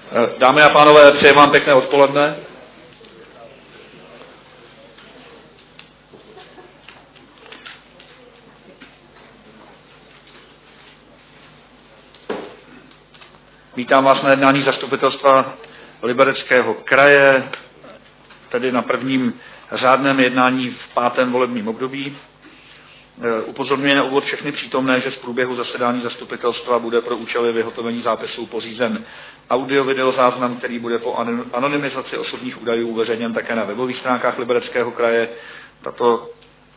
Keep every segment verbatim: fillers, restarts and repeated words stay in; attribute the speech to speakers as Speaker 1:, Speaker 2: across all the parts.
Speaker 1: Dámy a pánové, přeji vám pěkné odpoledne. Vítám vás na jednání zastupitelstva Libereckého kraje, tedy na prvním řádném jednání v pátém volebním období. Upozorňuji na úvod všechny přítomné, že z průběhu zasedání zastupitelstva bude pro účely vyhotovení zápisů pořízen audio-video záznam, který bude po anonymizaci osobních údajů uveřejněn také na webových stránkách Libereckého kraje. Tato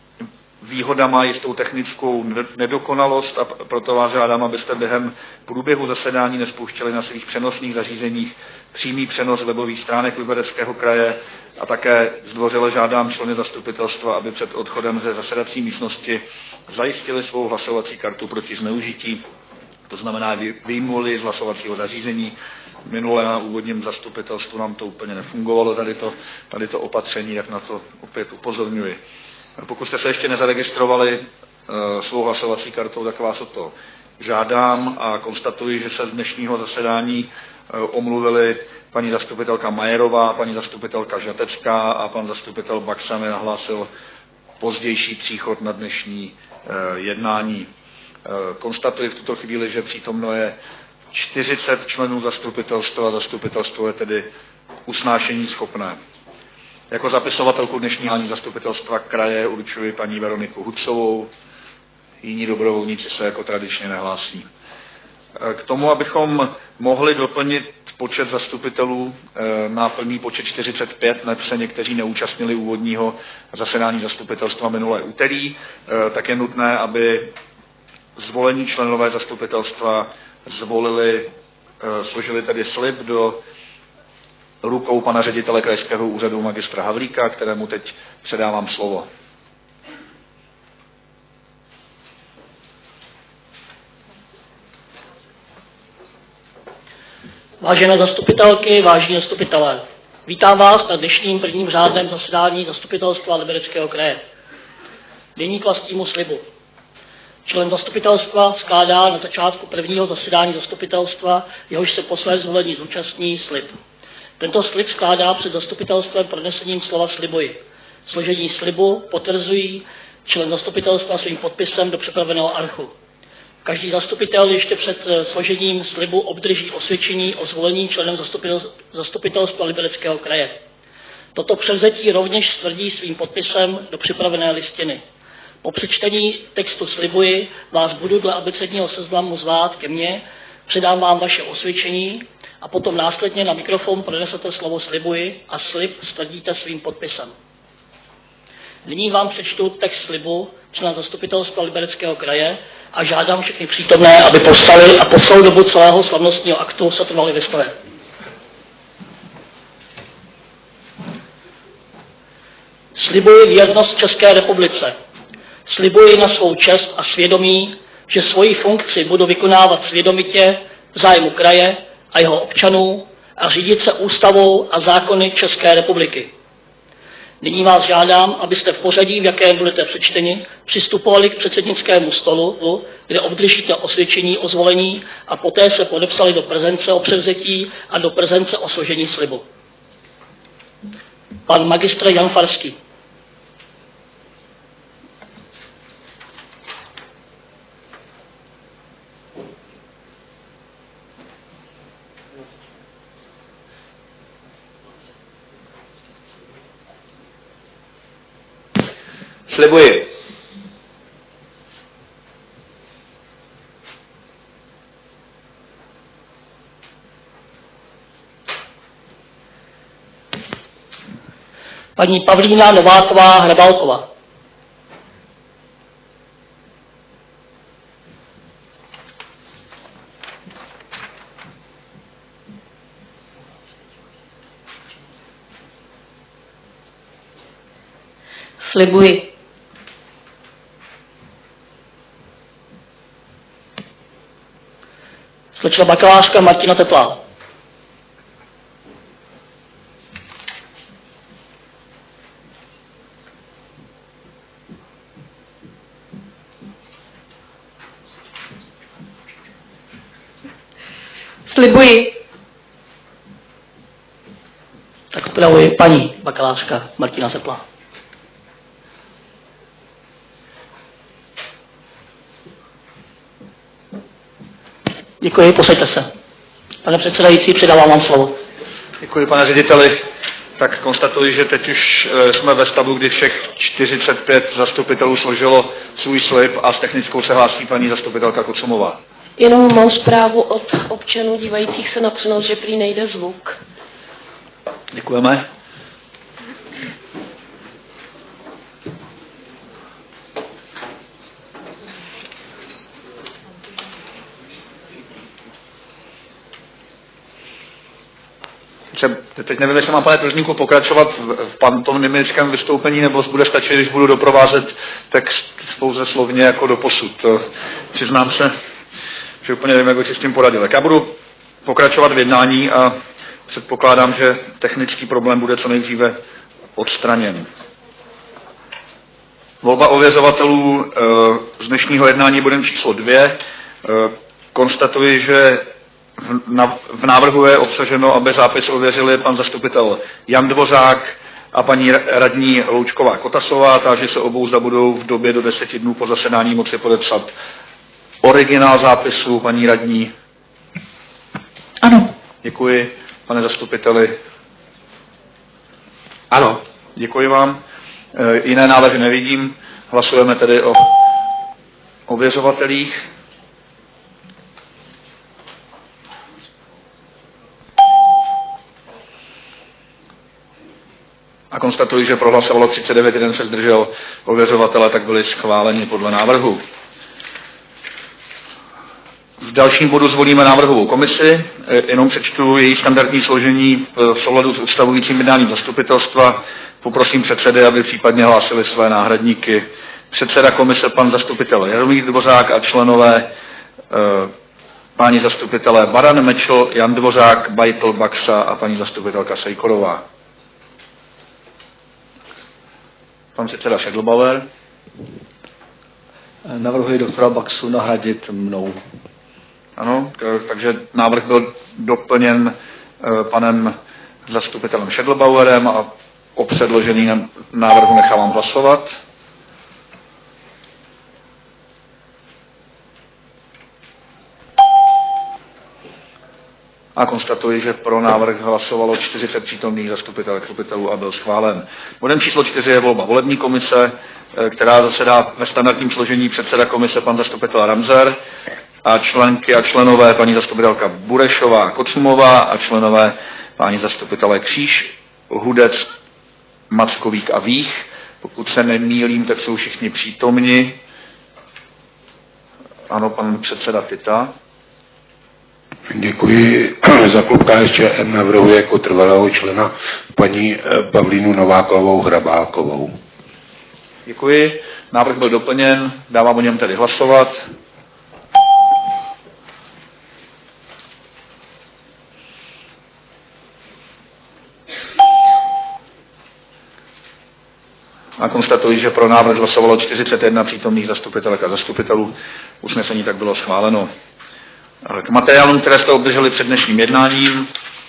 Speaker 1: výhoda má jistou technickou nedokonalost a proto vás žádám, abyste během průběhu zasedání nespouštěli na svých přenosných zařízeních přímý přenos webových stránek Libereckého kraje a také zdvořile žádám členy zastupitelstva, aby před odchodem ze zasedací místnosti zajistili svou hlasovací kartu proti zneužití. To znamená, vyjmuli z hlasovacího zařízení. Minule na úvodním zastupitelstvu nám to úplně nefungovalo, tady to, tady to opatření, jak na to opět upozorňuji. Pokud jste se ještě nezaregistrovali uh, svou hlasovací kartou, tak vás o to žádám a konstatuji, že se z dnešního zasedání uh, omluvili paní zastupitelka Majerová, paní zastupitelka Žatecká a pan zastupitel Baxa mi nahlásil pozdější příchod na dnešní uh, jednání. Uh, konstatuji v tuto chvíli, že přítomno je čtyřicet členů zastupitelstva a zastupitelstvo je tedy usnášení schopné. Jako zapisovatelku dnešního zastupitelstva kraje určuji paní Veroniku Hucovou, jiní dobrovolníci se jako tradičně nehlásí. K tomu, abychom mohli doplnit počet zastupitelů na plný počet čtyřicet pět, neb se někteří neúčastnili úvodního zasedání zastupitelstva minulé úterý, tak je nutné, aby zvolení členové zastupitelstva zvolili, složili tedy slib do rukou pana ředitele krajského úřadu magistra Havlíka, kterému teď předávám slovo.
Speaker 2: Vážené zastupitelky, vážení zastupitelé, vítám vás na dnešním prvním řádném zasedání zastupitelstva Libereckého kraje. Nyní k vlastnímu slibu. Člen zastupitelstva skládá na začátku prvního zasedání zastupitelstva, jehož se posléze zvolení zúčastní, slib. Tento slib skládá před zastupitelstvem pronesením slova slibuji. Složení slibu potvrzují člen zastupitelstva svým podpisem do připraveného archu. Každý zastupitel ještě před složením slibu obdrží osvědčení o zvolení členem zastupitelstva Libereckého kraje. Toto převzetí rovněž stvrdí svým podpisem do připravené listiny. Po přečtení textu slibuji vás budu dle abecedního seznamu zvát ke mně, předám vám vaše osvědčení a potom následně na mikrofon pronesete slovo slibuji a slib stvrdíte svým podpisem. Nyní vám přečtu text slibu člena zastupitelstva Libereckého kraje a žádám všechny přítomné, aby povstali a po celou dobu celého slavnostního aktu se trvali ve stoje. Slibuji věrnost České republice. Slibuji na svou čest a svědomí, že svoji funkci budu vykonávat svědomitě v zájmu kraje a jeho občanů a řídit se ústavou a zákony České republiky. Nyní vás žádám, abyste v pořadí, v jakém budete přečteni, přistupovali k předsednickému stolu, kde obdržíte osvědčení o zvolení a poté se podepsali do prezence o převzetí a do prezence o složení slibu. Pan magistr Jan Farský.
Speaker 1: Slibuji.
Speaker 2: Paní Pavlína Nováková Hrabalková.
Speaker 3: Slibuji.
Speaker 2: Slečna bakalářka Martina Teplá.
Speaker 3: Slibuji.
Speaker 2: Připravuji paní bakalářka Martina Sepla. Děkuji, posaďte se. Pane předsedající, předávám vám slovo.
Speaker 1: Děkuji, pane řediteli. Tak konstatuji, že teď už jsme ve stavu, kdy všech čtyřicet pět zastupitelů složilo svůj slib a s technickou se hlásí paní zastupitelka Kocumová.
Speaker 3: Jenom mám zprávu od občanů dívajících se na přenos, že prý nejde zvuk.
Speaker 1: Děkujeme. Teď nevím, jestli mám, pane Tržníku, pokračovat v pantomimickém vystoupení, nebo bude stačit, když budu doprovázet text pouze slovně jako doposud. Přiznám se, že úplně nevím, jak bych si s tím poradil. Tak já budu pokračovat v jednání a předpokládám, že technický problém bude co nejdříve odstraněn. Volba ověřovatelů z dnešního jednání bodem číslo dvě. Konstatuji, že v návrhu je obsaženo, aby zápis ověřili pan zastupitel Jan Dvořák a paní radní Loučková Kotasová. Táži se obou, zda budou v době do deseti dnů po zasedání moci podepsat originál zápisu. Paní radní?
Speaker 2: Ano.
Speaker 1: Děkuji. Pane zastupiteli?
Speaker 4: Ano.
Speaker 1: Děkuji vám. Jiné návrhy nevidím. Hlasujeme tedy o ověřovatelích. A konstatuji, že prohlasovalo třicet devět, jeden se zdržel ověřovatele, tak byli schváleni podle návrhu. V dalším bodu zvolíme návrhovou komisi. Jenom přečtu její standardní složení v souladu s ustavujícím jednáním zastupitelstva. Poprosím předsedy, aby případně hlásili své náhradníky. Předseda komise pan zastupitel Jaromír Dvořák a členové e, páni zastupitelé Baran, Mečl, Jan Dvořák, Bajtl, Baxa a paní zastupitelka Sejkorová. Pan předseda Šedlbauer.
Speaker 4: Navrhuji doktora Baxu nahradit mnou.
Speaker 1: Ano, takže návrh byl doplněn panem zastupitelem Šedlbauerem a o předložený návrhu nechávám hlasovat. A konstatuji, že pro návrh hlasovalo čtyřicet přítomných zastupitelů, zastupitelů a byl schválen. Bodem číslo čtyři je volba volební komise, která zasedá ve standardním složení předseda komise pan zastupitel Ramzer a členky a členové paní zastupitelka Burešová, Kocumová a členové paní zastupitelé Kříž, Hudec, Mackovík a Vích. Pokud se nemýlím, tak jsou všichni přítomni. Ano, pan předseda Tita.
Speaker 5: Děkuji. Za klub K S Č M navrhuje jako trvalého člena paní Pavlínu Novákovou Hrabákovou.
Speaker 1: Děkuji. Návrh byl doplněn. Dávám o něm tedy hlasovat. A konstatuji, že pro návrh hlasovalo čtyřicet jedna přítomných zastupitelek a zastupitelů. Usnesení tak bylo schváleno. K materiálům, které jste obdrželi před dnešním jednáním,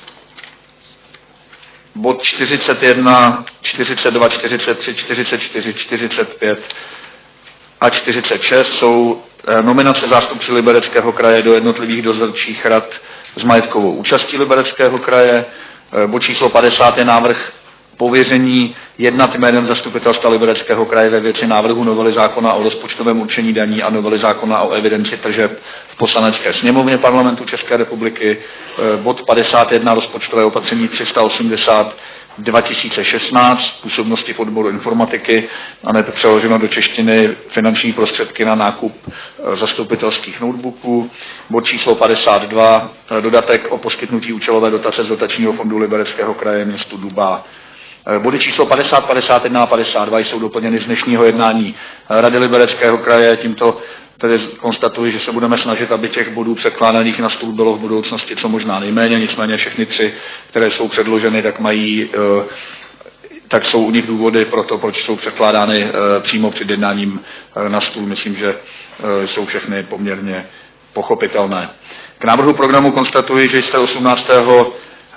Speaker 1: bod čtyřicet jedna, čtyřicet dva, čtyřicet tři, čtyřicet čtyři, čtyřicet pět a čtyřicet šest jsou nominace zástupců Libereckého kraje do jednotlivých dozorčích rad s majetkovou účastí Libereckého kraje. Bod číslo padesát je návrh pověření jednat jménem zastupitelstva Libereckého kraje ve věci návrhu novely zákona o rozpočtovém určení daní a novely zákona o evidenci tržeb v Poslanecké sněmovně Parlamentu České republiky. Bod padesát jedna rozpočtové opatření tři sta osmdesát dva tisíce šestnáct působnosti v odboru informatiky a ne přeloženo do češtiny finanční prostředky na nákup zastupitelských notebooků. Bod číslo padesát dva dodatek o poskytnutí účelové dotace z dotačního fondu Libereckého kraje městu Dubá. Body číslo padesát, padesát jedna a padesát dva jsou doplněny z dnešního jednání Rady Libereckého kraje. Tímto tedy konstatuji, že se budeme snažit, aby těch bodů předkládaných na stůl bylo v budoucnosti co možná nejméně. Nicméně všechny tři, které jsou předloženy, tak mají, tak jsou u nich důvody pro to, proč jsou předkládány přímo před jednáním na stůl. Myslím, že jsou všechny poměrně pochopitelné. K návrhu programu konstatuji, že jste osmnáctého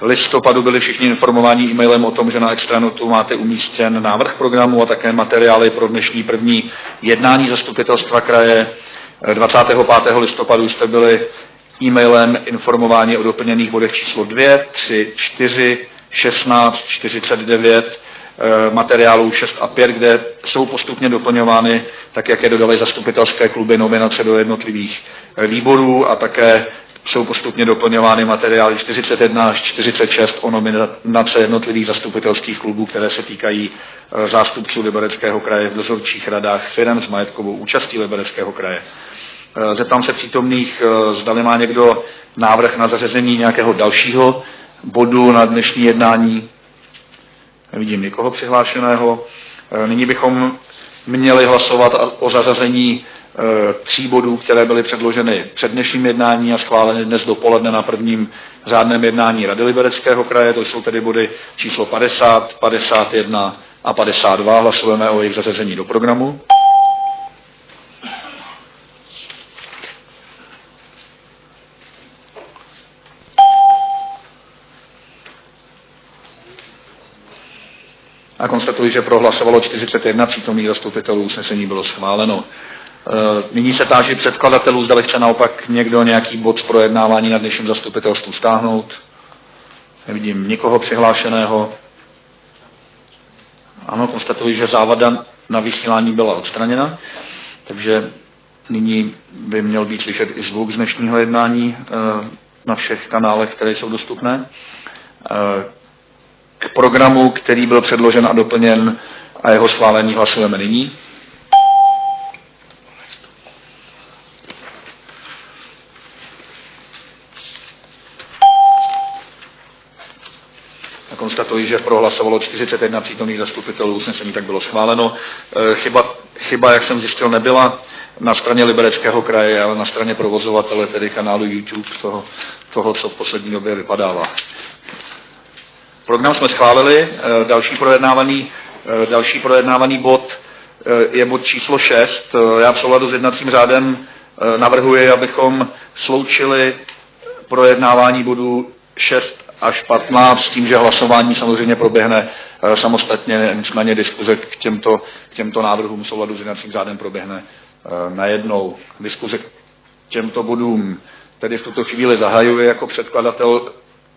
Speaker 1: listopadu byli všichni informováni e-mailem o tom, že na extranotu máte umístěn návrh programu a také materiály pro dnešní první jednání zastupitelstva kraje. dvacátého pátého listopadu jste byli e-mailem informováni o doplněných bodech číslo dvě, tři, čtyři, šestnáct, čtyřicet devět, materiálů šest a pět, kde jsou postupně doplňovány, tak jak je dodaly zastupitelské kluby, nominace do jednotlivých výborů a také jsou postupně doplňovány materiály čtyřicet jedna až čtyřicet šest o nominace jednotlivých zastupitelských klubů, které se týkají zástupců Libereckého kraje v dozorčích radách firem s majetkovou účastí Libereckého kraje. Zeptám se přítomných, zdali má někdo návrh na zařazení nějakého dalšího bodu na dnešní jednání. Nevidím nikoho přihlášeného. Nyní bychom měli hlasovat o zařazení tří bodů, které byly předloženy před dnešním jednání a schváleny dnes dopoledne na prvním řádném jednání Rady Libereckého kraje. To jsou tedy body číslo padesát, padesát jedna a padesát dva. Hlasujeme o jejich zařazení do programu. A konstatuji, že prohlasovalo čtyřicet jedna přítomných zastupitelů, usnesení bylo schváleno. Nyní se táží předkladatelů, zda chce naopak někdo nějaký bod z projednávání na dnešním zastupitelstvu stáhnout. Nevidím nikoho přihlášeného. Ano, konstatuji, že závada na vysílání byla odstraněna, takže nyní by měl být slyšet i zvuk z dnešního jednání na všech kanálech, které jsou dostupné. K programu, který byl předložen a doplněn a jeho schválení hlasujeme nyní. A konstatuji, že prohlasovalo čtyřicet jedna přítomných zastupitelů, usnesení tak bylo schváleno. Chyba, chyba, jak jsem zjistil, nebyla na straně Libereckého kraje, ale na straně provozovatele, tedy kanálu YouTube, toho, toho co v poslední době vypadává. Program jsme schválili, další projednávaný, další projednávaný bod je bod číslo šest. Já v souladu s jednacím řádem navrhuji, abychom sloučili projednávání bodů šest až patnáct s tím, že hlasování samozřejmě proběhne samostatně, nicméně diskuze k těmto, k těmto návrhům v souladu s jednacím řádem proběhne najednou. Diskuze k těmto bodům tedy v tuto chvíli zahajuji jako předkladatel.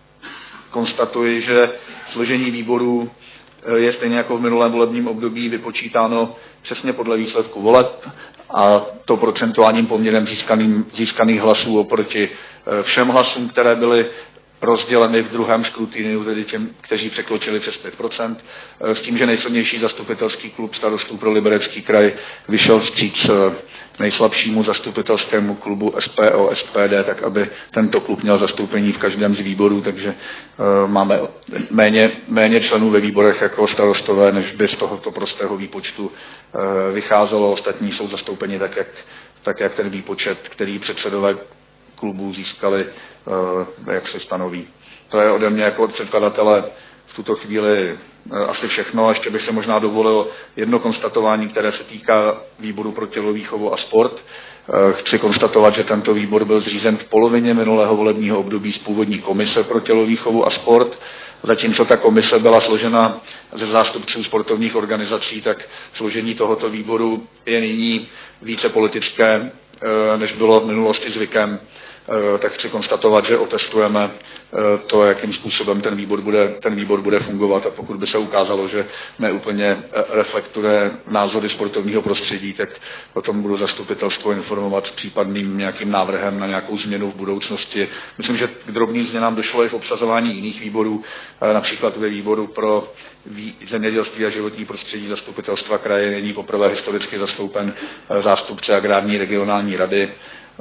Speaker 1: Konstatuji, že složení výborů je stejně jako v minulém volebním období vypočítáno přesně podle výsledku voleb a to procentuálním poměrem získaným, získaných hlasů oproti všem hlasům, které byly rozděleny v druhém skrutiniu, tedy těm, kteří překročili přes pět procent, s tím, že nejsilnější zastupitelský klub Starostů pro Liberecký kraj vyšel vstříc nejslabšímu zastupitelskému klubu S P O, S P D, tak aby tento klub měl zastoupení v každém z výborů, takže uh, máme méně, méně členů ve výborech jako starostové, než by z tohoto prostého výpočtu uh, vycházelo. Ostatní jsou zastoupeni tak jak, tak, jak ten výpočet, který předsedové klubů získali, uh, jak se stanoví. To je ode mě jako předkladatele v tuto chvíli asi všechno. A ještě bych se možná dovolil jedno konstatování, které se týká výboru pro tělovýchovu a sport. Chci konstatovat, že tento výbor byl zřízen v polovině minulého volebního období z původní komise pro tělovýchovu a sport. Zatímco ta komise byla složena ze zástupců sportovních organizací, tak složení tohoto výboru je nyní více politické, než bylo v minulosti zvykem. Tak chci konstatovat, že otestujeme to, jakým způsobem ten výbor bude, ten výbor bude fungovat, a pokud by se ukázalo, že neúplně reflektuje názory sportovního prostředí, tak o tom budu zastupitelstvo informovat s případným nějakým návrhem na nějakou změnu v budoucnosti. Myslím, že k drobným změnám došlo i v obsazování jiných výborů, například ve výboru pro zemědělství a životní prostředí zastupitelstva kraje není poprvé historicky zastoupen zástupce agrární regionální rady.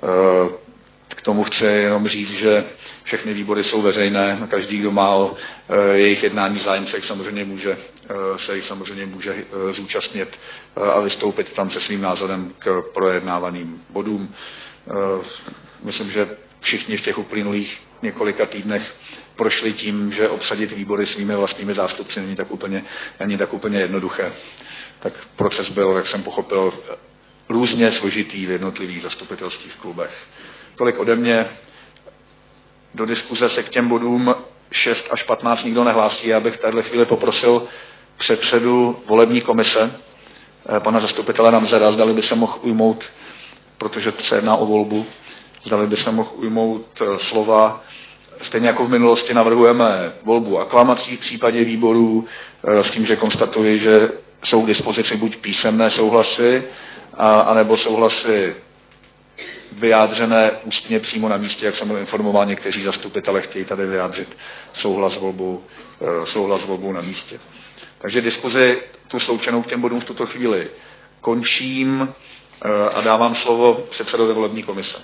Speaker 1: K tomu chci jenom říct, že všechny výbory jsou veřejné, každý, kdo má o jejich jednání zájem, se jich samozřejmě může, se jich samozřejmě může zúčastnit a vystoupit tam se svým názorem k projednávaným bodům. Myslím, že všichni v těch uplynulých několika týdnech prošli tím, že obsadit výbory svými vlastními zástupci není tak úplně, není tak úplně jednoduché. Tak proces byl, jak jsem pochopil, různě složitý v jednotlivých zastupitelských klubech. Tolik ode mě. Do diskuze se k těm bodům šest až patnáct nikdo nehlásí. Já bych v této chvíli poprosil předsedu volební komise, pana zastupitele Namzera, zdali by se mohl ujmout, protože se jedná o volbu, zdali by se mohl ujmout slova. Stejně jako v minulosti navrhujeme volbu aklamací v případě výborů, s tím, že konstatuji, že jsou k dispozici buď písemné souhlasy, a, anebo souhlasy vyjádřené ústně přímo na místě, jak jsem byl informován, někteří zastupitelé chtějí tady vyjádřit souhlas volbou, souhlas volbou na místě. Takže diskuzi tu sloučenou k těm bodům v tuto chvíli končím a dávám slovo předsedovi volební komise.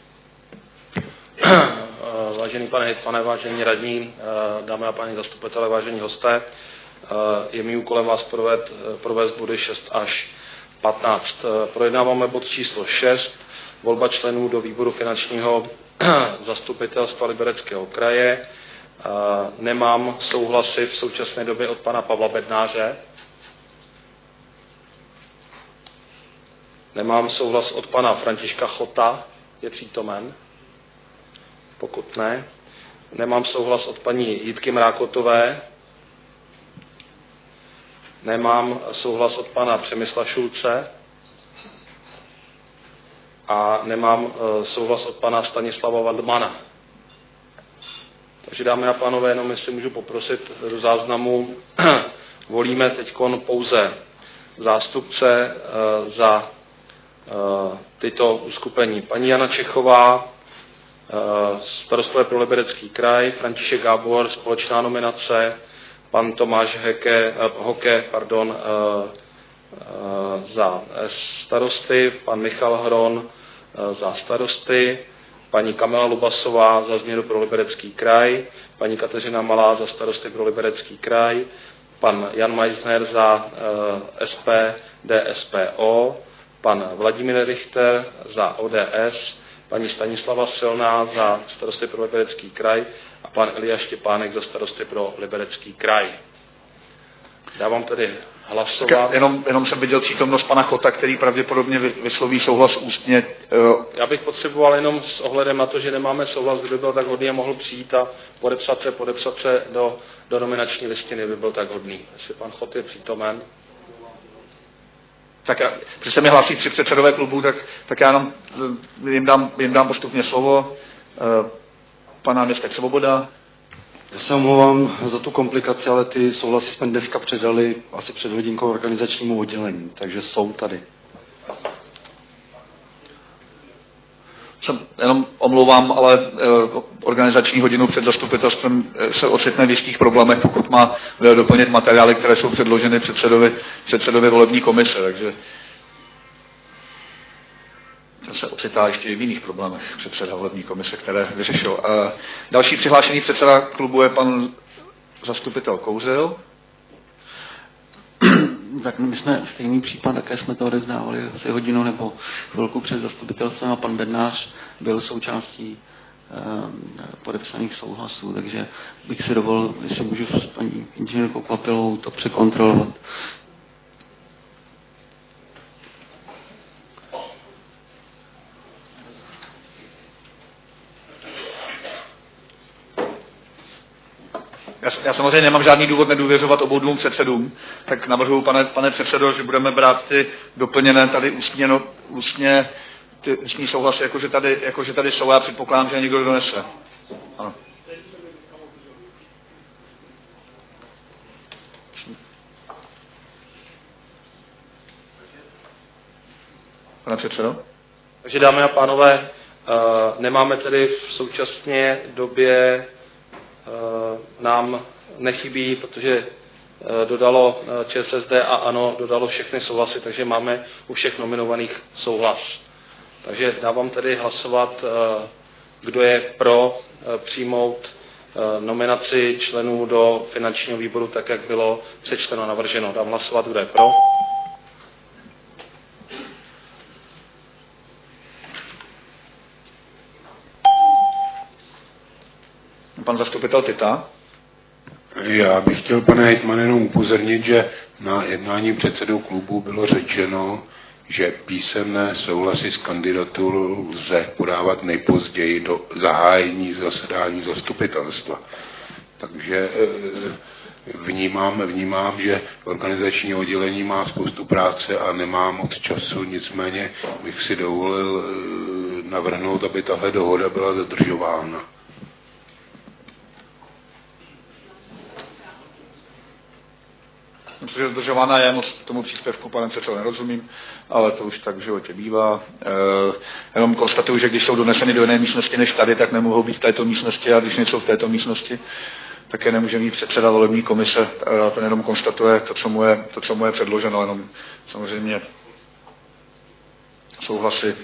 Speaker 6: Vážený pane hejtmane, vážení radní, dámy a páni zastupitelé, vážení hosté, je mým úkolem vás provést, provést body šest až patnáct. Projednáváme bod číslo šest, volba členů do výboru finančního zastupitelstva Libereckého kraje. Nemám souhlasy v současné době od pana Pavla Bednáře. Nemám souhlas od pana Františka Chota, je přítomen. Pokud ne. Nemám souhlas od paní Jitky Mrákotové. Nemám souhlas od pana Přemysla Šulce. A nemám souhlas od pana Stanislava Waldmana. Takže dámy a pánové, jenom jestli můžu poprosit do záznamu, volíme teďkon pouze zástupce za tyto uskupení. Paní Jana Čechová, starostové pro Liberecký kraj, František Gábor, společná nominace, pan Tomáš Heke, Hoke, pardon, za starosty, pan Michal Hron za starosty, paní Kamila Lubasová za změnu pro Liberecký kraj, paní Kateřina Malá za starosty pro Liberecký kraj, pan Jan Meissner za S P D S P O, pan Vladimír Richter za O D S, paní Stanislava Silná za starosty pro Liberecký kraj a pan Eliáš Štěpánek za starosty pro Liberecký kraj. Dávám tedy hlasovat.
Speaker 1: Jenom, jenom jsem viděl přítomnost pana Chota, který pravděpodobně vysloví souhlas ústně.
Speaker 6: Já bych potřeboval jenom s ohledem na to, že nemáme souhlas, kdyby byl tak hodný a mohl přijít a podepsat se, podepsat se do, do nominační listiny, by byl tak hodný. Jestli pan Chot je přítomen.
Speaker 1: Tak já, když se mi hlásí tři předsedové klubů, tak, tak já jenom jim dám, jim dám postupně slovo. Pan náměstek Svoboda.
Speaker 4: Já se omlouvám za tu komplikaci, ale ty souhlasy jsme dneska předali asi před hodinkou organizačnímu oddělení, takže jsou tady.
Speaker 1: Se jenom omlouvám, ale organizační hodinu před zastupitelstvem se ocitne v jistých problémech, pokud má doplnit materiály, které jsou předloženy předsedovi, předsedovi volební komise, takže se ocitá ještě i v jiných problémech předseda volební komise, které vyřešil. A další přihlášený předseda klubu je pan zastupitel Kouřil.
Speaker 7: Tak my jsme stejný případ, také jsme to odezdávali asi hodinu nebo chvilku před zastupitelstvem a pan Bednář byl součástí eh, podepsaných souhlasů, takže bych si dovolil, jestli můžu s paní inženýrkou Papilou to překontrolovat.
Speaker 1: Já samozřejmě nemám žádný důvod nedůvěřovat obou dvou předsedům, tak navrhuji, pane, pane předsedo, že budeme brát ty doplněné tady ústně, no, ústně ty ústní souhlasy, jakože tady, jakože tady jsou. Já předpokládám, že někdo donese. Ano. Pane předsedo?
Speaker 6: Takže dámy a pánové, nemáme tedy v současné době, nám nechybí, protože dodalo ČSSD a ANO, dodalo všechny souhlasy, takže máme u všech nominovaných souhlas. Takže dávám tedy hlasovat, kdo je pro přijmout nominaci členů do finančního výboru, tak jak bylo přečteno a navrženo. Dám hlasovat, kdo je pro.
Speaker 1: Pan zastupitel Tita.
Speaker 5: Já bych chtěl, pane hejtmane, jenom upozornit, že na jednání předsedů klubu bylo řečeno, že písemné souhlasy s kandidaturou lze podávat nejpozději do zahájení zasedání zastupitelstva. Takže vnímám, vnímám, že organizační oddělení má spoustu práce a nemá moc času, nicméně bych si dovolil navrhnout, aby tahle dohoda byla dodržována.
Speaker 1: Myslím, že dodržována je, moc tomu příspěvku, pane předsedo, nerozumím, ale to už tak v životě bývá. E, jenom konstatuju, že když jsou doneseny do jiné místnosti než tady, tak nemohou být v této místnosti, a když nejsou v této místnosti, tak je nemůže mít předseda volební komise. A ten jenom konstatuje to, co mu je, to, co mu je předloženo, jenom samozřejmě souhlasy.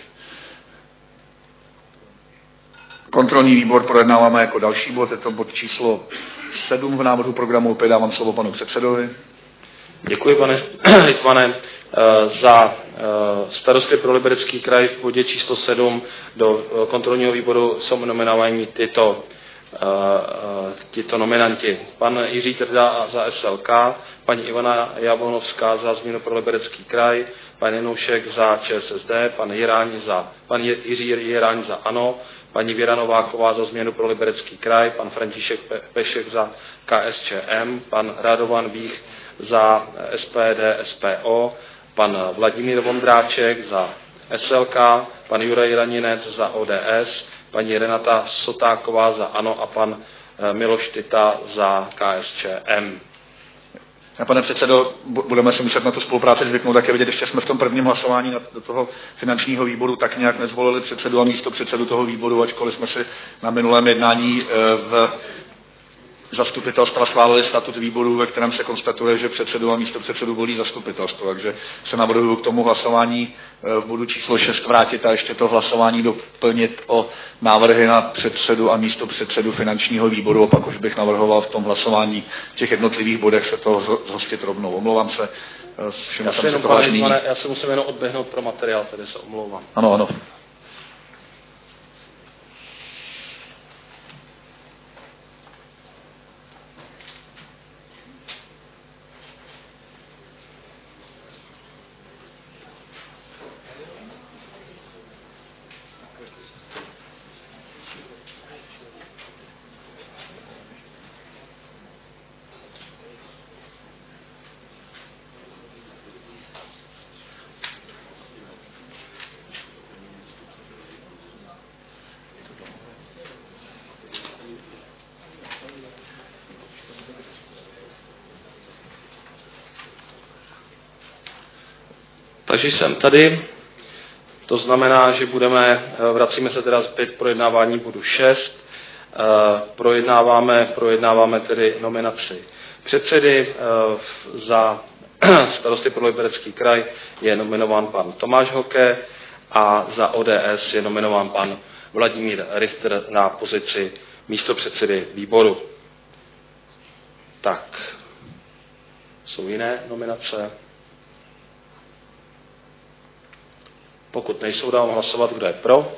Speaker 1: Kontrolní výbor projednáváme jako další bod, je to bod číslo sedm v návrhu programu, opět dávám slovo panu předsedovi.
Speaker 6: Děkuji, pane hejtmane. Za starosty pro Liberecký kraj v bodě číslo sedm do kontrolního výboru jsou nominováni tyto, tyto nominanti. Pan Jiří Trda za S L K, paní Ivana Jablonovská za Změnu pro Liberecký kraj, pan Janoušek za Č S S D, pan, Jiráň za, pan Jiří Jiráň za ANO, paní Věra Nováková za Změnu pro Liberecký kraj, pan František Pešek za K S Č M, pan Radovan Vích za S P D S P O, pan Vladimír Vondráček za S L K, pan Juraj Raninec za O D S, paní Renata Sotáková za ANO a pan Miloš Tita za K S Č M.
Speaker 1: Pane předsedo, budeme si muset na tu spolupráci zvyknout, také vidět, ještě jsme v tom prvním hlasování do toho finančního výboru tak nějak nezvolili předsedu a místo předsedu toho výboru, ačkoliv jsme si na minulém jednání v zastupitelstva schválili statut výboru, ve kterém se konstatuje, že předsedu a místo předsedu volí zastupitelstvo. Takže se navrhuji k tomu hlasování v bodu číslo šest vrátit a ještě to hlasování doplnit o návrhy na předsedu a místo předsedu finančního výboru. A pak už bych navrhoval v tom hlasování v těch jednotlivých bodech se toho zhostit rovnou. Omlouvám se.
Speaker 6: Já se, jenom, pane, pane, já se musím jenom odběhnout pro materiál, tedy se omlouvám.
Speaker 1: Ano, ano.
Speaker 6: Takže jsem tady, to znamená, že budeme, vracíme se teda zpět k projednávání bodu šest, projednáváme, projednáváme tedy nominaci předsedy. Za starosty pro Liberecký kraj je nominován pan Tomáš Hoke a za O D S je nominován pan Vladimír Richter na pozici místopředsedy výboru. Tak, jsou jiné nominace? Pokud nejsou, dám hlasovat, kdo je pro.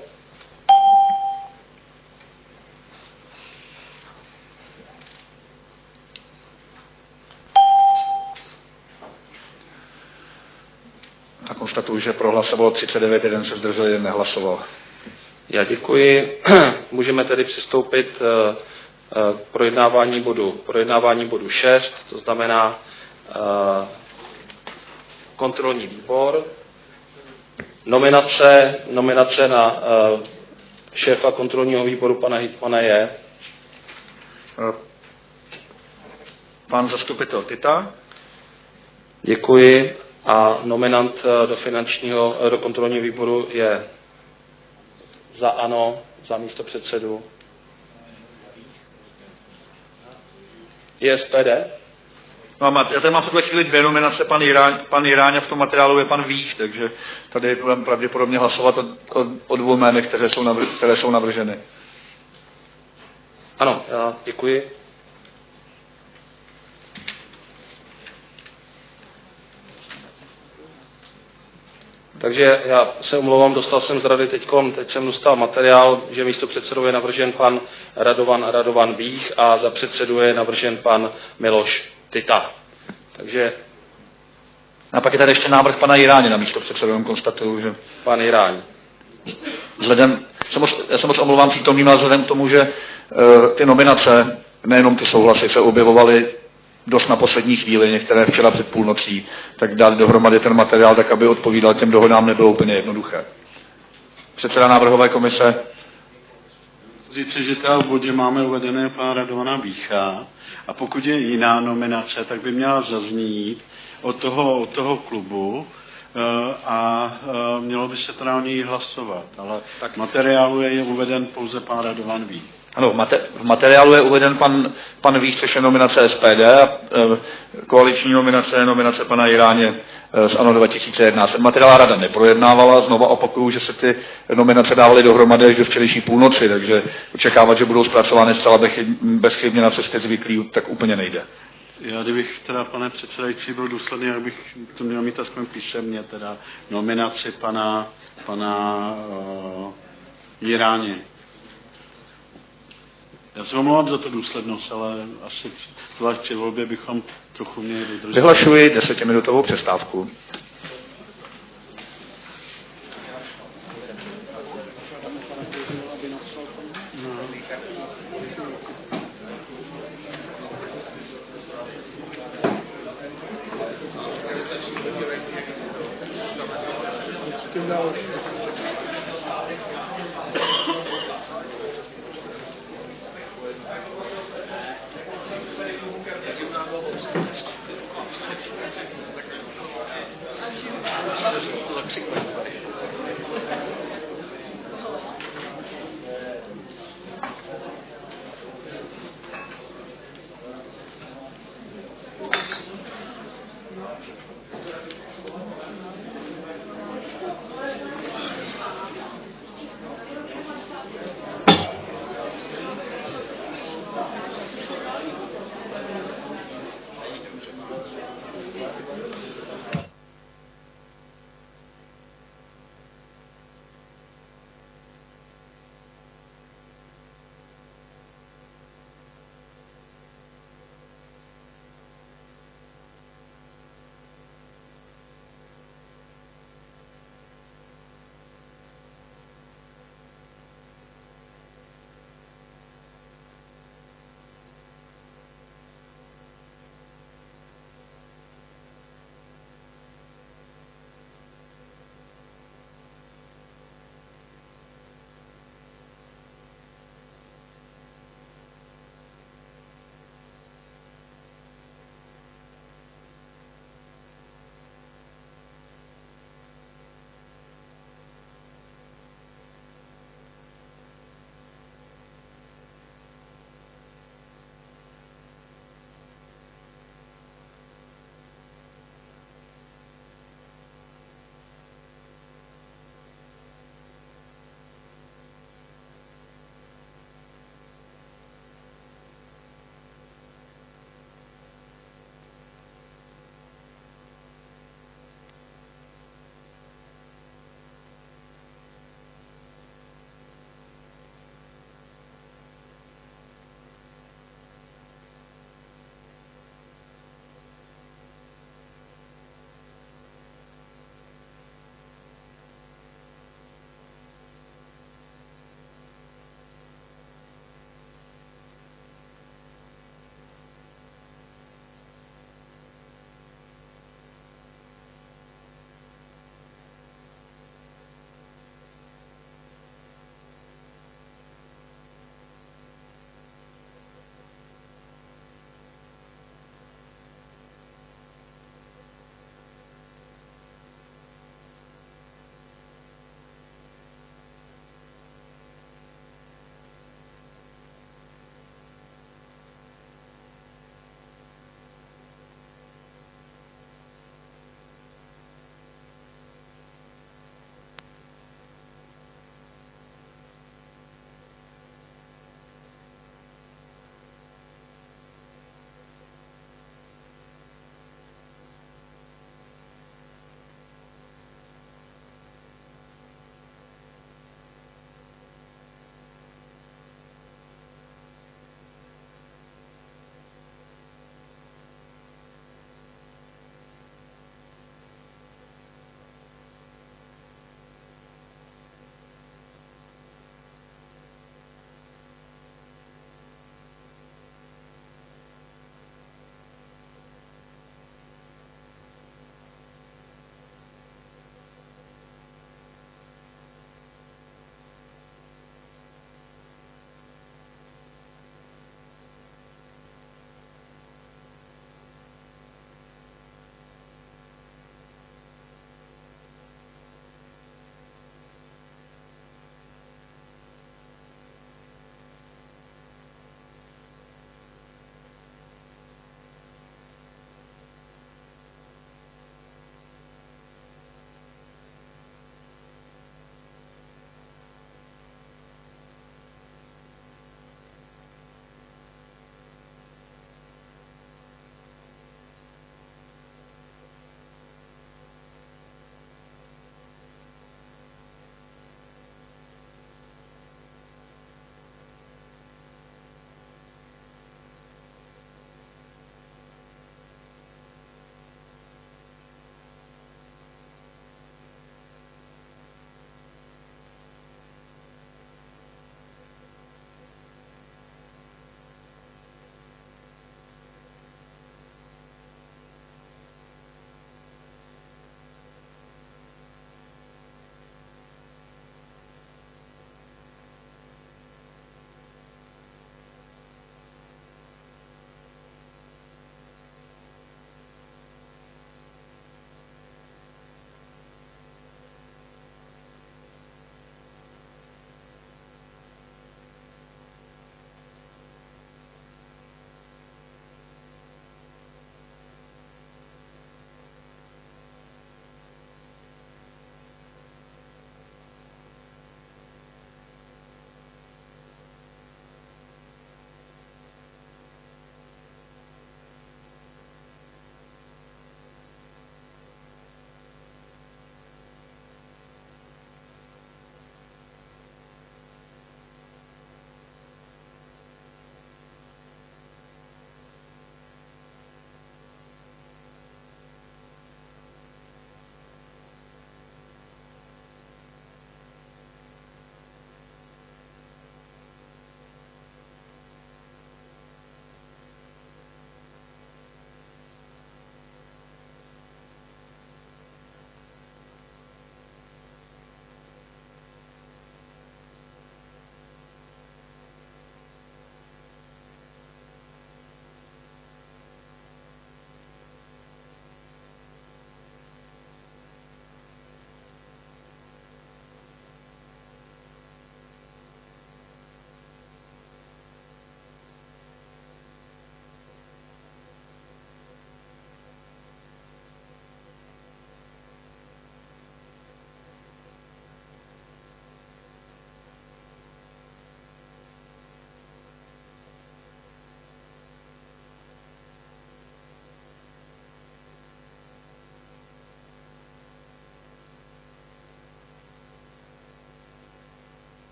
Speaker 1: A konstatuji, že prohlasovalo třicet devět, jeden se zdržel, jeden nehlasoval.
Speaker 6: Já děkuji. Můžeme tedy přistoupit k projednávání bodu, projednávání bodu šest, to znamená kontrolní výbor. Nominace, nominace na uh, šéfa kontrolního výboru pana hejtmana je
Speaker 1: pan zastupitel Tita.
Speaker 6: Děkuji. A nominant uh, do finančního, uh, do kontrolního výboru je za ANO, za místo předsedu. Je S P D?
Speaker 1: No, já tady mám v tuhle chvíli dvě nominace, pan Jiráň, pan Jiráň a v tom materiálu je pan Vích, takže tady budeme pravděpodobně hlasovat o, o, o dvou jménech, které jsou, navr, které jsou navrženy.
Speaker 6: Ano, já děkuji. Takže já se omlouvám, dostal jsem z rady teďkom, teď jsem dostal materiál, že místo předsedou je navržen pan Radovan Radovan Vích a za předsedu je navržen pan Miloš Tita. Takže...
Speaker 1: A pak je tady ještě návrh pana Jiráně na místo předsedu, jenom konstatuju, že...
Speaker 6: Pan Jiráň.
Speaker 1: Vzhledem, já se moc omlouvám přítomným, ale vzhledem k tomu, že uh, ty nominace nejenom ty souhlasy se objevovaly dost na poslední chvíli, některé včera před půlnocí, tak dát dohromady ten materiál tak, aby odpovídal těm dohodám, nebylo úplně jednoduché. Předseda návrhové komise.
Speaker 8: Říci, že v bodě máme uvedené pana Radovana Vícha a pokud je jiná nominace, tak by měla zaznít od toho, od toho klubu a mělo by se teda o něj hlasovat, ale tak materiálu je uveden pouze pan Radovan Vích.
Speaker 1: Ano, v materiálu je uveden pan, pan Vích, což je nominace S P D a koaliční nominace je nominace pana Jiráně z ANO dva tisíce jedenáct. Materiál rada neprojednávala, znova opakuju, že se ty nominace dávaly dohromady až do včerejší půlnoci, takže očekávat, že budou zpracovány zcela bezchybně na cestě zvyklý, tak úplně nejde.
Speaker 8: Já kdybych teda, pane předsedající, byl důsledný, jak bych to měl mít aspoň písemně, teda nominaci pana, pana uh, Jiráně. Já se omlouvám za to důslednost, ale asi zvlášť při volbě bychom trochu měli dodržet.
Speaker 1: Vyhlašuji desetiminutovou přestávku.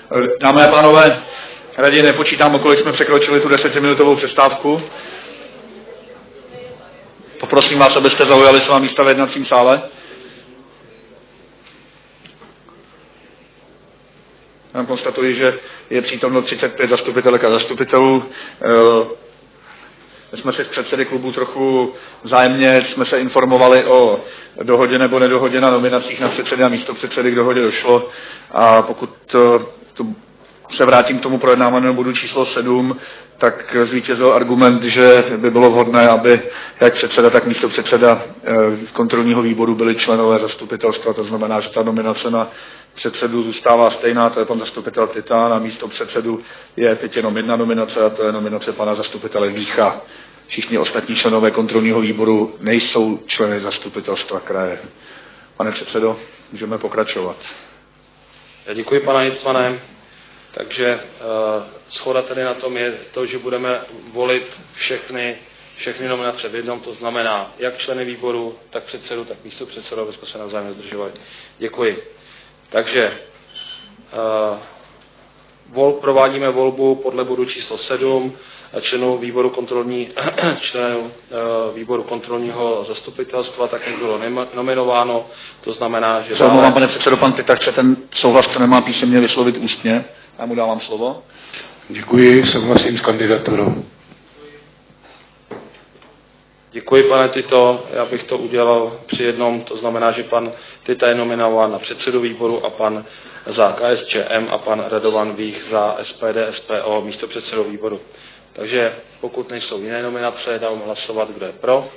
Speaker 1: Dámy a pánové, raději nepočítám, o kolik jsme překročili tu desetiminutovou přestávku. Poprosím vás, abyste zaujali svá místa v jednacím sále. Já konstatuji, že je přítomno třicet pět zastupitelek a zastupitelů. My jsme si s předsedy klubů trochu vzájemně jsme se informovali o dohodě nebo nedohodě na nominacích na předsedy a místopředsedy, k dohodě došlo. A pokud tu se vrátím k tomu projednávanému bodu číslo sedm, tak zvítězil argument, že by bylo vhodné, aby jak předseda, tak místopředseda kontrolního výboru byli členové zastupitelstva. To znamená, že ta nominace na předsedu zůstává stejná, to je pan zastupitel Titán, a místo předsedu je teď jenom jedna nominace, a to je nominace pana zastupitele Vícha. Všichni ostatní členové kontrolního výboru nejsou členy zastupitelstva kraje. Pane předsedo, můžeme pokračovat.
Speaker 6: Já děkuji, pane hejtmane. Takže uh, shoda tedy na tom je to, že budeme volit všechny, všechny nominace v jednom, to znamená jak členy výboru, tak předsedu, tak místopředsedu, aby jsme se navzájem zdržovali. Děkuji. Takže uh, vol, provádíme volbu podle bodu číslo sedm členů výboru kontrolní, členů uh, výboru kontrolního zastupitelstva, tak jak bylo nominováno. To znamená, že...
Speaker 1: Dále... Vám, pane předsedo, pan Tita chce ten souhlas, co nemá písemně vyslovit ústně. Já mu dávám slovo.
Speaker 5: Děkuji, souhlasím s kandidaturou.
Speaker 6: Děkuji, pane Tito. Já bych to udělal při jednom, to znamená, že pan Tita je nominován na předsedu výboru a pan za K S Č M a pan Radovan Vích za S P D S P O místo předsedou výboru. Takže pokud nejsou jiné nominace, dám hlasovat, kdo je pro.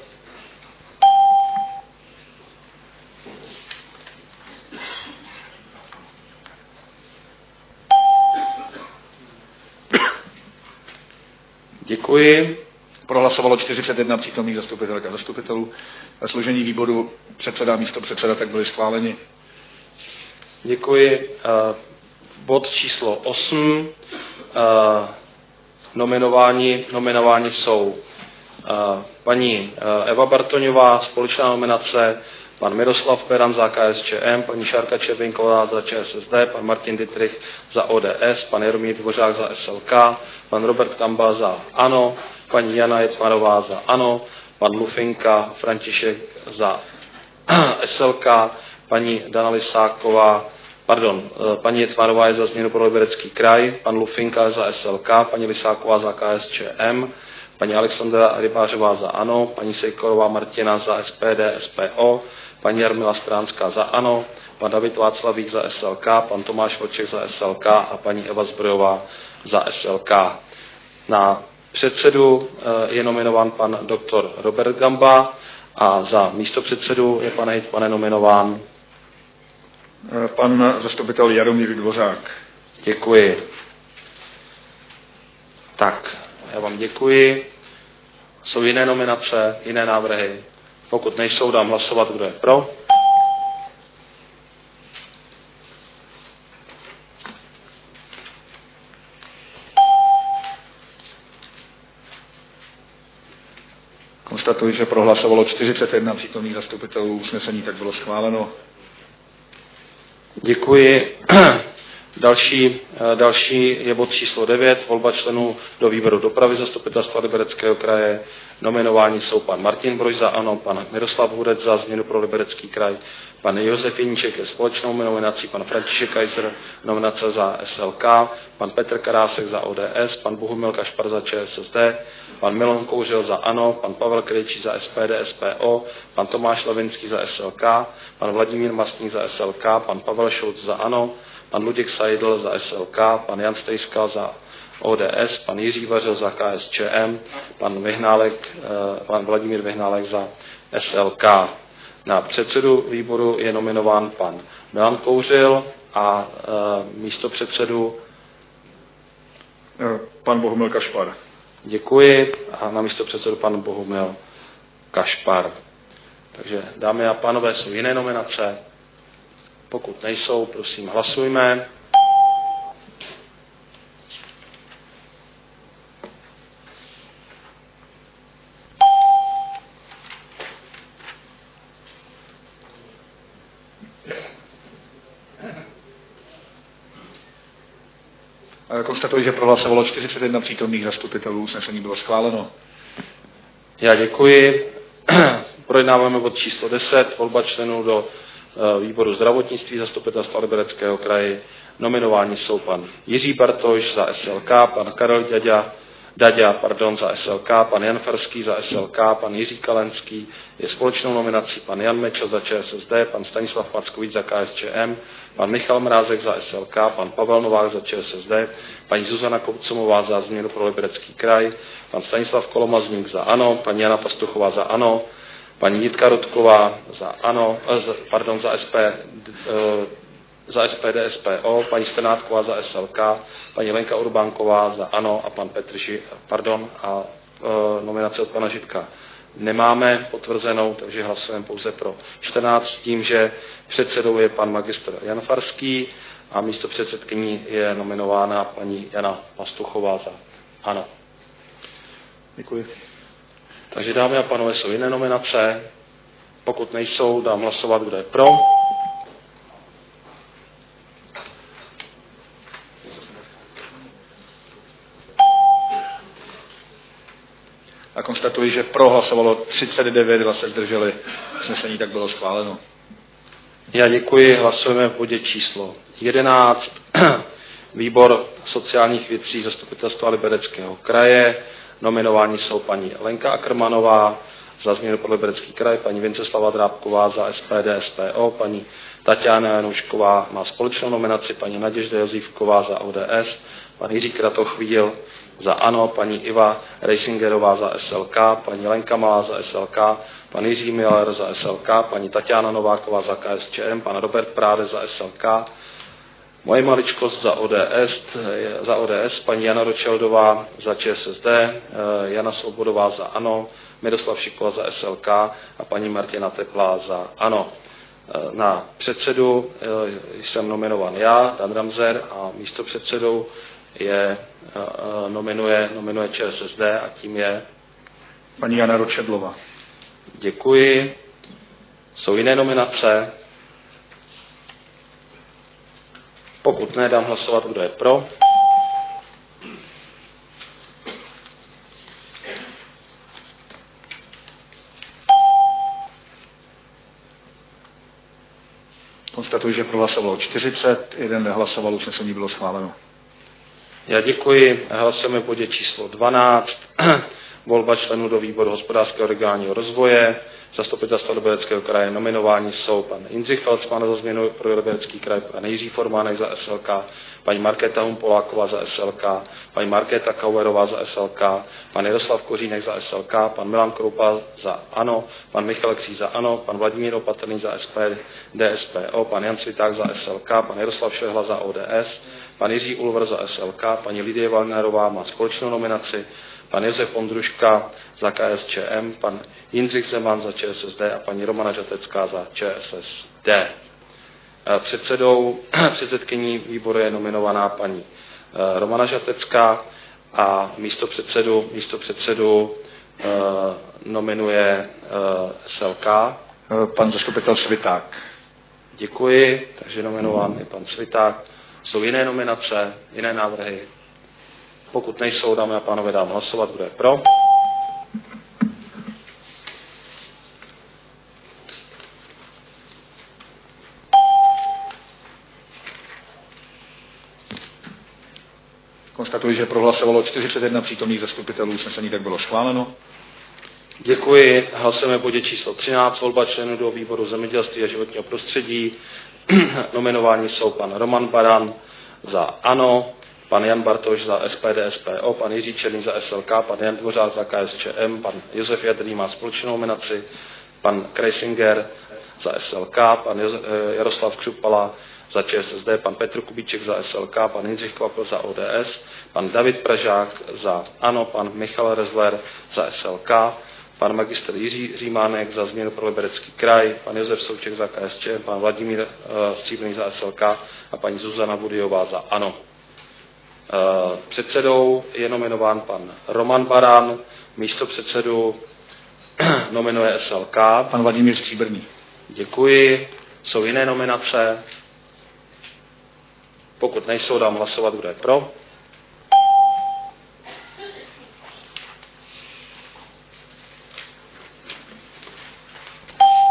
Speaker 6: Děkuji.
Speaker 1: Prohlasovalo čtyřicet jedna přítomných zastupitelek a zastupitelů. Ve složení výboru předseda a místo předseda tak byli schváleni.
Speaker 6: Děkuji. Uh, bod číslo osm. Uh, nominování, nominování jsou uh, paní uh, Eva Bartoňová, společná nominace, pan Miroslav Beran za K S Č M, paní Šárka Červinková za Č S S D, pan Martin Dittrich za O D S, pan Jaromír Dvořák za S L K, pan Robert Tamba za ANO, paní Jana Jecmanová za ANO, pan Lufinka František za S L K, paní Dana Lisáková, pardon, paní Jecmanová je za změnu pro Liberecký kraj, pan Lufinka za S L K, paní Lisáková za K S Č M, paní Alexandra Rybářová za ANO, paní Sejkorová Martina za S P D S P O, paní Jarmila Stránská za ANO, pan David Václavík za S L K, pan Tomáš Vlček za S L K a paní Eva Zbrojová za S L K. Na předsedu je nominován pan doktor Robert Gamba a za místopředsedu je pane hejtmane nominován
Speaker 1: pan zastupitel Jaromír Dvořák.
Speaker 6: Děkuji. Tak, já vám děkuji. Jsou jiné nominace, jiné návrhy? Pokud nejsou, dám hlasovat, kdo je pro.
Speaker 1: Konstatuji, že prohlasovalo čtyřicet jedna přítomných zastupitelů, usnesení tak bylo schváleno.
Speaker 6: Děkuji. Další, další je bod číslo devět, volba členů do výboru dopravy zastupitelstva Libereckého kraje. Nominování jsou pan Martin Broj za ANO, pan Miroslav Hudec za změnu pro Liberecký kraj, pan Josef Jeníček je společnou nominací, pan František Kaiser nominace za S L K, pan Petr Karásek za O D S, pan Bohumil Kašpar za Č S S D, pan Milan Kouřil za ANO, pan Pavel Krejčí za S P D S P O, pan Tomáš Lavinský za S L K, pan Vladimír Mastník za S L K, pan Pavel Šulc za ANO, pan Luděk Seidl za S L K, pan Jan Stejskal za O D S, pan Jiří Vařil za K S Č M, pan Vyhnálek, pan Vladimír Vyhnálek za S L K. Na předsedu výboru je nominován pan Milan Kouřil a místo předsedu
Speaker 1: pan Bohumil Kašpar.
Speaker 6: Děkuji a na místo předsedu pan Bohumil Kašpar. Takže dámy a pánové, jsou jiné nominace? Pokud nejsou, prosím, hlasujme.
Speaker 1: Konstatuji, že prohlasovalo čtyřicet jedna přítomných zastupitelů, usnesení bylo schváleno.
Speaker 6: Já děkuji. Projednáváme bod číslo deset, volba členů do výboru zdravotnictví Zastupitelstva Libereckého kraje. Nominování jsou pan Jiří Bartoš za S L K, pan Karel Daďa, Daďa pardon, za S L K, pan Jan Farský za S L K, pan Jiří Kalenský je společnou nominací, pan Jan Mečel za Č S S D, pan Stanislav Mackovič za K S Č M, pan Michal Mrázek za S L K, pan Pavel Novák za Č S S D, paní Zuzana Koucomová za Změnu pro Liberecký kraj, pan Stanislav Kolomazník za ANO, paní Jana Pastuchová za ANO, paní Jitka Rotková za ANO, pardon, za S P, za S P D S P O, paní Strnátková za S L K, paní Lenka Urbánková za ANO a pan Petr Ži, pardon, a e, nominace od pana Židka nemáme potvrzenou, takže hlasujeme pouze pro čtrnáct s tím, že předsedou je pan magistr Jan Farský a místo předsedkyní je nominována paní Jana Pastuchová za ANO.
Speaker 1: Děkuji.
Speaker 6: Takže dámy a pánové, jsou jiné nominace. Pokud nejsou, dám hlasovat, kdo je pro.
Speaker 1: A konstatuji, že pro hlasovalo třicet devět, dva se zdrželi. Usnesení tak bylo schváleno.
Speaker 6: Já děkuji. Hlasujeme v bodě číslo jedenáct. Výbor sociálních věcí Zastupitelstva Libereckého kraje. Nominování jsou paní Lenka Ackermanová za Změnu pro Liberecký kraj, paní Vinceslava Drábková za S P D S P O, paní Tatiana Janušková má společnou nominaci, paní Naděžda Jozívková za O D S, pan Jiří Kratochvíl za ANO, paní Iva Reisingerová za S L K, paní Lenka Malá za S L K, pan Jiří Miller za S L K, paní Tatiana Nováková za K S Č M, pan Robert Práde za S L K, moje maličkost za O D S, za O D S, paní Jana Ročeldová za Č S S D, Jana Svobodová za ANO, Miroslav Šikola za S L K a paní Martina Teplá za ANO. Na předsedu jsem nominován já, Dan Ramzer, a místo předsedou je, nominuje, nominuje Č S S D a tím je
Speaker 1: paní Jana Ročedlová.
Speaker 6: Děkuji. Jsou jiné nominace? Pokud ne, dám hlasovat, kdo je pro.
Speaker 1: Konstatuji, že prohlasovalo čtyřicet, jeden nehlasoval, usnesení bylo schváleno.
Speaker 6: Já děkuji. Hlasujeme v bodě číslo dvanáct. Volba členů do výboru hospodářského regionálního rozvoje. Zastupitelstva Libereckého kraje. Nominování jsou pan Jindřich Felsman za Změnu pro Liberecký kraj, pan Jiří Formánek za S L K, paní Markéta Humpoláková za S L K, paní Markéta Kauerová za S L K, pan Jaroslav Kořínek za S L K, pan Milan Kroupa za ANO, pan Michal Kří za ANO, pan Vladimír Opatrný za S P D S P O, pan Jan Cviták za S L K, pan Jaroslav Švehla za O D S, pan Jiří Ulver za S L K, paní Lidie Wagnerová má společnou nominaci, pan Josef Ondruška za K S Č M, pan Jindřich Zeman za Č S S D a paní Romana Žatecká za Č S S D. Předsedou, předsedkyní výboru je nominovaná paní Romana Žatecká a místo předsedu, místo předsedu nominuje S L K.
Speaker 1: Pan zastupitel Sviták.
Speaker 6: Děkuji, takže nominován je pan Sviták. Jsou jiné nominace, jiné návrhy? Pokud nejsou, dámy a pánové, dám hlasovat, kdo je pro.
Speaker 1: Konstatuji, že prohlasovalo čtyřicet jedna přítomných zastupitelů, usnesení tak bylo schváleno.
Speaker 6: Děkuji. Hlasujeme v bodě číslo třináct, volba členů do výboru zemědělství a životního prostředí. Nominování jsou pan Roman Baran za ANO, pan Jan Bartoš za S P D S P O, pan Jiří Černý za S L K, pan Jan Dvořák za K S Č M, pan Josef Jadrý má společnou nominaci, pan Kreisinger za S L K, pan Jaroslav Křupala za Č S S D, pan Petr Kubíček za S L K, pan Jindřich Kvapil za O D S, pan David Pražák za ANO, pan Michal Rezler za S L K, pan magistr Jiří Římánek za Změnu pro Liberecký kraj, pan Josef Souček za K S Č, pan Vladimír uh, Stříbrný za S L K a paní Zuzana Budyjová za ANO. Uh, předsedou je nominován pan Roman Baran, místo předsedu nominuje S L K.
Speaker 1: Pan Vladimír Stříbrný.
Speaker 6: Děkuji. Jsou jiné nominace? Pokud nejsou, dám hlasovat, kdo je pro.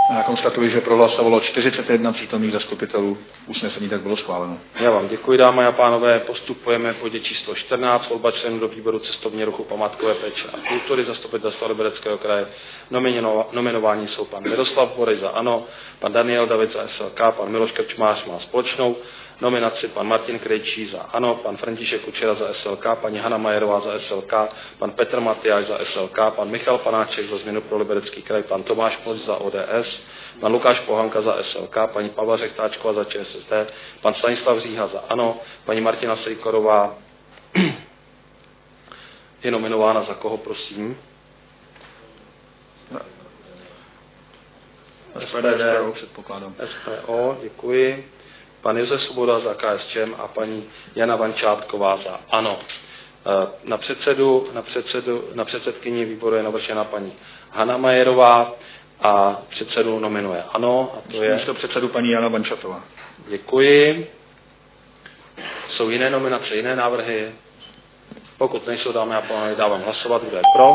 Speaker 1: Já konstatuji, že prohlasovalo čtyřicet jedna přítomných zastupitelů. Usnesení tak bylo schváleno.
Speaker 6: Já vám děkuji, dámy a pánové. Postupujeme v bodě číslo čtrnáct, volba členů do výboru cestovního ruchu, památkové péče a kultury zastupitelstva Libereckého kraje. Nominováni jsou pan Miroslav Borej za ANO, pan Daniel David za S L K, pan Miloš Krčmář má společnou nominaci, pan Martin Krejčí za ANO, pan František Kučera za S L K, paní Hana Majerová za S L K, pan Petr Matyáš za S L K, pan Michal Panáček za Změnu pro Liberecký kraj, pan Tomáš Moc za O D S, pan Lukáš Pohanka za S L K, paní Pavla Řechtáčková za Č S S D, pan Stanislav Říha za ANO, paní Martina Sejkorová je nominována za koho, prosím?
Speaker 1: S P D, předpokládám.
Speaker 6: S P O, děkuji. Pan Josef Svoboda za K S Č M a paní Jana Vančátková za ANO. Na předsedu, na předsedu, na předsedkyni výboru je navržena paní Hana Majerová a předsedu nominuje ANO, a to je
Speaker 1: místo předsedu paní Jana Vančátová.
Speaker 6: Děkuji. Jsou jiné nominace, jiné návrhy? Pokud nejsou, dámy a pánové, dávám hlasovat, kdo je pro.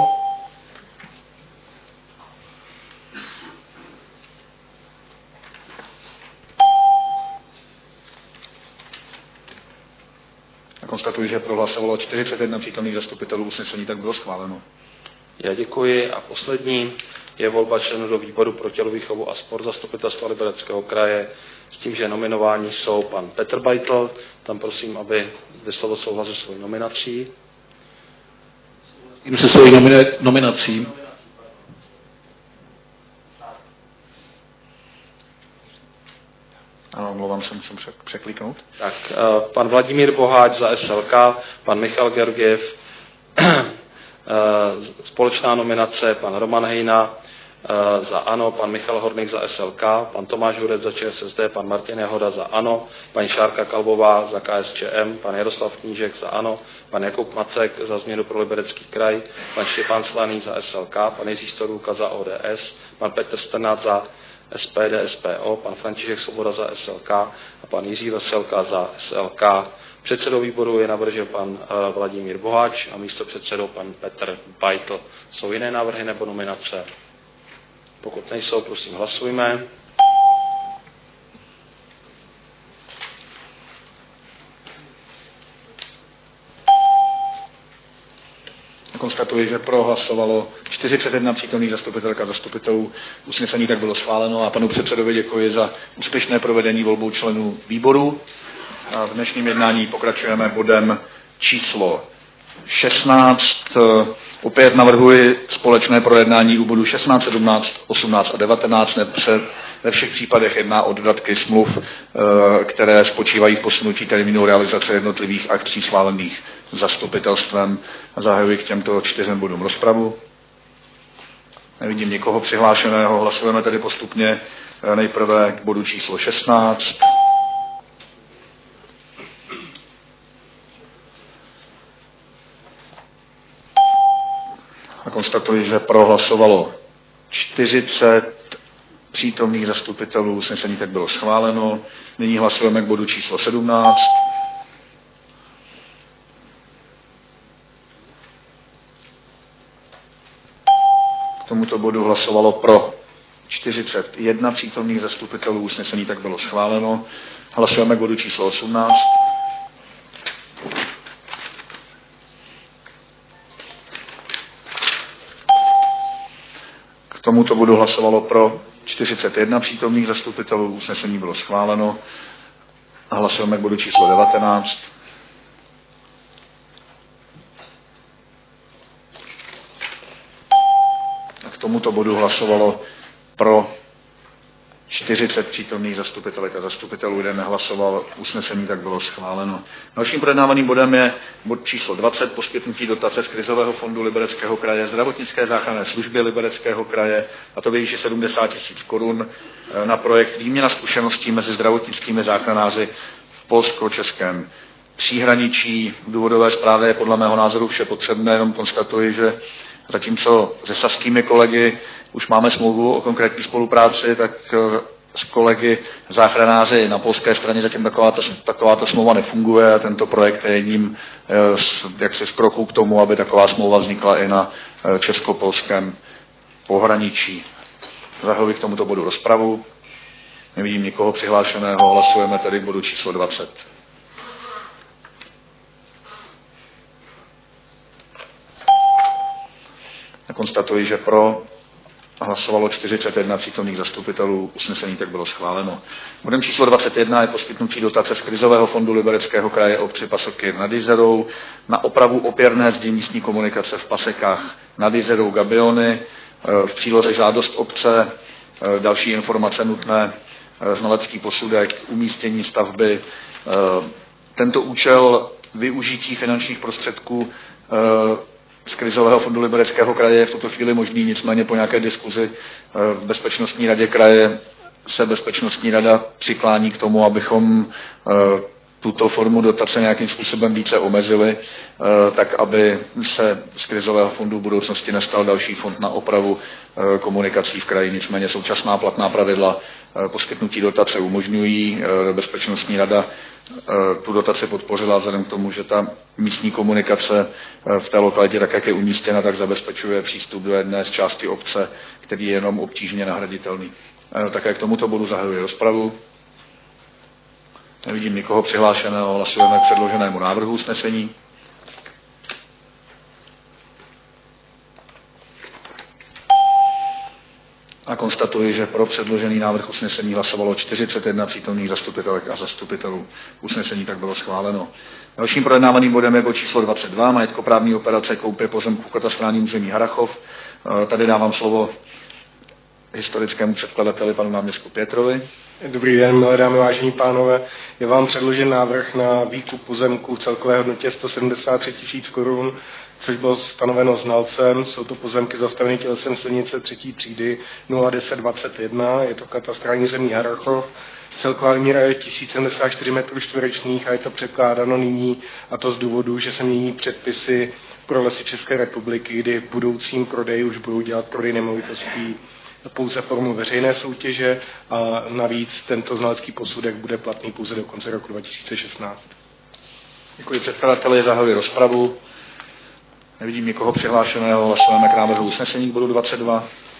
Speaker 1: Konstatuji, že prohlasovalo čtyřicet jedna přítomných zastupitelů, usnesení tak bylo schváleno.
Speaker 6: Já děkuji a poslední je volba členů do výboru pro tělovýchovu a sport zastupitelstva Libereckého kraje s tím, že nominováni jsou pan Petr Beitl, tam prosím, aby vyslovil souhlas se svou nominací.
Speaker 9: Tím se svojí nominací.
Speaker 1: Ano, omlouvám se, musím překliknout.
Speaker 6: Tak, uh, pan Vladimír Boháč za S L K, pan Michal Georgiev, uh, společná nominace, pan Roman Hejna uh, za ANO, pan Michal Horných za S L K, pan Tomáš Hurec za Č S S D, pan Martin Jahoda za ANO, paní Šárka Kalbová za K S Č M, pan Jaroslav Knížek za ANO, pan Jakub Macek za Změnu pro Liberecký kraj, pan Štěpán Slaný za S L K, pan Jiří Storůka za O D S, pan Petr Strnad za S P D, S P O, pan František Svoboda za S L K a pan Jiří Veselka za S L K. Předsedou výboru je navržen pan uh, Vladimír Boháč a místo předsedou pan Petr Beitl. Jsou jiné návrhy nebo nominace? Pokud nejsou, prosím hlasujme.
Speaker 1: Konstatuji, že prohlasovalo čtyřicet jedna přítomných zastupitelek a zastupitelů. Usnesení tak bylo schváleno a panu předsedovi děkuji za úspěšné provedení volbou členů výboru. A v dnešním jednání pokračujeme bodem číslo šestnáct. Opět navrhuji společné projednání u bodu šestnáct, sedmnáct, osmnáct a devatenáct. Nepře, ve všech případech jedná o dodatky smluv, které spočívají v posunutí termínu realizace jednotlivých akcí schválených zastupitelstvem. Zahajuji k těmto čtyřem bodům rozpravu. Nevidím nikoho přihlášeného, hlasujeme tedy postupně nejprve k bodu číslo šestnáct. A konstatuji, že prohlasovalo čtyřicet přítomných zastupitelů, usnesení tak bylo schváleno. Nyní hlasujeme k bodu číslo sedmnáct. K tomuto bodu hlasovalo pro čtyřicet jedna přítomných zastupitelů, usnesení tak bylo schváleno. Hlasujeme k bodu číslo osmnáct. K tomuto bodu hlasovalo pro čtyřicet jedna přítomných zastupitelů, usnesení bylo schváleno. Hlasujeme k bodu číslo devatenáct. K tomuto bodu hlasovalo pro čtyřicet přítomných zastupitelek a zastupitelů, jeden nehlasoval, usnesení tak bylo schváleno. Dalším projednávaným bodem je bod číslo dvacet, poskytnutí dotace z krizového fondu Libereckého kraje, zdravotnické záchranné služby Libereckého kraje, a to ve výši sedmdesát tisíc korun na projekt výměna zkušeností mezi zdravotnickými záchranáři v polsko-českém příhraničí. V důvodové zprávě je podle mého názoru vše potřebné, jenom konstatuji, že zatímco se saskými kolegy už máme smlouvu o konkrétní spolupráci, tak s kolegy záchranáři na polské straně zatím takováto, takováto smlouva nefunguje a tento projekt je jedním z, jaksi z kroků k tomu, aby taková smlouva vznikla i na česko-polském pohraničí. Zahajuji k tomuto bodu rozpravu. Nevidím nikoho přihlášeného, hlasujeme tedy k bodu číslo dvacet. Konstatuji, že pro hlasovalo čtyřicet jedna přítomných zastupitelů, usnesení tak bylo schváleno. Bodem číslo dvacet jedna je poskytnutí dotace z krizového fondu Libereckého kraje obci Pasoky nad Jizerou na opravu opěrné zdi místní komunikace v Pasekách nad Jizerou Gabiony. V příloze žádost obce, další informace nutné, znalecký posudek, umístění stavby. Tento účel využití finančních prostředků z krizového fondu Libereckého kraje je v tuto chvíli možný, nicméně po nějaké diskuzi v Bezpečnostní radě kraje se Bezpečnostní rada přiklání k tomu, abychom tuto formu dotace nějakým způsobem více omezili, tak aby se z krizového fondu v budoucnosti nestal další fond na opravu komunikací v kraji. Nicméně současná platná pravidla poskytnutí dotace umožňují. Bezpečnostní rada tu dotaci podpořila vzhledem k tomu, že ta místní komunikace v té lokalitě, tak jak je umístěna, tak zabezpečuje přístup do jedné z části obce, který je jenom obtížně nahraditelný. Také k tomuto bodu zahajuji rozpravu. Nevidím nikoho přihlášeného, hlasujeme k předloženému návrhu usnesení. A konstatuji, že pro předložený návrh usnesení hlasovalo čtyřicet jedna přítomných zastupitelek a zastupitelů. Usnesení tak bylo schváleno. Dalším projednávaným bodem je bod číslo dvacet dva, majetkoprávní operace koupě pozemku v katastrálním území Harrachov. Tady dávám slovo historickému předkladateli panu náměstku Pětrovi.
Speaker 10: Dobrý den, milé dámy, vážení pánové. Je vám předložen návrh na výkup pozemku v celkové hodnotě sto sedmdesát tři tisíc korun, což bylo stanoveno znalcem. Jsou to pozemky zastavené tělesem silnice třetí třídy nula deset dvacet jedna, je to katastrální území Harrachov. Celková výměra je tisíc sedmdesát čtyři metrů čtverečních a je to překládáno nyní, a to z důvodu, že se mění předpisy pro Lesy České republiky, kdy v budoucím prodeji už budou dělat prodej nemovitostí pouze formou veřejné soutěže a navíc tento znalecký posudek bude platný pouze do konce roku dva tisíce šestnáct.
Speaker 1: Děkuji předkladateli, zahajuji rozpravu. Nevidím nikoho přihlášeného, hlasujeme k návrhu usnesení k bodu dvacet dva.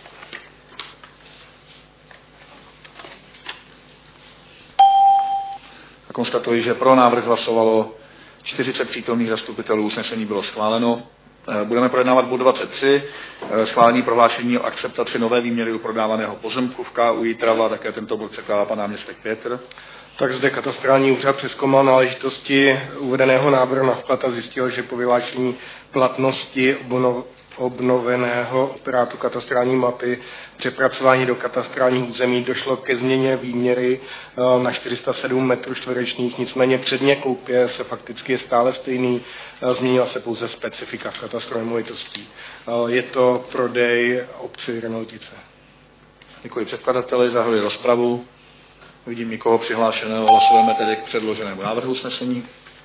Speaker 1: A konstatuji, že pro návrh hlasovalo čtyřicet přítomných zastupitelů, usnesení bylo schváleno. Budeme projednávat bod dvacet tři, schválení prohlášení o akceptaci nové výměry u prodávaného pozemku v K U Jitrava, také tento bod překládá pan náměstek Pětr.
Speaker 10: Tak zde katastrální úřad přezkoumal náležitosti uvedeného návrhu na vklad a zjistil, že po vyhlášení platnosti obnoveného operátu katastrální mapy přepracování do katastrálních území došlo ke změně výměry na čtyři sta sedm metrů čtverečních, nicméně předmět koupě se fakticky je stále stejný, změnila se pouze specifika v katastru nemovitostí. Je to prodej obci Renoltice.
Speaker 1: Děkuji předkladateli, zahajuji rozpravu. Vidím nikoho přihlášeného, hlasujeme tedy k předloženému návrhu usnesení.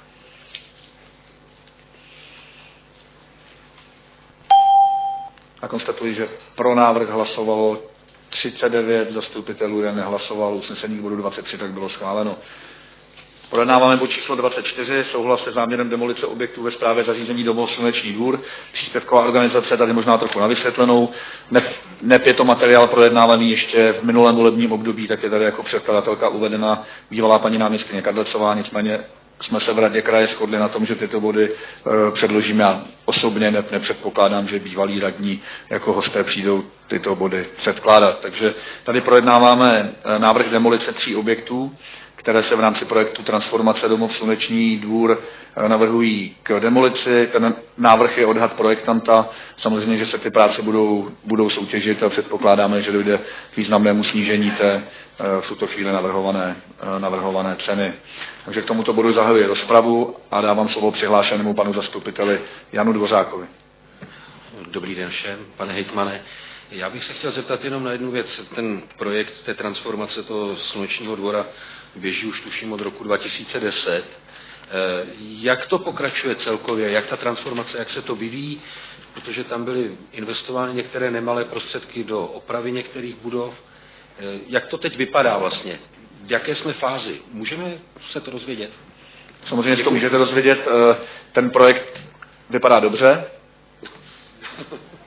Speaker 1: A konstatuji, že pro návrh hlasovalo třicet devět zastupitelů, jeden nehlasoval, usnesení k bodu dvacet tři tak bylo schváleno. Projednáváme bod číslo dvacet čtyři, souhlas se záměrem demolice objektů ve správě zařízení domov Sluneční dvůr, příspěvková organizace, tady možná trochu na vysvětlenou. Nep je to materiál projednávaný ještě v minulém volebním období, tak je tady jako předkladatelka uvedena bývalá paní náměstkyně Kadlecová, nicméně jsme se v radě kraje shodli na tom, že tyto body e, předložíme. Já osobně ne, nepředpokládám, že bývalí radní jako hosté přijdou tyto body předkládat. Takže tady projednáváme návrh demolice tří objektů, které se v rámci projektu transformace domov Sluneční dvůr navrhují k demolici. Ten návrh je odhad projektanta. Samozřejmě, že se ty práce budou, budou soutěžit a předpokládáme, že dojde k významnému snížení té v tuto chvíli navrhované, navrhované ceny. Takže k tomuto bodu zahajuji rozpravu a dávám slovo přihlášenému panu zastupiteli Janu Dvořákovi.
Speaker 11: Dobrý den všem, pane hejtmane. Já bych se chtěl zeptat jenom na jednu věc. Ten projekt té transformace toho Slunečního dvora běží už tuším od roku dva tisíce deset. Jak to pokračuje celkově? Jak ta transformace, jak se to vyvíjí? Protože tam byly investovány některé nemalé prostředky do opravy některých budov. Jak to teď vypadá vlastně? V jaké jsme fázi? Můžeme se to dozvědět?
Speaker 1: Samozřejmě si to můžete dozvědět. Ten projekt vypadá dobře.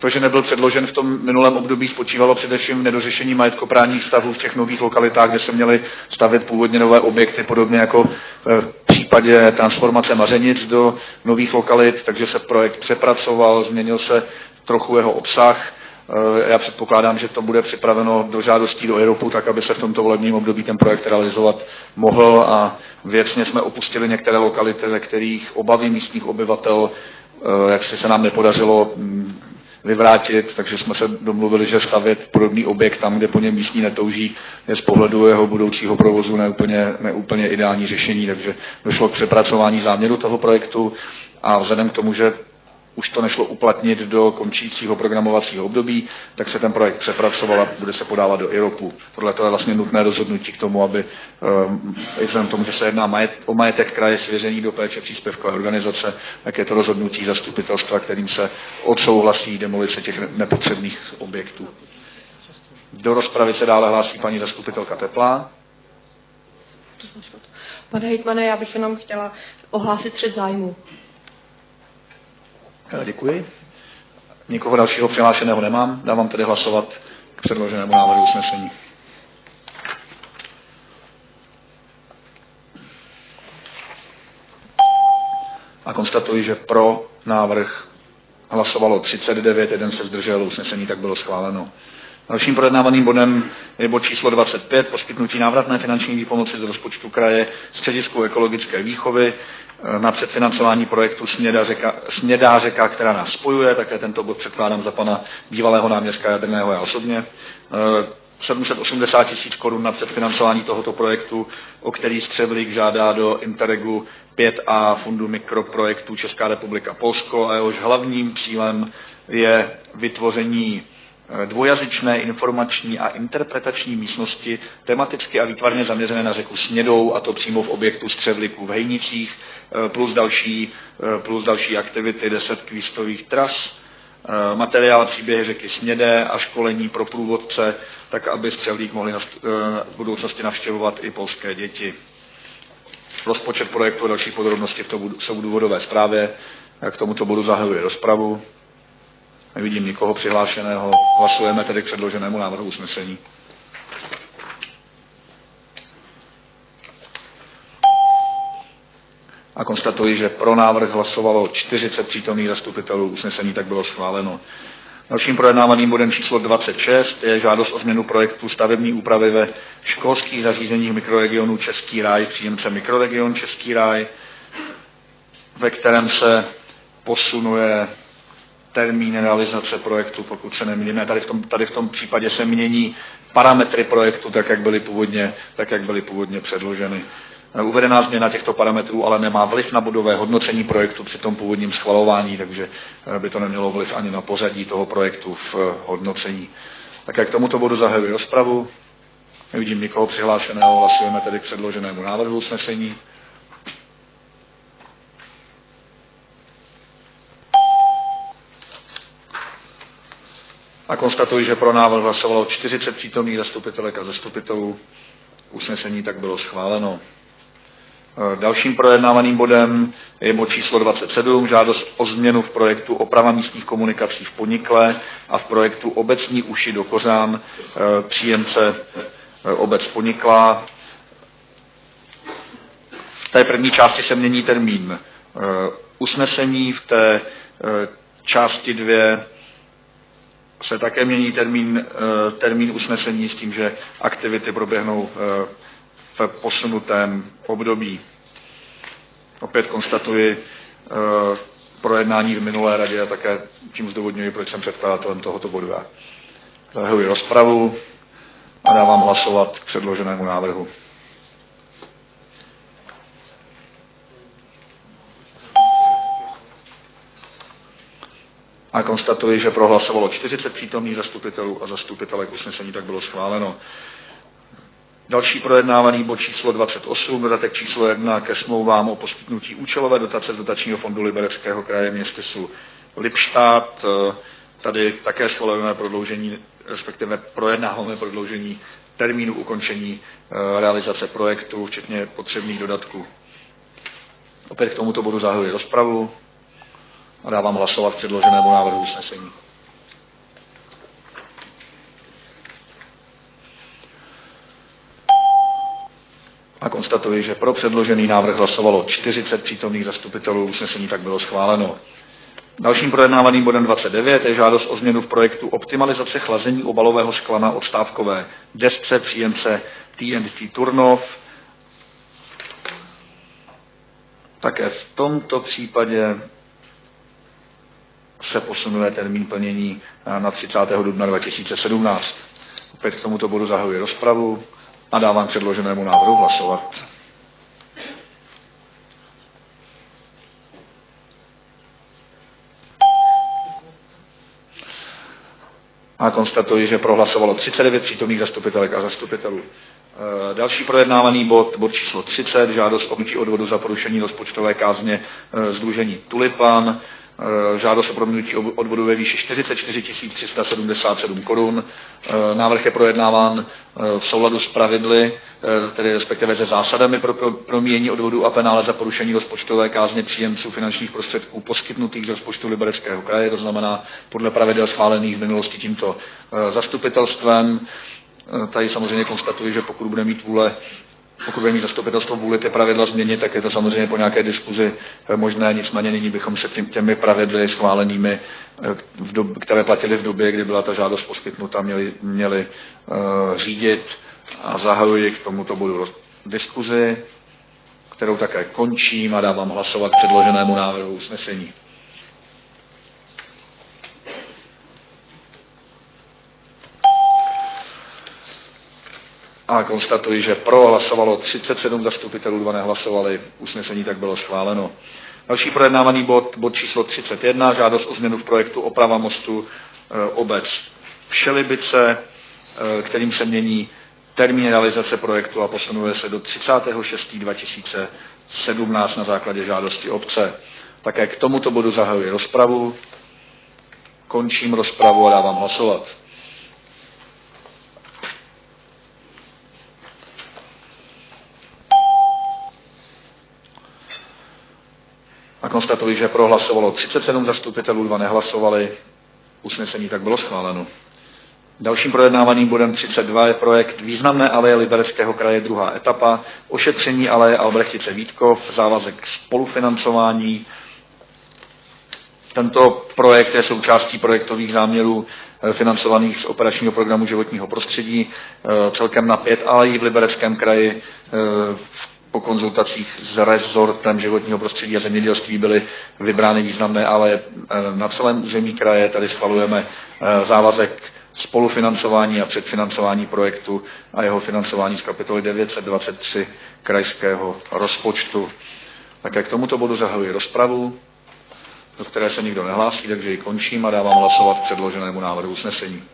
Speaker 1: To, že nebyl předložen v tom minulém období, spočívalo především v nedořešení majetkoprávních vztahů v těch nových lokalitách, kde se měly stavět původně nové objekty, podobně jako v případě transformace Mařenic do nových lokalit, takže se projekt přepracoval, změnil se trochu jeho obsah. Já předpokládám, že to bude připraveno do žádostí do IROPu, tak aby se v tomto volebním období ten projekt realizovat mohl, a věcně jsme opustili některé lokality, ve kterých obavy místních obyvatel, jak se nám nepodařilo vyvrátit, takže jsme se domluvili, že stavět podobný objekt tam, kde po něm místní netouží, je z pohledu jeho budoucího provozu neúplně, neúplně ideální řešení, takže došlo k přepracování záměru toho projektu a vzhledem k tomu, že už to nešlo uplatnit do končícího programovacího období, tak se ten projekt přepracoval a bude se podávat do IROPu. Podle toho je vlastně nutné rozhodnutí k tomu, aby i vzhledem k tomu, že se jedná majet, o majetek kraje svěření do péče příspěvkové organizace, tak je to rozhodnutí zastupitelstva, kterým se odsouhlasí demolice těch nepotřebných objektů. Do rozpravy se dále hlásí paní zastupitelka Teplá.
Speaker 3: Pane hejtmane, já bych jenom chtěla ohlásit střet zájmu.
Speaker 1: Děkuji. Nikoho dalšího přihlášeného nemám. Dávám tedy hlasovat k předloženému návrhu usnesení. A konstatuji, že pro návrh hlasovalo třicet devět, jeden se zdržel, usnesení tak bylo schváleno. Dalším projednávaným bodem je bod číslo dvacet pět, poskytnutí návratné finanční výpomoci z rozpočtu kraje středisku ekologické výchovy na předfinancování projektu Smědá řeka, Smědá řeka, která nás spojuje. Také tento bod předkládám za pana bývalého náměstka Jaderného já osobně. sedm set osmdesát tisíc korun na předfinancování tohoto projektu, o který Střevlík žádá do Interregu pět a Fundu mikroprojektů Česká republika Polsko, a jehož hlavním cílem je vytvoření dvojazyčné informační a interpretační místnosti tematicky a výtvarně zaměřené na řeku Smědou, a to přímo v objektu Střevlíku v Hejnicích, plus další, plus další aktivity, deset kvízových tras, materiál příběhy řeky Smědé a školení pro průvodce, tak aby Střevlík mohli v budoucnosti navštěvovat i polské děti. Rozpočet projektu a další podrobnosti jsou v důvodové zprávě. K tomuto bodu zahajuji rozpravu. Nevidím nikoho přihlášeného. Hlasujeme tedy k předloženému návrhu usnesení. A konstatuji, že pro návrh hlasovalo čtyřicet přítomných zastupitelů, usnesení tak bylo schváleno. Dalším projednávaným bodem číslo dvacet šest je žádost o změnu projektu stavební úpravy ve školských zařízeních mikroregionu Český ráj, příjemce mikroregion Český ráj, ve kterém se posunuje termín realizace projektu, pokud se nemění. Tady v tom, tady v tom případě se mění parametry projektu, tak jak byly původně, tak jak byly původně předloženy. Uvedená změna těchto parametrů ale nemá vliv na bodové hodnocení projektu při tom původním schvalování, takže by to nemělo vliv ani na pořadí toho projektu v hodnocení. Tak jak k tomuto bodu zahajuji rozpravu, nevidím nikoho přihlášeného, hlasujeme tedy k předloženému návrhu usnesení. A konstatuji, že pro návrh hlasovalo čtyřicet přítomných zastupitelek a zastupitelů. Usnesení tak bylo schváleno. Dalším projednávaným bodem je bod číslo dvacet sedm, žádost o změnu v projektu oprava místních komunikací v Ponikle a v projektu Obecní uši do Kořán, příjemce obec Ponikla. V té první části se mění termín usnesení, v té části dvě se také mění termín, termín usnesení s tím, že aktivity proběhnou v posunutém období. Opět konstatuji projednání v minulé radě a také tím zdůvodňuji, proč jsem předkladatelem tohoto bodu. Zahajuji rozpravu a dávám hlasovat k předloženému návrhu. A konstatuji, že prohlasovalo čtyřicet přítomných zastupitelů a zastupitelek, usnesení tak bylo schváleno. Další projednávaný bod číslo dvacet osm, dodatek číslo jedna ke smlouvám o poskytnutí účelové dotace z dotačního fondu Libereckého kraje městysu Lipštát. Tady také schvalujeme prodloužení, respektive projednáváme prodloužení termínu ukončení realizace projektu, včetně potřebných dodatků. Opět k tomuto bodu zahajuji rozpravu a dávám hlasovat k předloženému návrhu usnesení. A konstatuji, že pro předložený návrh hlasovalo čtyřicet přítomných zastupitelů, usnesení tak bylo schváleno. Dalším projednávaným bodem dvacet devět je žádost o změnu v projektu optimalizace chlazení obalového skla na odstávkové desce příjemce T and T Turnov. Také v tomto případě se posunuje termín plnění na třicátého dubna dva tisíce sedmnáct. Opět k tomuto bodu zahajuji rozpravu a dávám předloženému návrhu hlasovat. A konstatuji, že prohlasovalo třicet devět přítomných zastupitelek a zastupitelů. Další projednávaný bod, bod číslo třicet, žádost o vyšší odvodu za porušení rozpočtové kázně sdružení Tulipan, žádost o prominutí odvodu ve výši čtyřicet čtyři tisíc tři sta sedmdesát sedm korun. Návrh je projednáván v souladu s pravidly, tedy respektive se zásadami pro promíjení odvodu a penále za porušení rozpočtové kázně příjemců finančních prostředků poskytnutých z rozpočtu Libereckého kraje, to znamená podle pravidel schválených v minulosti tímto zastupitelstvem. Tady samozřejmě konstatuji, že pokud bude mít vůle, pokud bude mít zastupitelstvo vůli ty pravidla změnit, tak je to samozřejmě po nějaké diskuzi možné, nicméně nyní bychom se tím, těmi pravidly schválenými, v dob, které platily v době, kdy byla ta žádost poskytnuta, měli, měli uh, řídit a zahajuji k tomuto bodu diskuzi, kterou také končím a dávám hlasovat k předloženému návrhu usnesení. A konstatuji, že pro hlasovalo třicet sedm zastupitelů, dva nehlasovali, usnesení tak bylo schváleno. Další projednávaný bod, bod číslo třicet jedna, žádost o změnu v projektu oprava mostu e, obec Všelibice, e, kterým se mění termín realizace projektu a posunuje se do třicátého šestého dva tisíce sedmnáct na základě žádosti obce. Také k tomuto bodu zahajuji rozpravu, končím rozpravu a dávám hlasovat. A konstatuji, že prohlasovalo třicet sedm zastupitelů, dva nehlasovali, usnesení tak bylo schváleno. Dalším projednávaným bodem třicet dva je projekt Významné aleje Libereckého kraje, druhá etapa, ošetření aleje Albrechtice Vítkov, závazek spolufinancování. Tento projekt je součástí projektových záměrů financovaných z operačního programu životního prostředí, celkem na pět alejí v Libereckém kraji. Po konzultacích s rezortem životního prostředí a zemědělství byly vybrány významné aleje na celém území kraje. Tady schvalujeme závazek spolufinancování a předfinancování projektu a jeho financování z kapitoly devět set dvacet tři krajského rozpočtu. Také k tomuto bodu zahajuji rozpravu, do které se nikdo nehlásí, takže ji končím a dávám hlasovat k předloženému návrhu usnesení.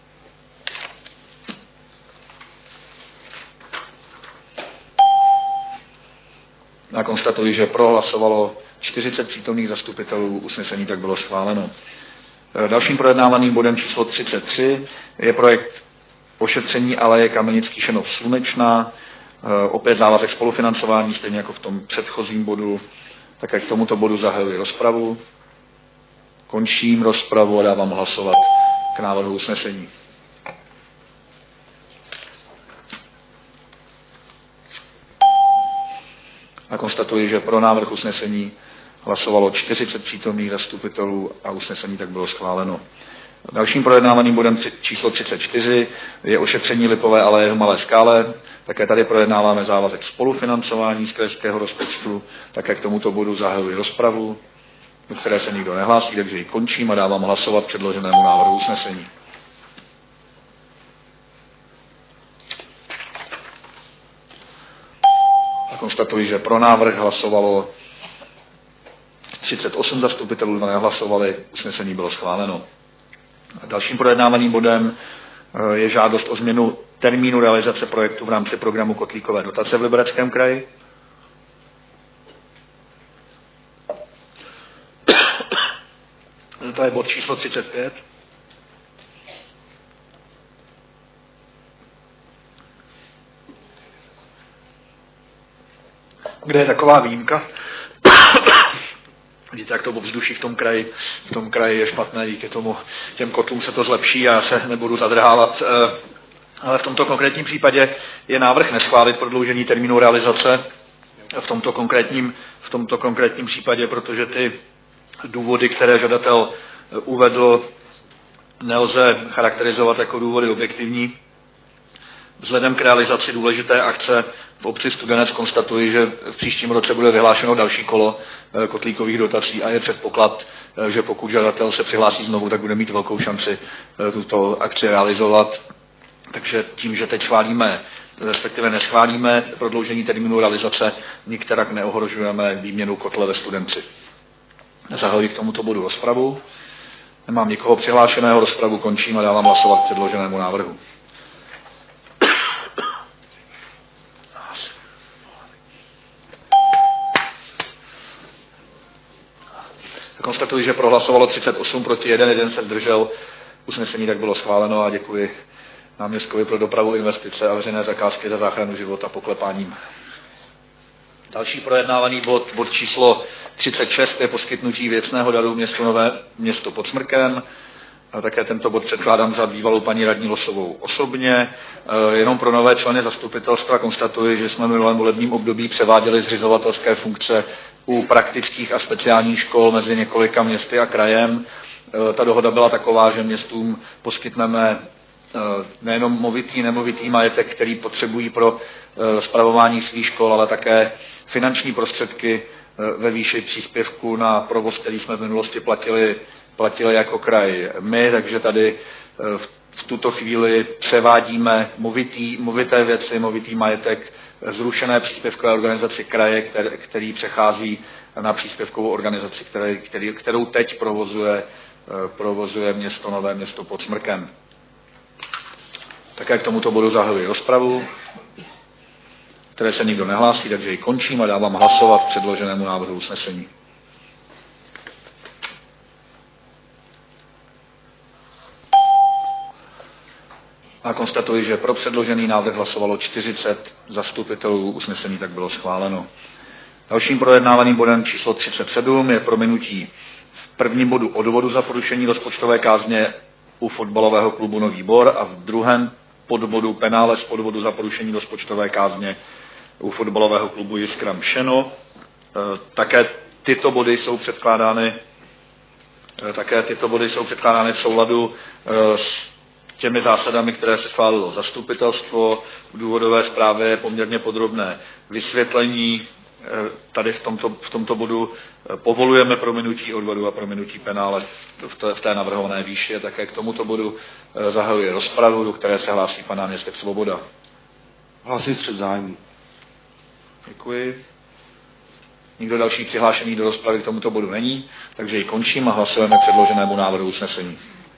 Speaker 1: A konstatuji, že prohlasovalo čtyřicet přítomných zastupitelů, usnesení tak bylo schváleno. Dalším projednávaným bodem číslo třicet tři je projekt ošetření aleje Kamenický Šenov Slunečná, opět závazek spolufinancování, stejně jako v tom předchozím bodu. Také k tomuto bodu zahajuji rozpravu, končím rozpravu a dávám hlasovat k návrhu usnesení. A konstatuji, že pro návrh usnesení hlasovalo čtyřicet přítomných zastupitelů a usnesení tak bylo schváleno. Dalším projednávaným bodem číslo třicet čtyři je ošetření Lipové aleje v Malé Skále. Také tady projednáváme závazek spolufinancování z krajského rozpočtu. Také k tomuto bodu zahajuji rozpravu, do které se nikdo nehlásí, takže ji končím a dávám hlasovat předloženému návrhu usnesení. Konstatuji, že pro návrh hlasovalo třicet osm zastupitelů, dva nehlasovali, usnesení bylo schváleno. Dalším projednávaným bodem je žádost o změnu termínu realizace projektu v rámci programu Kotlíkové dotace v Libereckém kraji. To je bod číslo třicet pět. Kde je taková výjimka. Víte, jak to ovzduší v tom kraji, v tom kraji je špatné, díky tomu těm kotlům se to zlepší a já se nebudu zadrhávat Ale v tomto konkrétním případě je návrh neschválit prodloužení termínu realizace v tomto konkrétním, v tomto konkrétním případě, protože ty důvody, které žadatel uvedl, nelze charakterizovat jako důvody objektivní. Vzhledem k realizaci důležité akce v obci Studenec konstatuji, že v příštím roce bude vyhlášeno další kolo kotlíkových dotací a je předpoklad, že pokud žadatel se přihlásí znovu, tak bude mít velkou šanci tuto akci realizovat. Takže tím, že teď schválíme, respektive neschválíme prodloužení termínu realizace, nikterak neohrožujeme výměnu kotle ve Studenci. Zahajuji k tomuto bodu rozpravu. Nemám nikoho přihlášeného, rozpravu končím a dávám hlasovat k předloženému návrhu. Konstatuji, že prohlasovalo třicet osm proti jeden, jeden se zdržel. Usnesení tak bylo schváleno a děkuji náměstkovi pro dopravu, investice a veřejné zakázky za záchranu života poklepáním. Další projednávaný bod, bod číslo třicet šest, je poskytnutí věcného daru městu Nové Město pod Smrkem. A také tento bod předkládám za bývalou paní radní Losovou osobně. Jenom pro nové členy zastupitelstva konstatuji, že jsme v minulém volebním období převáděli zřizovatelské funkce u praktických a speciálních škol mezi několika městy a krajem. Ta dohoda byla taková, že městům poskytneme nejenom movitý, nemovitý majetek, který potřebují pro spravování svých škol, ale také finanční prostředky ve výši příspěvku na provoz, který jsme v minulosti platili, platili jako kraj my, takže tady v tuto chvíli převádíme movitý, movité věci, movitý majetek zrušené příspěvkové organizaci kraje, který, který přechází na příspěvkovou organizaci, který, který, kterou teď provozuje, provozuje město Nové Město pod Smrkem. Také k tomuto bodu zahajuji rozpravu, které se nikdo nehlásí, takže ji končím a dávám hlasovat k předloženému návrhu usnesení. A konstatuji, že pro předložený návrh hlasovalo čtyřicet zastupitelů, usnesení tak bylo schváleno. Dalším projednávaným bodem číslo třicet sedm je prominutí v prvním bodu odvodu za porušení rozpočtové kázně u fotbalového klubu Nový Bor a v druhém podbodu penále z podvodu za porušení rozpočtové kázně u fotbalového klubu Jiskra Mšeno. Také tyto body jsou předkládány, také tyto body jsou předkládány v souladu s těmi zásadami, které se schválilo zastupitelstvo. V důvodové zprávě je poměrně podrobné vysvětlení. Tady v tomto, v tomto bodu povolujeme prominutí odvodu a prominutí penále v té, v té navrhované výši. Také k tomuto bodu zahajuje rozpravu, do které se hlásí pan náměstek Svoboda.
Speaker 4: Hlásím střet zájmu.
Speaker 1: Děkuji. Nikdo další přihlášený do rozpravy k tomuto bodu není, takže ji končím a hlasujeme k předloženému návrhu usnesení.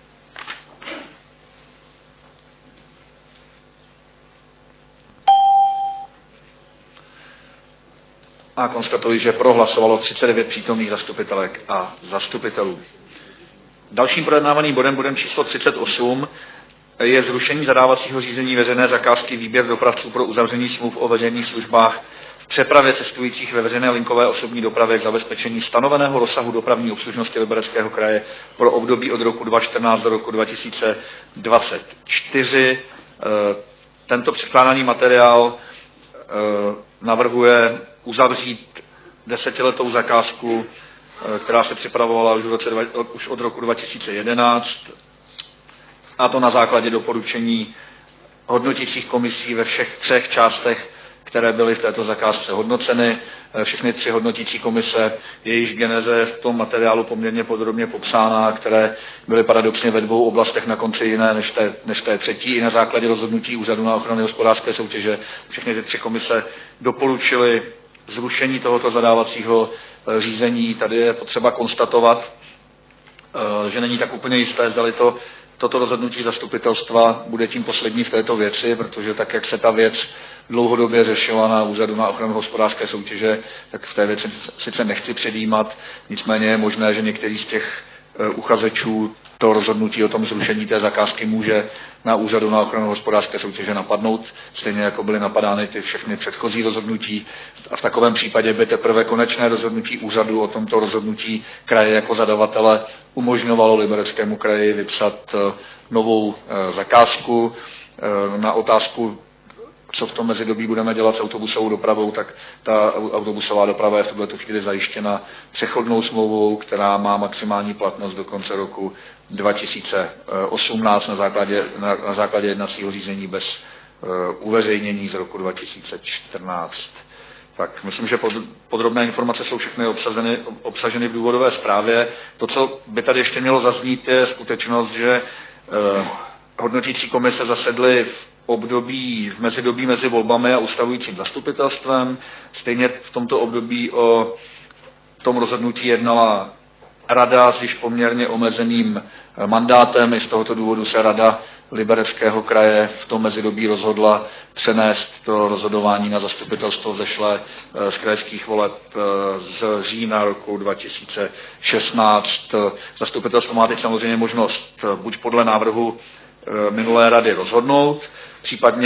Speaker 1: A konstatuji, že prohlasovalo třicet devět přítomných zastupitelek a zastupitelů. Dalším projednávaným bodem, bodem číslo třicet osm, je zrušení zadávacího řízení veřejné zakázky výběr dopravců pro uzavření smluv o veřejných službách v přepravě cestujících ve veřejné linkové osobní dopravě k zabezpečení stanoveného rozsahu dopravní obslužnosti Libereckého kraje pro období od roku dva tisíce čtrnáct do roku dva tisíce dvacet čtyři. Tento předkládaný materiál navrhuje uzavřít desetiletou zakázku, která se připravovala už, v roce, už od roku dva tisíce jedenáct, a to na základě doporučení hodnotících komisí ve všech třech částech, které byly v této zakázce hodnoceny. Všechny tři hodnotící komise, jejíž geneze v tom materiálu poměrně podrobně popsána, které byly paradoxně ve dvou oblastech na konci jiné než té, než té třetí, i na základě rozhodnutí Úřadu na ochranu hospodářské soutěže. Všechny ty tři komise doporučily zrušení tohoto zadávacího řízení. Tady je potřeba konstatovat, že není tak úplně jisté, zdali to toto rozhodnutí zastupitelstva bude tím poslední v této věci, protože tak, jak se ta věc dlouhodobě řešila na Úřadu na ochranu hospodářské soutěže, tak v té věci sice nechci předjímat, nicméně je možné, že některý z těch uchazečů to rozhodnutí o tom zrušení té zakázky může na Úřadu na ochranu hospodářské soutěže napadnout, stejně jako byly napadány ty všechny předchozí rozhodnutí. A v takovém případě by teprve konečné rozhodnutí úřadu o tomto rozhodnutí kraje jako zadavatele umožňovalo Libereckému kraji vypsat novou zakázku. Na otázku, co v tom mezidobí budeme dělat s autobusovou dopravou, tak ta autobusová doprava je v tuto chvíli zajištěna přechodnou smlouvou, která má maximální platnost do konce roku dva tisíce osmnáct na základě, na, na základě jednacího řízení bez uh, uveřejnění z roku dva tisíce čtrnáct. Tak myslím, že pod, podrobné informace jsou všechny obsaženy, obsaženy v důvodové zprávě. To, co by tady ještě mělo zaznít, je skutečnost, že uh, hodnotící komise zasedly v období, v mezidobí mezi volbami a ustavujícím zastupitelstvem. Stejně v tomto období o tom rozhodnutí jednala rada s již poměrně omezeným mandátem. I z tohoto důvodu se rada Libereckého kraje v tom mezidobí rozhodla přenést to rozhodování na zastupitelstvo vzešlé z krajských voleb z října roku dva tisíce šestnáct. Zastupitelstvo má teď samozřejmě možnost buď podle návrhu minulé rady rozhodnout, případně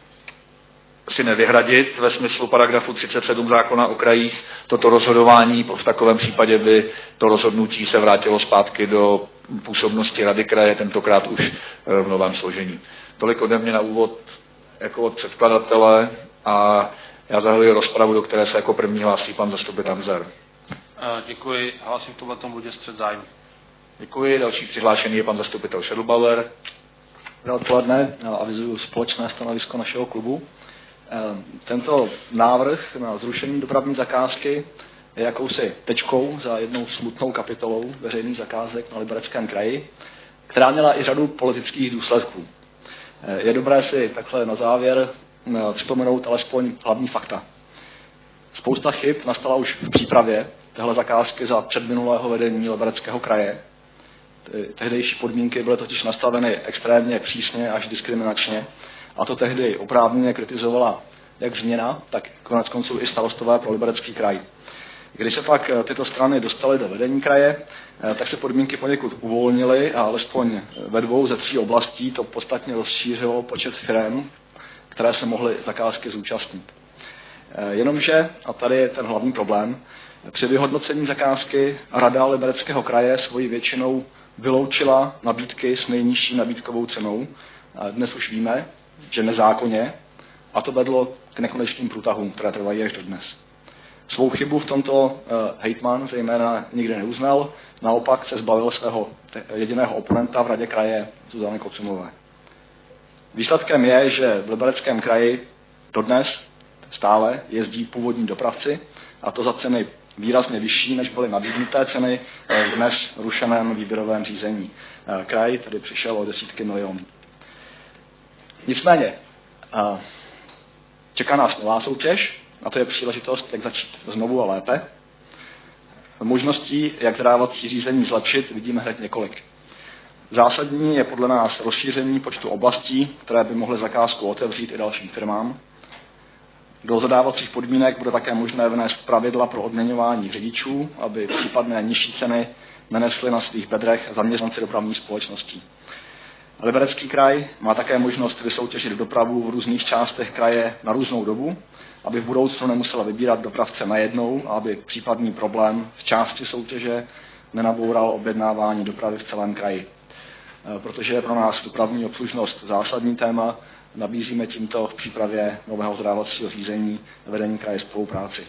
Speaker 1: si nevyhradit ve smyslu paragrafu třicet sedm zákona o krajích toto rozhodování. V takovém případě by to rozhodnutí se vrátilo zpátky do působnosti rady kraje, tentokrát už v novém složení. Tolik ode mě na úvod jako od předkladatele a já zahajuji rozpravu, do které se jako první hlásí pan zastupitel Hanzer.
Speaker 6: Děkuji, hlásím v tomto bodě střet zájmu.
Speaker 1: Děkuji, další přihlášený je pan zastupitel Šedlbauer.
Speaker 12: Dobré odpoledne, avizuju společné stanovisko našeho klubu. Tento návrh na zrušení dopravní zakázky je jakousi tečkou za jednou smutnou kapitolou veřejných zakázek na Libereckém kraji, která měla i řadu politických důsledků. Je dobré si takhle na závěr připomenout alespoň hlavní fakta. Spousta chyb nastala už v přípravě téhle zakázky za předminulého vedení Libereckého kraje. Tehdejší podmínky byly totiž nastaveny extrémně přísně až diskriminačně a to tehdy oprávněně kritizovala jak změna, tak konec konců i starostové pro Liberecký kraj. Když se pak tyto strany dostaly do vedení kraje, tak se podmínky poněkud uvolnily a alespoň ve dvou ze tří oblastí to podstatně rozšířilo počet firem, které se mohly zakázky zúčastnit. Jenomže, a tady je ten hlavní problém, při vyhodnocení zakázky Rada Libereckého kraje svojí většinou vyloučila nabídky s nejnižší nabídkovou cenou. Dnes už víme, že nezákonně, a to vedlo k nekonečným průtahům, které trvají až dodnes. Svou chybu v tomto hejtman zejména nikdy neuznal, naopak se zbavil svého jediného oponenta v radě kraje Zuzany Kocumové. Výsledkem je, že v Libereckém kraji dodnes stále jezdí původní dopravci, a to za ceny výrazně vyšší, než byly nabídnuté ceny v dnes rušeném výběrovém řízení. Kraj tedy přišel o desítky milionů. Nicméně, čeká nás nová soutěž, a to je příležitost, jak začít znovu a lépe. Možností, jak zadávací řízení zlepšit, vidíme hned několik. Zásadní je podle nás rozšíření počtu oblastí, které by mohly zakázku otevřít i dalším firmám. Do zadávacích podmínek bude také možné vnést pravidla pro odměňování řidičů, aby případné nižší ceny nenesli na svých bedrech zaměstnanci dopravní společností. Liberecký kraj má také možnost vysoutěžit dopravu v různých částech kraje na různou dobu, aby v budoucnu nemusela vybírat dopravce najednou a aby případný problém v části soutěže nenaboural objednávání dopravy v celém kraji. Protože je pro nás dopravní obslužnost zásadní téma, nabízíme tímto v přípravě nového zadávacího řízení vedení kraje spolupráci.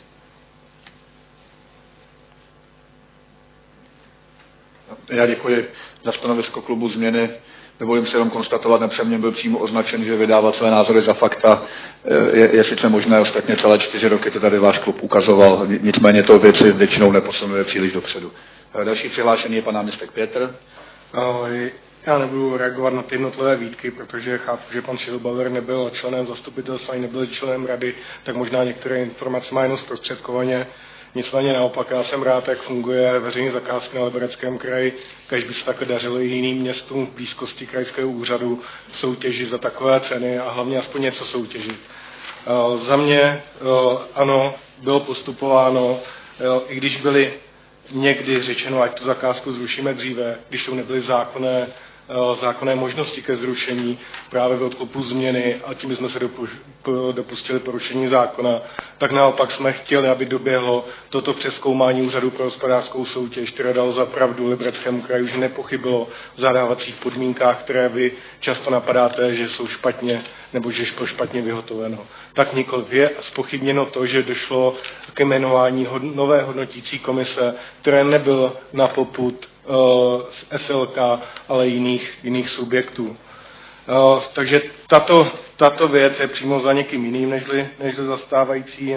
Speaker 1: Já děkuji za stanovisko klubu Změny. Dovolím si jenom konstatovat, nepřemně byl přímo označen, že vydávat své názory za fakta je, je sice možné, ostatně celé čtyři roky to tady váš klub ukazoval, nicméně to věci většinou neposunuje příliš dopředu. Další přihlášený je pan náměstek Pětr.
Speaker 10: Ahoj. Já nebudu reagovat na ty jednotlivé výtky, protože chápu, že pan Šilbauer nebyl členem zastupitelstva, ani nebyl členem rady, tak možná některé informace má jenom zprostředkovaně. Nicméně naopak, já jsem rád, jak funguje veřejné zakázky na Libereckém kraji, když by se takhle dařilo i jiným městům v blízkosti krajského úřadu soutěžit za takové ceny a hlavně aspoň něco soutěžit. Uh, za mě, uh, ano, bylo postupováno, uh, i když byly někdy řečeno, ať tu zakázku zrušíme dříve, když to nebyly zákonné zákonné možnosti ke zrušení právě v odkupu změny a tím jsme se dopustili porušení zákona, tak naopak jsme chtěli, aby doběhlo toto přezkoumání Úřadu pro hospodářskou soutěž, které dalo za pravdu Libereckému kraji, že nepochybilo v zadávacích podmínkách, které vy často napadáte, že jsou špatně nebo že je špatně vyhotoveno. Tak nikoliv je zpochybněno to, že došlo k jmenování nové hodnotící komise, které nebyl na popud uh, z S L K, ale jiných, jiných subjektů. Uh, takže tato, tato věc je přímo za někým jiným, nežli, nežli zastávající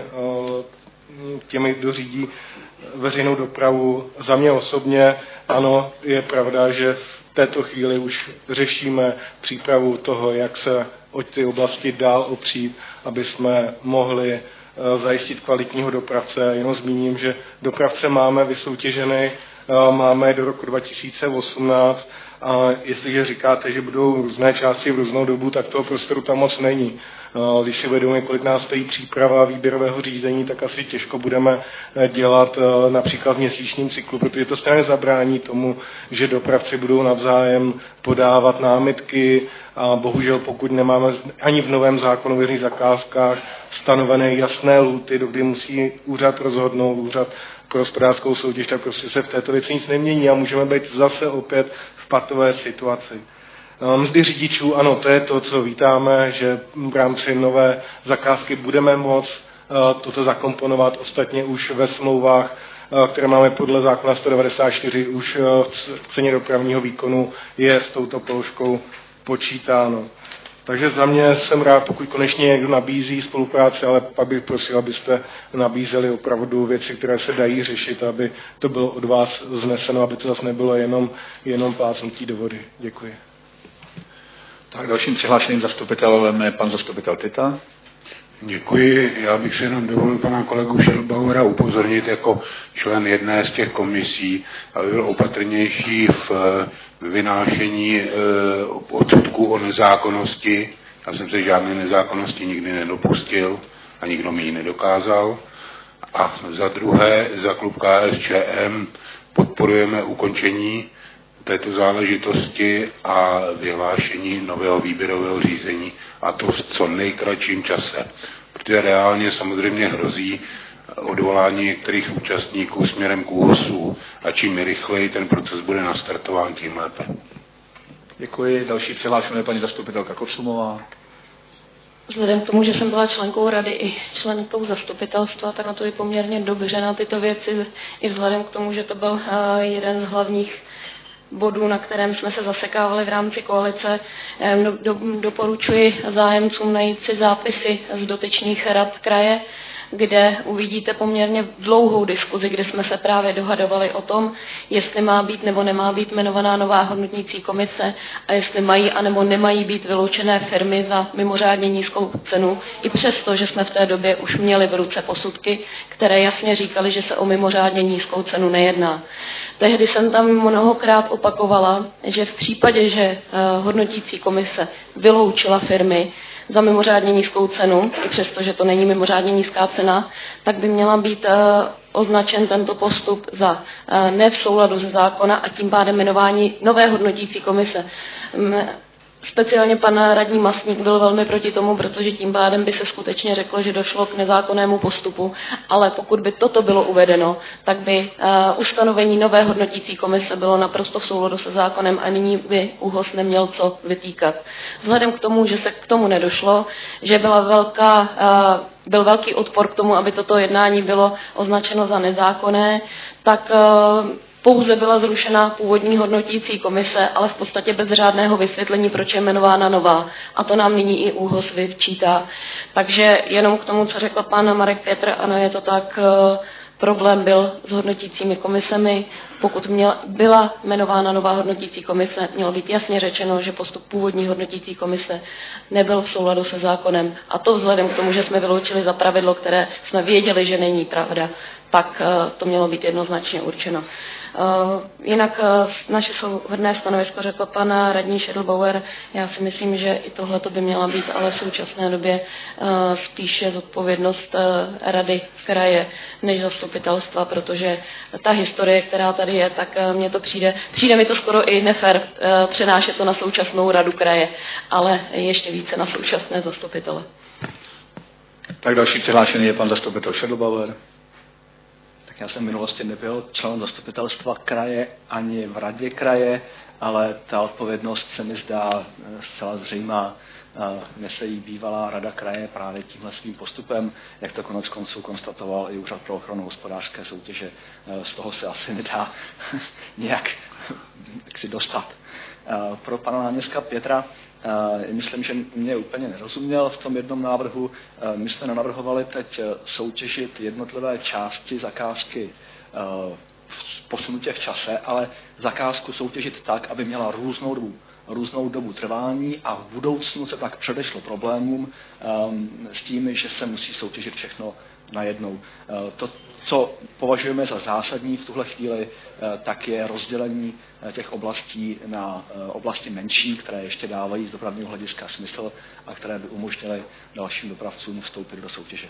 Speaker 10: uh, těmi, kdo řídí veřejnou dopravu. Za mě osobně, ano, je pravda, že v této chvíli už řešíme přípravu toho, jak se od ty oblasti dál opřít, aby jsme mohli zajistit kvalitního dopravce. Jenom zmíním, že dopravce máme vysoutěžený, máme do roku dva tisíce osmnáct a jestliže říkáte, že budou různé části v různou dobu, tak toho prostoru tam moc není. Když si vědomí, kolik nás stojí příprava výběrového řízení, tak asi těžko budeme dělat například v měsíčním cyklu, protože to stejně zabrání tomu, že dopravci budou navzájem podávat námitky a bohužel pokud nemáme ani v novém zákonu o veřejných zakázkách stanovené jasné lhůty, do kdy musí úřad rozhodnout, úřad pro hospodářskou soutěž, tak prostě se v této věci nic nemění a můžeme být zase opět v patové situaci. Mzdy řidičů, ano, to je to, co vítáme, že v rámci nové zakázky budeme moct toto zakomponovat. Ostatně už ve smlouvách, které máme podle zákona sto devadesát čtyři, už v ceně dopravního výkonu je s touto položkou počítáno. Takže za mě jsem rád, pokud konečně někdo nabízí spolupráci, ale pak bych prosil, abyste nabízeli opravdu věci, které se dají řešit, aby to bylo od vás zneseno, aby to zase nebylo jenom, jenom plácnutí do vody. Děkuji.
Speaker 1: Tak dalším přihlášeným zastupitelem je pan zastupitel Tita.
Speaker 5: Děkuji. Já bych se jenom dovolil pana kolegu Schellbauera upozornit jako člen jedné z těch komisí, aby byl opatrnější v vynášení odsudku o nezákonnosti. Já jsem se žádné nezákonnosti nikdy nedopustil a nikdo mi ji nedokázal. A za druhé, za klub K S Č M podporujeme ukončení této záležitosti a vyhlášení nového výběrového řízení, a to v co nejkratším čase, protože reálně samozřejmě hrozí odvolání některých účastníků směrem k ÚOHSu a čím rychleji ten proces bude nastartován, tím lépe.
Speaker 1: Děkuji. Další přihlášená je paní zastupitelka Kotsumová.
Speaker 3: Vzhledem k tomu, že jsem byla členkou rady i členkou zastupitelstva, tak na to je poměrně dobře na tyto věci, i vzhledem k tomu, že to byl jeden z hlavních bodů, na kterém jsme se zasekávali v rámci koalice. Do, doporučuji zájemcům najít si zápisy z dotyčných rad kraje, kde uvidíte poměrně dlouhou diskuzi, kde jsme se právě dohadovali o tom, jestli má být nebo nemá být jmenovaná nová hodnotící komise a jestli mají anebo nemají být vyloučené firmy za mimořádně nízkou cenu, i přesto, že jsme v té době už měli v ruce posudky, které jasně říkali, že se o mimořádně nízkou cenu nejedná. Tehdy jsem tam mnohokrát opakovala, že v případě, že hodnotící komise vyloučila firmy za mimořádně nízkou cenu, i přesto, že to není mimořádně nízká cena, tak by měla být označen tento postup za ne v souladu se zákona a tím pádem jmenování nové hodnotící komise. Speciálně pan radní Masník byl velmi proti tomu, protože tím pádem by se skutečně řeklo, že došlo k nezákonnému postupu, ale pokud by toto bylo uvedeno, tak by uh, ustanovení nové hodnotící komise bylo naprosto v souladu se zákonem a nyní by ÚOHS neměl co vytýkat. Vzhledem k tomu, že se k tomu nedošlo, že byla velká, uh, byl velký odpor k tomu, aby toto jednání bylo označeno za nezákonné, tak uh, pouze byla zrušena původní hodnotící komise, ale v podstatě bez řádného vysvětlení, proč je jmenována nová. A to nám nyní i ÚOHS vyčítá. Takže jenom k tomu, co řekl pan Marek Pětr, ano, je to tak, problém byl s hodnotícími komisemi. Pokud měla, byla jmenována nová hodnotící komise, mělo být jasně řečeno, že postup původní hodnotící komise nebyl v souladu se zákonem. A to vzhledem k tomu, že jsme vyloučili za pravidlo, které jsme věděli, že není pravda, tak to mělo být jednoznačně určeno. Jinak naše souhrnné stanovisko řekl pan radní Schädelbauer. Já si myslím, že i tohle by měla být ale v současné době spíše zodpovědnost rady kraje než zastupitelstva, protože ta historie, která tady je, tak mně to přijde, přijde mi to skoro i nefér přenášet to na současnou radu kraje, ale ještě více na současné zastupitele.
Speaker 1: Tak další přihlášený je pan zastupitel Schädelbauer.
Speaker 12: Tak já jsem v minulosti nebyl členem zastupitelstva kraje ani v radě kraje, ale ta odpovědnost se mi zdá zcela zřejmá. Nese jí bývalá rada kraje právě tímhle svým postupem, jak to konec konců konstatoval i Úřad pro ochranu hospodářské soutěže. Z toho se asi nedá nějak si dostat. Pro pana náměstka Pětra, myslím, že mě úplně nerozuměl v tom jednom návrhu. My jsme nenavrhovali teď soutěžit jednotlivé části zakázky posunutě v čase, ale zakázku soutěžit tak, aby měla různou dobu různou dobu trvání a v budoucnu se tak předešlo problémům um, s tím, že se musí soutěžit všechno najednou. Uh, to, co považujeme za zásadní v tuhle chvíli, uh, tak je rozdělení uh, těch oblastí na uh, oblasti menší, které ještě dávají z dopravního hlediska smysl a které by umožnily dalším dopravcům vstoupit do soutěže.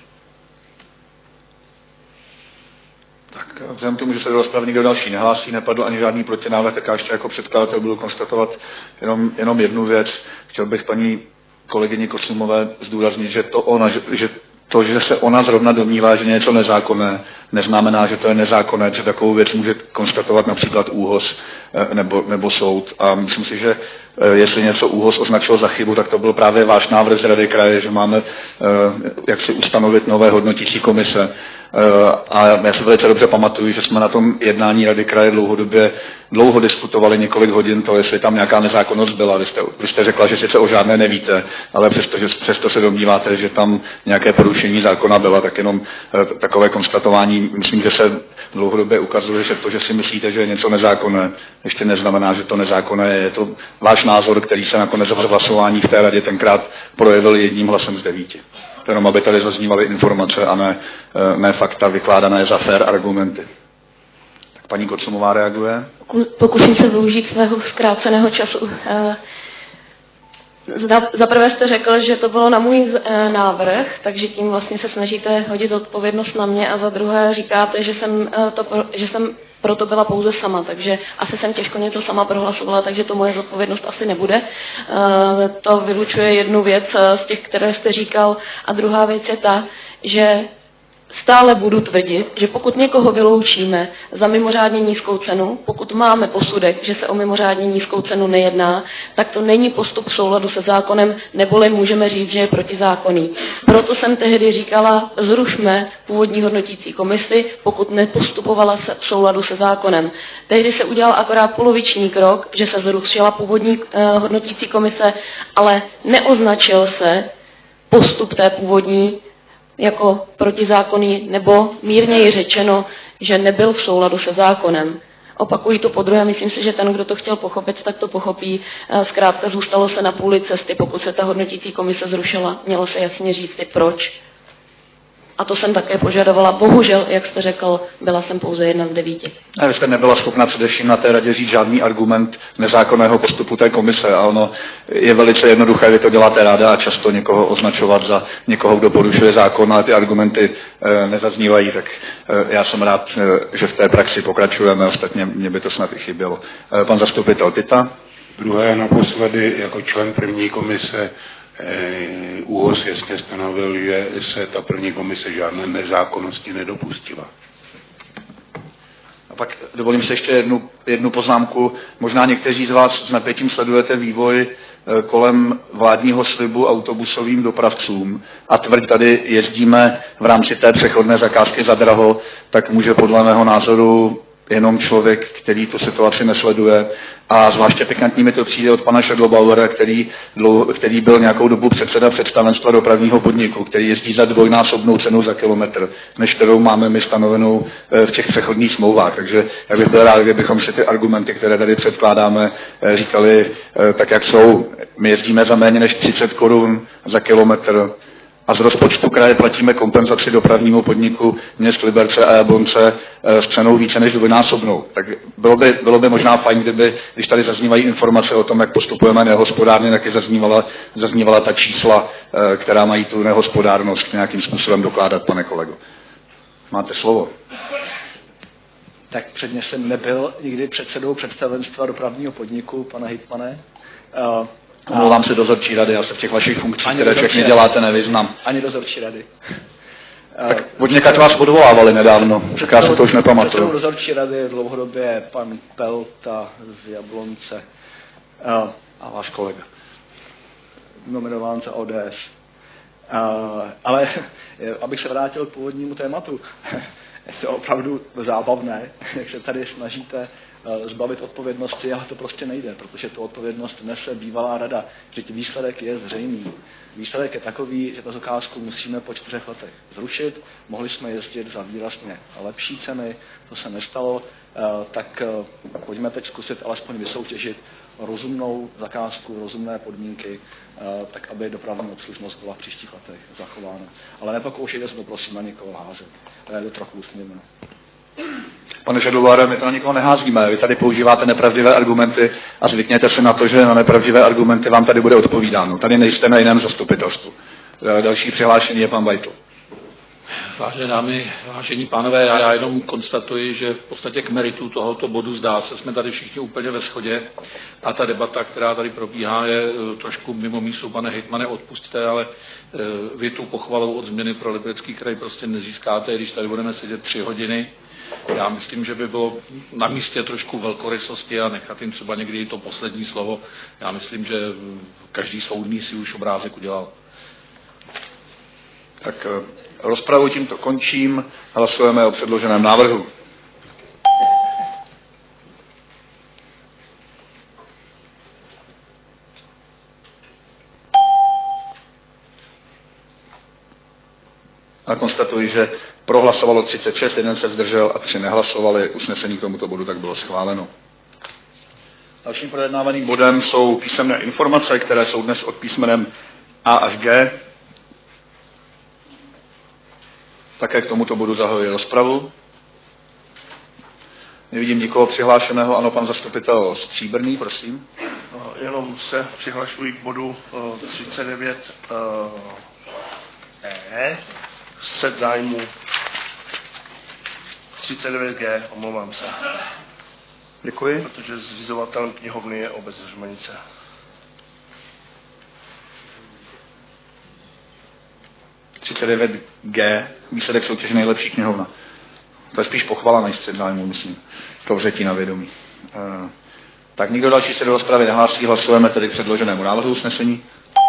Speaker 1: Tak vzhledem k tomu, že se do rozpravy nikdo další nehlásí, nepadl ani žádný protinávrh, tak já ještě jako předkladatel budu konstatovat jenom, jenom jednu věc. Chtěl bych paní kolegyni Kosumové zdůraznit, že to, ona, že, že to, že se ona zrovna domnívá, že něco nezákonné, neznamená, že to je nezákonné, že takovou věc může konstatovat například ÚHOS nebo, nebo soud. A myslím si, že jestli něco ÚHOS označil za chybu, tak to byl právě váš návrh z Rady kraje, že máme jak si ustanovit nové hodnotící komise. A já se velice dobře pamatuju, že jsme na tom jednání Rady kraje dlouhodobě dlouho diskutovali několik hodin to, jestli tam nějaká nezákonnost byla. Vy jste, vy jste řekla, že sice o žádné nevíte, ale přesto, že, přesto se domníváte, že tam nějaké porušení zákona byla, tak jenom takové konstatování. Myslím, že se dlouhodobě ukazuje, že to, že si myslíte, že je něco nezákonné, ještě neznamená, že to nezákonné je. Je to váš názor, který se nakonec v hlasování v té radě tenkrát projevil jedním hlasem z devíti. Jenom aby tady zaznívaly informace a ne, ne fakta vykládané za fair argumenty. Tak paní Kocumová reaguje.
Speaker 3: Pokusím se využít svého zkráceného času. Za prvé jste řekl, že to bylo na můj návrh, takže tím vlastně se snažíte hodit odpovědnost na mě, a za druhé říkáte, že jsem, to, že jsem proto byla pouze sama, takže asi jsem těžko něco sama prohlasovala, takže to moje zodpovědnost asi nebude. To vylučuje jednu věc z těch, které jste říkal, a druhá věc je ta, že stále budu tvrdit, že pokud někoho vyloučíme za mimořádně nízkou cenu, pokud máme posudek, že se o mimořádně nízkou cenu nejedná, tak to není postup v souladu se zákonem, neboli můžeme říct, že je protizákonný. Proto jsem tehdy říkala, zrušme původní hodnotící komisi, pokud nepostupovala se v souladu se zákonem. Tehdy se udělal akorát poloviční krok, že se zrušila původní eh, hodnotící komise, ale neoznačil se postup té původní jako protizákonný, nebo mírněji řečeno, že nebyl v souladu se zákonem. Opakuji to podruhé, myslím si, že ten, kdo to chtěl pochopit, tak to pochopí. Zkrátka zůstalo se na půli cesty, pokud se ta hodnotící komise zrušila, mělo se jasně říct i proč. A to jsem také požadovala. Bohužel, jak jste řekl, byla jsem pouze jedna z devíti.
Speaker 1: A vy jste nebyla schopna především na té radě říct žádný argument nezákonného postupu té komise. A ono je velice jednoduché, vy to děláte ráda a často někoho označovat za někoho, kdo porušuje zákon, ale ty argumenty e, nezaznívají. Tak e, já jsem rád, e, že v té praxi pokračujeme. Ostatně mě by to snad i chybělo. E, pan zastupitel Pita.
Speaker 5: Druhé naposledy jako člen první komise ÚHOS jasně stanovil, že se ta první komise žádné nezákonnosti nedopustila.
Speaker 1: A pak dovolím se ještě jednu, jednu poznámku. Možná někteří z vás s napětím sledujete vývoj kolem vládního slibu autobusovým dopravcům a tvrdí, tady jezdíme v rámci té přechodné zakázky za draho, tak může podle mého názoru jenom člověk, který tu situaci nesleduje. A zvláště pikantní mi to přijde od pana Schädelbauera, který, který byl nějakou dobu předseda představenstva dopravního podniku, který jezdí za dvojnásobnou cenu za kilometr, než kterou máme my stanovenou v těch přechodných smlouvách. Takže já bych byl rád, kdybychom si ty argumenty, které tady předkládáme, říkali tak, jak jsou. My jezdíme za méně než třicet korun za kilometr a z rozpočtu kraje platíme kompenzaci dopravnímu podniku měst Liberce a Jablonce s cenou více než dvojnásobnou. Tak bylo by, bylo by možná fajn, kdyby, když tady zaznívají informace o tom, jak postupujeme nehospodárně, taky zaznívala, zaznívala ta čísla, která mají tu nehospodárnost nějakým způsobem dokládat, pane kolego. Máte slovo.
Speaker 12: Tak předně jsem nebyl nikdy předsedou představenstva dopravního podniku, pane hejtmane. Uh,
Speaker 1: Omlouvám se, dozorčí rady, já se v těch vašich funkcích, které všechny děláte, nevyznám.
Speaker 12: Ani dozorčí rady.
Speaker 1: Tak od někač vás odvolávali nedávno, tak já se to už nepamatuju.
Speaker 12: Předsedou dozorčí rady je dlouhodobě pan Pelta z Jablonce. Uh,
Speaker 1: a váš kolega.
Speaker 12: Nominován za O D S. Uh, ale abych se vrátil k původnímu tématu, je to opravdu zábavné, jak se tady snažíte zbavit odpovědnosti, ale to prostě nejde, protože tu odpovědnost nese bývalá rada. Vždyť výsledek je zřejmý. Výsledek je takový, že ta zakázku musíme po čtyřech letech zrušit. Mohli jsme jezdit za výrazně lepší ceny, to se nestalo, tak pojďme teď zkusit alespoň vysoutěžit rozumnou zakázku, rozumné podmínky, tak aby dopravní obslužnost byla v příštích letech zachována. Ale nepokoušejte se to prosím na někoho házet. To je to trochu úsměvné.
Speaker 1: Pane Žadulare, my to na nikoho neházíme. Vy tady používáte nepravdivé argumenty a zvykněte se na to, že na nepravdivé argumenty vám tady bude odpovídáno. Tady nejste na jiném zastupitelstvu. Další přihlášený je pan Bajtl.
Speaker 9: Vážené dámy, vážení pánové, já jenom konstatuji, že v podstatě k meritu tohoto bodu zdá se, jsme tady všichni úplně ve shodě a ta debata, která tady probíhá, je trošku mimo mísu, pane hejtmane, odpusťte, ale vy tu pochvalou od změny pro Liberecký kraj prostě nezískáte, když tady budeme sedět tři hodiny. Já myslím, že by bylo na místě trošku velkorysosti a nechat jim třeba někdy i to poslední slovo. Já myslím, že každý soudný si už obrázek udělal.
Speaker 1: Tak rozpravu tímto končím. Hlasujeme o předloženém návrhu. A konstatuji, že prohlasovalo třicet šest, jeden se zdržel a tři nehlasovali. Usnesení k tomuto bodu tak bylo schváleno. Dalším projednávaným bodem jsou písemné informace, které jsou dnes od písmenem A až G. Také k tomuto bodu zahajuji rozpravu. Nevidím nikoho přihlášeného. Ano, pan zastupitel Stříbrný, prosím.
Speaker 13: Jenom se přihlašuji k bodu třicet devět E. Střet zájmu třicet devět G, omlouvám se.
Speaker 1: Děkuji.
Speaker 13: Protože zřizovatelem knihovny je obec Heřmanice.
Speaker 1: třicet devět G, výsledek soutěže nejlepší knihovna. To je spíš pochvala než střet zájmu, myslím. To vzetí na vědomí. E, tak nikdo další se do rozpravy nehlásí, hlasujeme tedy k předloženému návrhu usnesení.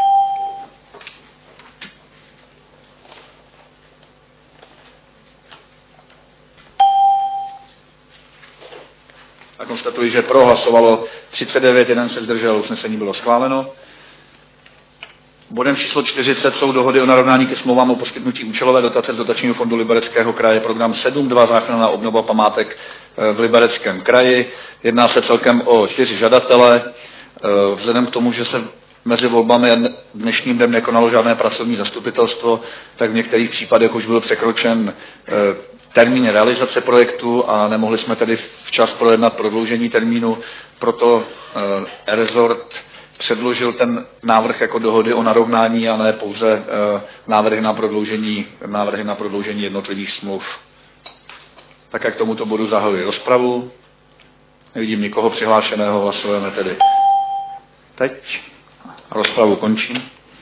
Speaker 1: A konstatuji, že pro hlasovalo třicet devět, jeden se zdržel, usnesení bylo schváleno. Bodem číslo čtyřicet jsou dohody o narovnání ke smlouvám o poskytnutí účelové dotace z dotačního fondu Libereckého kraje, program sedm dva, záchranná obnova památek v Libereckém kraji. Jedná se celkem o čtyři žadatele. Vzhledem k tomu, že se mezi volbami a dnešním dnem nekonalo žádné pracovní zastupitelstvo, tak v některých případech už byl překročen termín realizace projektu a nemohli jsme tedy včas projednat prodloužení termínu, proto eh, rezort předložil ten návrh jako dohody o narovnání a ne pouze eh, návrhy na prodloužení, návrhy na prodloužení jednotlivých smluv. Tak jak tomuto bodu zahajuji rozpravu. Nevidím nikoho přihlášeného, hlasujeme tedy teď. Rozpravu končím.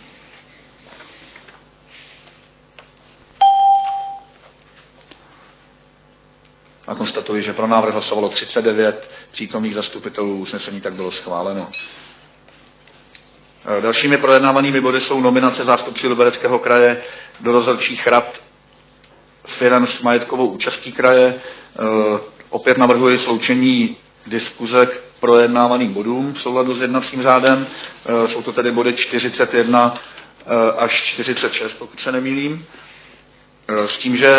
Speaker 1: A konstatuji, že pro návrh hlasovalo třicet devět přítomných zastupitelů, usnesení tak bylo schváleno. Dalšími projednávanými body jsou nominace zástupců Libereckého kraje do dozorčích rad firem s majetkovou účastí kraje. Opět navrhuji sloučení diskuze k projednávaným bodům v souladu s jednacím řádem. Jsou to tedy body čtyřicet jedna až čtyřicet šest, pokud se nemýlím. S tím, že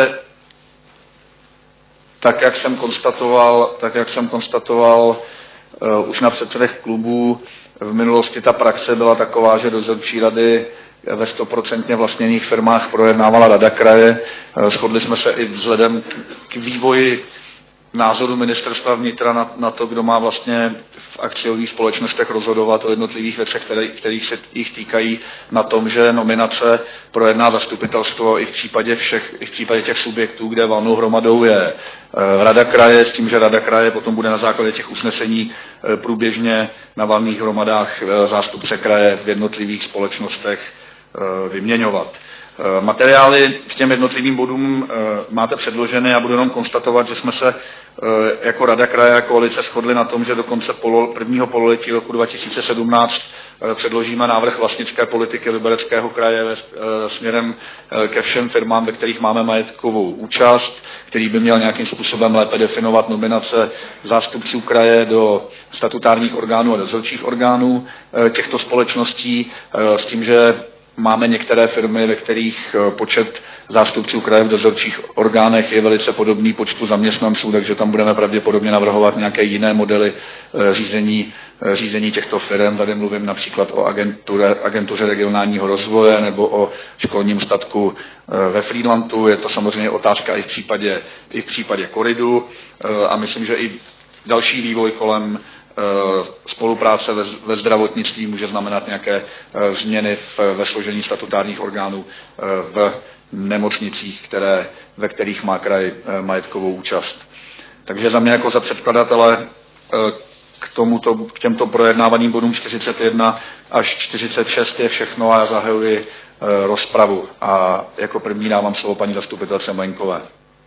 Speaker 1: tak, jak jsem konstatoval, tak, jak jsem konstatoval už na předsedech klubů, v minulosti ta praxe byla taková, že dozorčí rady ve stoprocentně vlastněných firmách projednávala Rada kraje. Shodli jsme se i vzhledem k vývoji názoru ministerstva vnitra na, na to, kdo má vlastně v akciových společnostech rozhodovat o jednotlivých věcech, které, kterých se jich týkají, na tom, že nominace projedná zastupitelstvo i v případě všech, i v případě těch subjektů, kde valnou hromadou je Rada kraje, s tím, že Rada kraje potom bude na základě těch usnesení průběžně na valných hromadách zástupce kraje v jednotlivých společnostech vyměňovat. Materiály k těm jednotlivým bodům máte předložené a budu jenom konstatovat, že jsme se jako Rada kraje a koalice shodli na tom, že do konce polo, prvního pololetí roku dva tisíce sedmnáct předložíme návrh vlastnické politiky Libereckého kraje ve, směrem ke všem firmám, ve kterých máme majetkovou účast, který by měl nějakým způsobem lépe definovat nominace zástupců kraje do statutárních orgánů a dozorčích orgánů těchto společností, s tím, že máme některé firmy, ve kterých počet zástupců kraje v dozorčích orgánech je velice podobný počtu zaměstnanců, takže tam budeme pravděpodobně navrhovat nějaké jiné modely řízení, řízení těchto firm. Tady mluvím například o agentuře, agentuře regionálního rozvoje nebo o školním statku ve Frýdlantu. Je to samozřejmě otázka i v případě, i v případě Koridu a myslím, že i další vývoj kolem spolupráce ve, ve zdravotnictví může znamenat nějaké změny v, ve složení statutárních orgánů v nemocnicích, které, ve kterých má kraj majetkovou účast. Takže za mě jako za předkladatele k, tomuto, k těmto projednávaným bodům čtyřicet jedna až čtyřicet šest je všechno a já zahajuji rozpravu. A jako první dávám slovo paní zastupitelce Mlejnkové.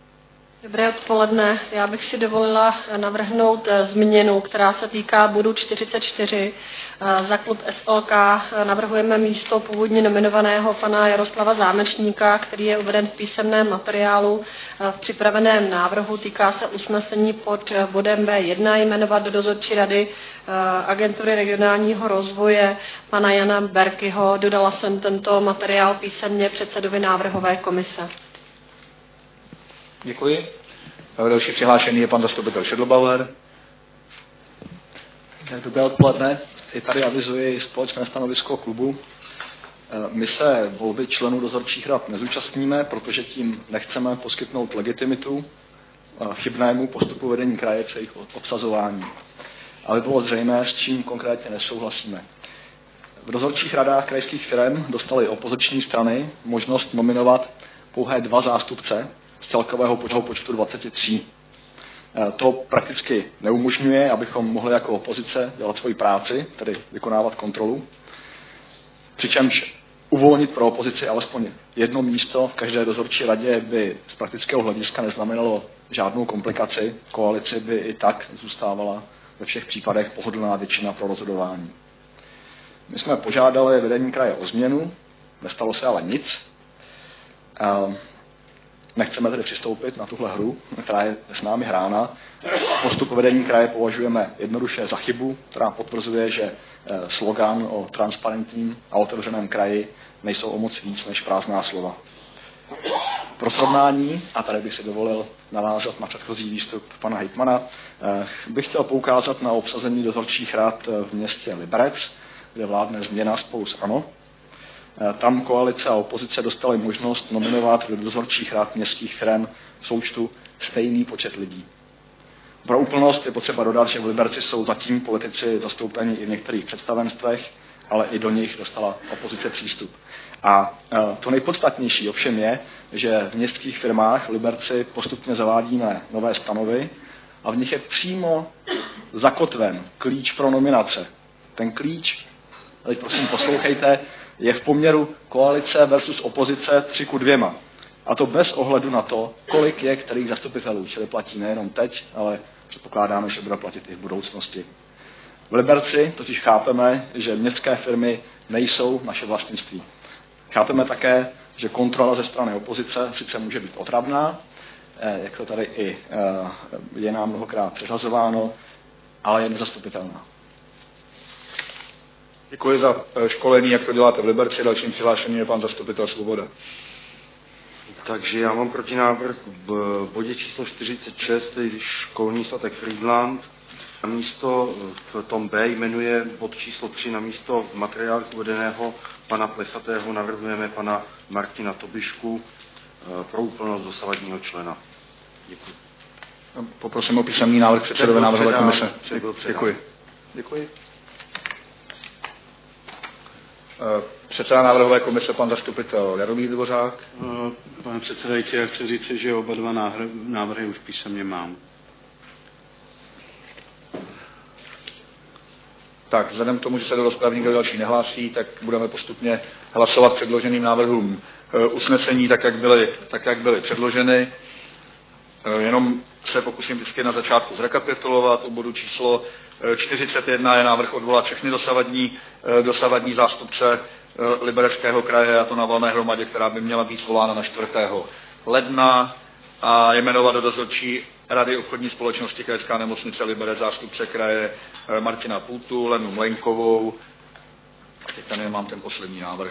Speaker 3: Dobré odpoledne. Já bych si dovolila navrhnout změnu, která se týká bodu čtyřicet čtyři. Za klub S L K navrhujeme místo původně nominovaného pana Jaroslava Zámečníka, který je uveden v písemném materiálu v připraveném návrhu. Týká se usnesení pod bodem B jedna jmenovat do dozorčí rady agentury regionálního rozvoje pana Jana Berkyho. Dodala jsem tento materiál písemně předsedovi návrhové komise.
Speaker 1: Děkuji. Další přihlášený je pan zastupitel Šedlbauer.
Speaker 12: Dobré odpoledne. I tady avizuji společné stanovisko klubu. My se volby členů dozorčích rad nezúčastníme, protože tím nechceme poskytnout legitimitu chybnému postupu vedení kraje při jejich obsazování. Aby bylo zřejmé, s čím konkrétně nesouhlasíme. V dozorčích radách krajských firem dostaly opoziční strany možnost nominovat pouhé dva zástupce z celkového počtu dvacet tři. To prakticky neumožňuje, abychom mohli jako opozice dělat svoji práci, tedy vykonávat kontrolu. Přičemž uvolnit pro opozici alespoň jedno místo v každé dozorčí radě by z praktického hlediska neznamenalo žádnou komplikaci. Koalici by i tak zůstávala ve všech případech pohodlná většina pro rozhodování. My jsme požádali vedení kraje o změnu, nestalo se ale nic. Nechceme tedy přistoupit na tuhle hru, která je s námi hrána. Postup vedení kraje považujeme jednoduše za chybu, která potvrzuje, že slogan o transparentním a otevřeném kraji nejsou o moc víc než prázdná slova. Pro srovnání, a tady bych si dovolil navázat na předchozí výstup pana hejtmana, bych chtěl poukázat na obsazení dozorčích rad v městě Liberec, kde vládne změna spolu s ANO. Tam koalice a opozice dostaly možnost nominovat do dozorčích rad městských firem v součtu stejný počet lidí. Pro úplnost je potřeba dodat, že v Liberci jsou zatím politici zastoupeni i v některých představenstvech, ale i do nich dostala opozice přístup. A to nejpodstatnější ovšem je, že v městských firmách v Liberci postupně zavádíme nové stanovy a v nich je přímo zakotven klíč pro nominace. Ten klíč, teď prosím poslouchejte, je v poměru koalice versus opozice tři ku dvěma. A to bez ohledu na to, kolik je kterých zastupitelů, čili platí nejenom teď, ale předpokládáme, že bude platit i v budoucnosti. V Liberci totiž chápeme, že městské firmy nejsou naše vlastnictví. Chápeme také, že kontrola ze strany opozice sice může být otravná, jak to tady i je nám mnohokrát přeřazováno, ale je nezastupitelná.
Speaker 1: Děkuji za školení, jak to děláte v Liberci. Dalším přihlášením je pan zastupitel Svoboda.
Speaker 4: Takže já mám protinávrh v bodě číslo čtyřicet šest, školní statek Frýdlant. Na místo v tom B jmenuje bod číslo tři na místo v materiálech uvedeného pana Plesatého navrhujeme pana Martina Tobišku pro úplnost dosavadního člena. Děkuji.
Speaker 1: Poprosím o písemný návrh předsedové návrhové komise. Děkuji. Děkuji. Předseda návrhové komise, pan zastupitel Jaromír Dvořák.
Speaker 8: Pane předsedající, já chci říct, že oba dva návrhy už písemně mám.
Speaker 1: Tak, vzhledem k tomu, že se do rozpravy nikdo další nehlásí, tak budeme postupně hlasovat předloženým návrhům usnesení, tak jak byly, tak, jak byly předloženy. Jenom se pokusím vždycky na začátku zrekapitulovat. U bodu číslo čtyřicet jedna je návrh odvolat všechny dosavadní, dosavadní zástupce Libereckého kraje, a to na valné hromadě, která by měla být svolána na čtvrtého ledna, a jmenovat do dozorčí rady obchodní společnosti Krajská nemocnice Liberec zástupce kraje Martina Půtu, Lenu Mlenkovou. A teď tady mám ten poslední návrh.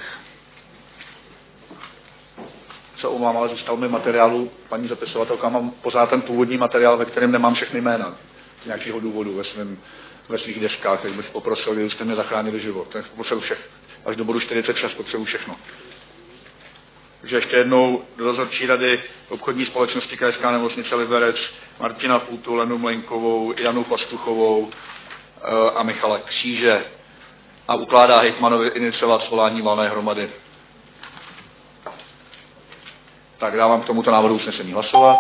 Speaker 1: Se omlouvám, ale zůstal mi materiálu, paní zapisovatelka, mám pořád ten původní materiál, ve kterém nemám všechny jména z nějakého důvodu ve, svým, ve svých deskách, tak bych poprosil, kdyby jste mě zachránili život. Tak poprosil všech, až do bodu čtyřicet šest potřebuji všechno. Takže ještě jednou do dozorčí rady obchodní společnosti Krajská nemocnice Liberec Martina Půtu, Lenu Mlenkovou, Janu Pastuchovou a Michala Kříže a ukládá hejtmanovi iniciovat svolání valné hromady. Tak dávám k tomuto návrhu usnesení hlasovat.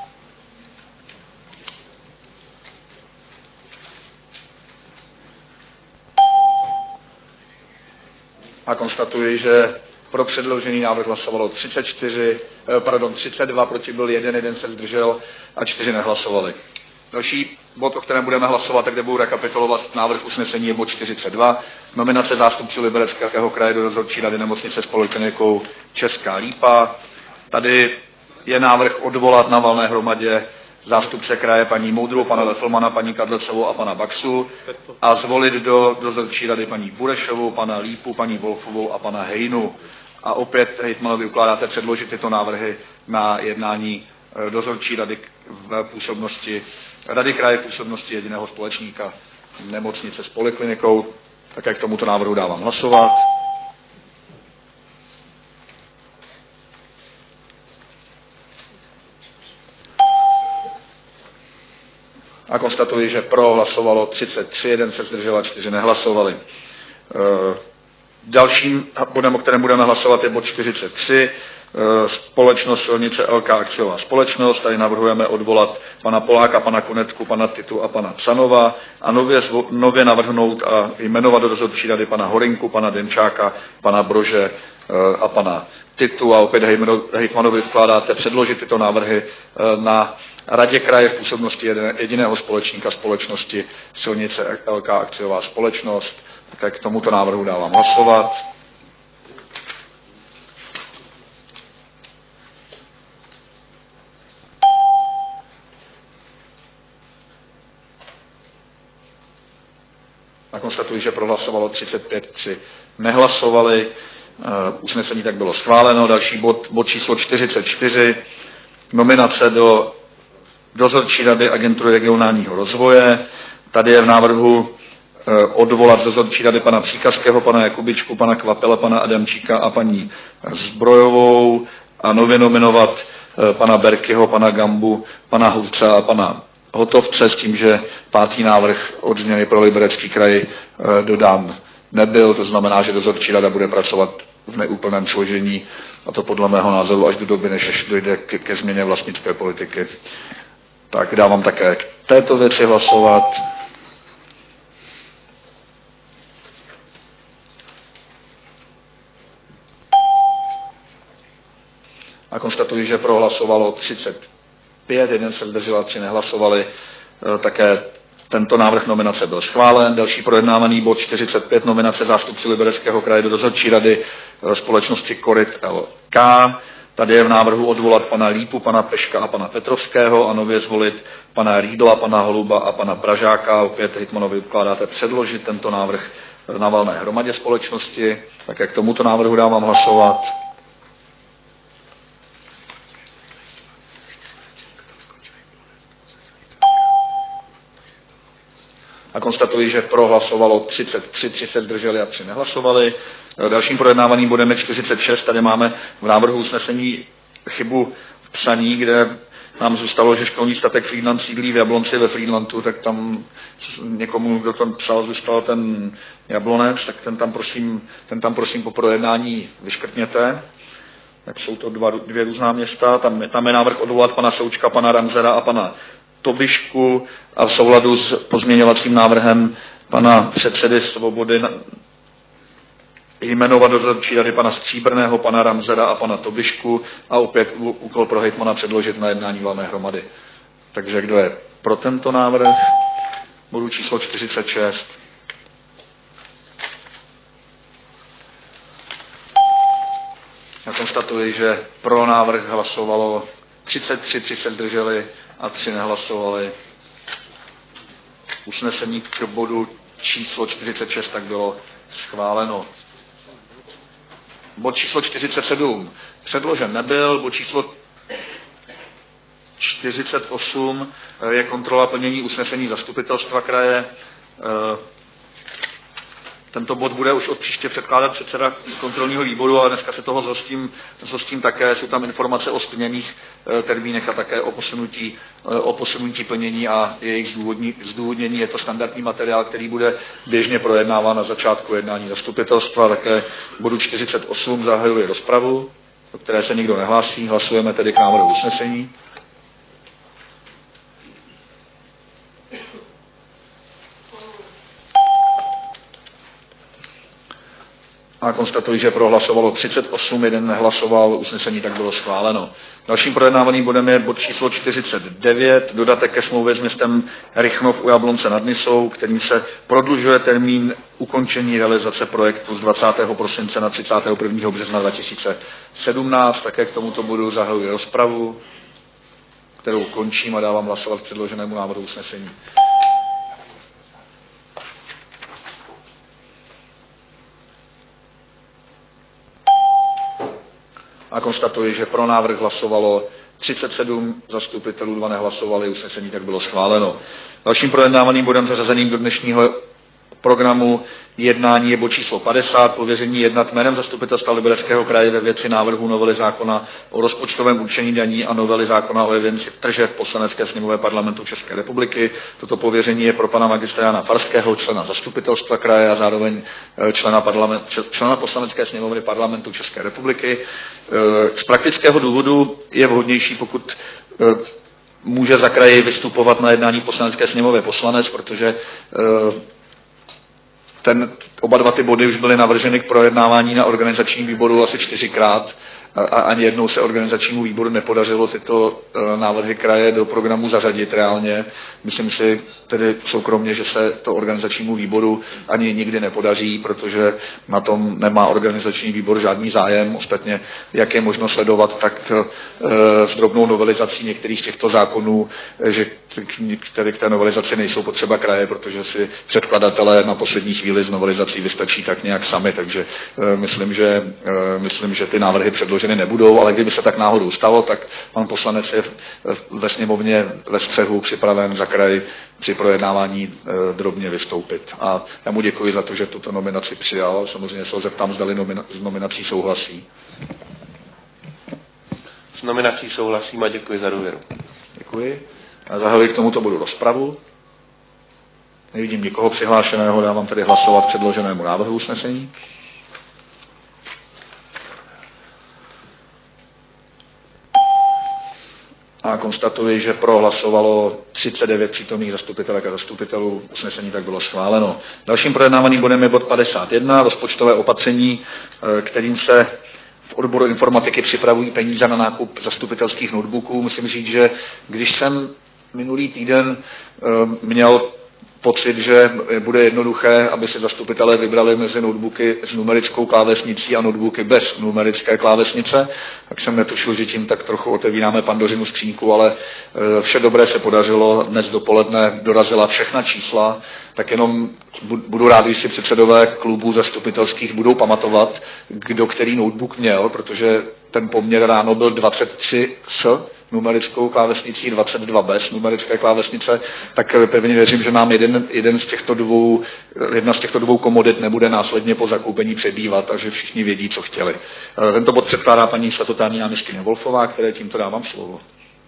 Speaker 1: A konstatuji, že pro předložený návrh hlasovalo třicet čtyři, pardon, třicet dva, proti byl jeden, jeden se zdržel a čtyři nehlasovali. Další bod, o kterém budeme hlasovat, kde budu rekapitulovat návrh usnesení, je bod čtyřicet dva. Nominace zástupců Libereckého kraje do dozorčí rady nemocnice s poliklinikou Česká Lípa. Tady je návrh odvolat na valné hromadě zástupce kraje paní Moudrou, pana Lefelmana, paní Kadlecovou a pana Baxu a zvolit do dozorčí rady paní Burešovou, pana Lípu, paní Wolfovou a pana Hejnu. A opět hejtmanovi ukládáte předložit tyto návrhy na jednání dozorčí rady v působnosti rady kraje působnosti jediného společníka nemocnice s poliklinikou. Tak jak k tomuto návrhu dávám hlasovat. A konstatuji, že pro hlasovalo třicet tři, jeden se zdržel a čtyři nehlasovali. Dalším bodem, o kterém budeme hlasovat, je bod čtyřicet tři. Společnost silnice L K akciová společnost. Tady navrhujeme odvolat pana Poláka, pana Konecku, pana Titu a pana Canova a nově, nově navrhnout a jmenovat do dozorčí rady pana Horinku, pana Demčáka, pana Brože a pana Titu. A opět hejtmanovi vkládáte předložit tyto návrhy na radě kraje v působnosti jediného společníka společnosti silnice L K akciová společnost. Tak k tomuto návrhu dávám hlasovat. A konstatuji, že prohlasovalo třicet pět, tři nehlasovali. Usnesení tak bylo schváleno. Další bod, bod číslo čtyřicet čtyři. Nominace do dozorčí rady agentury regionálního rozvoje. Tady je v návrhu odvolat dozorčí rady pana Příkazského, pana Jakubičku, pana Kvapela, pana Adamčíka a paní Zbrojovou a nově nominovat pana Berkyho, pana Gambu, pana Hudca a pana Hotovce s tím, že pátý návrh od změny pro Liberecký kraj dodán nebyl, to znamená, že dozorčí rada bude pracovat v neúplném složení a to podle mého názoru až do doby, než dojde ke, ke změně vlastnické politiky. Tak dávám také k této věci hlasovat. A konstatuji, že prohlasovalo třicet pět, jeden se zdržel a tři nehlasovali. Také tento návrh nominace byl schválen. Další projednávaný bod čtyřicet pět, nominace zástupců Libereckého kraje do dozorčí rady společnosti Koryt L K. Tady je v návrhu odvolat pana Lípu, pana Peška a pana Petrovského a nově zvolit pana Rýdla, pana Holuba a pana Pražáka. Opět hejtmanovi ukládáte předložit tento návrh na valné hromadě společnosti. Tak jak k tomuto návrhu dávám hlasovat. A konstatuji, že pro hlasovalo třicet tři, tři se zdrželi a tři nehlasovali. Dalším projednávaným bodem je čtyřicet šest. Tady máme v návrhu usnesení chybu v psaní, kde nám zůstalo, že školní statek Frýdlant sídlí v Jablonci ve Frýdlantu, tak tam někomu, kdo tam psal, zůstal ten Jablonec, tak ten tam prosím, ten tam prosím po projednání vyškrtněte. Tak jsou to dva, dvě různá města. Tam, tam je návrh odvolat pana Součka, pana Ramzera a pana Tobišku a v souladu s pozměňovacím návrhem pana předsedy Svobody jmenovat do dozorčí rady pana Stříbrného, pana Ramzera a pana Tobišku a opět úkol pro hejtmana předložit na jednání valné hromady. Takže kdo je pro tento návrh? Bodu číslo čtyřicet šest. Já konstatuji, že pro návrh hlasovalo třicet tři, tři se zdrželi a tři nehlasovali. Usnesení k bodu číslo čtyřicet šest tak bylo schváleno. Bod číslo čtyřicet sedm předložen nebyl, bod číslo čtyřicet osm je kontrola plnění usnesení zastupitelstva kraje. Tento bod bude už od příště předkládat předseda kontrolního výboru, ale dneska se toho zhostím, zhostím také. Jsou tam informace o splněných termínech a také o posunutí, o posunutí plnění a jejich zdůvodnění. Je to standardní materiál, který bude běžně projednáván na začátku jednání zastupitelstva. Také bodu čtyřicet osm zahajuji rozpravu, do které se nikdo nehlásí. Hlasujeme tedy k návrhu usnesení. A konstatuji, že prohlasovalo třicet osm, jeden nehlasoval, usnesení tak bylo schváleno. Dalším projednávaným bodem je bod číslo čtyřicet devět, dodatek ke smlouvě s městem Rychnov u Jablonce nad Nisou, kterým se prodlužuje termín ukončení realizace projektu z dvacátého prosince na třicátého prvního března dva tisíce sedmnáct. Také k tomuto bodu zahajuji rozpravu, kterou končím a dávám hlasovat k předloženému návrhu usnesení. A konstatuji, že pro návrh hlasovalo třicet sedm zastupitelů, dva nehlasovali, usnesení tak bylo schváleno. Dalším projednávaným bodem zařazeným do dnešního programu jednání je bod číslo padesát, pověření jednat jménem Zastupitelstva Libereckého kraje ve věci návrhu novely zákona o rozpočtovém určení daní a novely zákona o evidenci tržeb Poslanecké sněmovny Parlamentu České republiky. Toto pověření je pro pana magistra Jana Farského, člena Zastupitelstva kraje a zároveň člena, člena Poslanecké sněmovny Parlamentu České republiky. Z praktického důvodu je vhodnější, pokud může za kraji vystupovat na jednání Poslanecké sněmovny poslanec, protože Ten, oba dva ty body už byly navrženy k projednávání na organizačním výboru asi čtyřikrát a ani jednou se organizačnímu výboru nepodařilo tyto návrhy kraje do programu zařadit reálně. Myslím si tedy soukromně, že se to organizačnímu výboru ani nikdy nepodaří, protože na tom nemá organizační výbor žádný zájem. Ostatně, jak je možno sledovat, tak s drobnou novelizací některých těchto zákonů, že které k té novelizaci nejsou potřeba kraje, protože si předkladatelé na poslední chvíli z novelizací vystačí tak nějak sami, takže myslím, že, myslím, že ty návrhy předloženy nebudou, ale kdyby se tak náhodou stalo, tak pan poslanec je ve sněmovně ve střehu připraven za kraj při projednávání e, drobně vystoupit. A já mu děkuji za to, že tuto nominaci přijal. Samozřejmě se ho zeptám, zdali nomina- s nominací souhlasí.
Speaker 14: S nominací souhlasím a děkuji za důvěru.
Speaker 1: Děkuji. A zahajuji k tomuto bodu rozpravu. Nevidím nikoho přihlášeného, dávám tedy hlasovat k předloženému návrhu usnesení. A konstatuji, že pro hlasovalo třicet devět přítomných zastupitelek a zastupitelů, usnesení tak bylo schváleno. Dalším projednávaným bodem je bod padesát jedna, rozpočtové opatření, kterým se v odboru informatiky připravují peníze na nákup zastupitelských notebooků. Musím říct, že když jsem minulý týden měl pocit, že bude jednoduché, aby si zastupitelé vybrali mezi notebooky s numerickou klávesnicí a notebooky bez numerické klávesnice, tak jsem netušil, že tím tak trochu otevíráme Pandořinu skřínku, ale vše dobré se podařilo. Dnes dopoledne dorazila všechna čísla, tak jenom budu rád, když si předsedové klubů zastupitelských budou pamatovat, kdo který notebook měl, protože ten poměr ráno byl dvacet tři s numerickou klávesnicí dvacet dva bez numerické klávesnice, tak pevně věřím, že nám jeden, jeden z těchto dvou, jedna z těchto dvou komodit nebude následně po zakoupení přebývat a že všichni vědí, co chtěli. Tento bod předkládá paní statutární náměstkyně Wolfová, které tímto dávám slovo.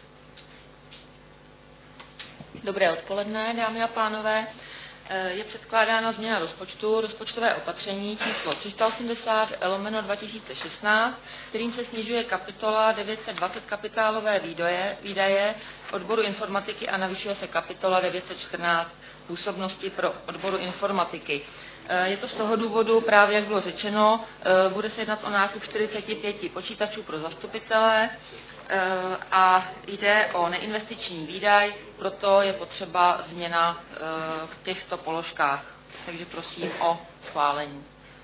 Speaker 15: Dobré odpoledne, dámy a pánové. Je předkládána změna rozpočtu, rozpočtové opatření číslo tři sta osmdesát lomeno dva tisíce šestnáct, kterým se snižuje kapitola devět set dvacet kapitálové výdaje, výdaje odboru informatiky a navyšuje se kapitola devět set čtrnáct působnosti pro odboru informatiky. Je to z toho důvodu, právě jak bylo řečeno, bude se jednat o nákup čtyřicet pět počítačů pro zastupitele a jde o neinvestiční výdaj, proto je potřeba změna v těchto položkách. Takže prosím o schválení.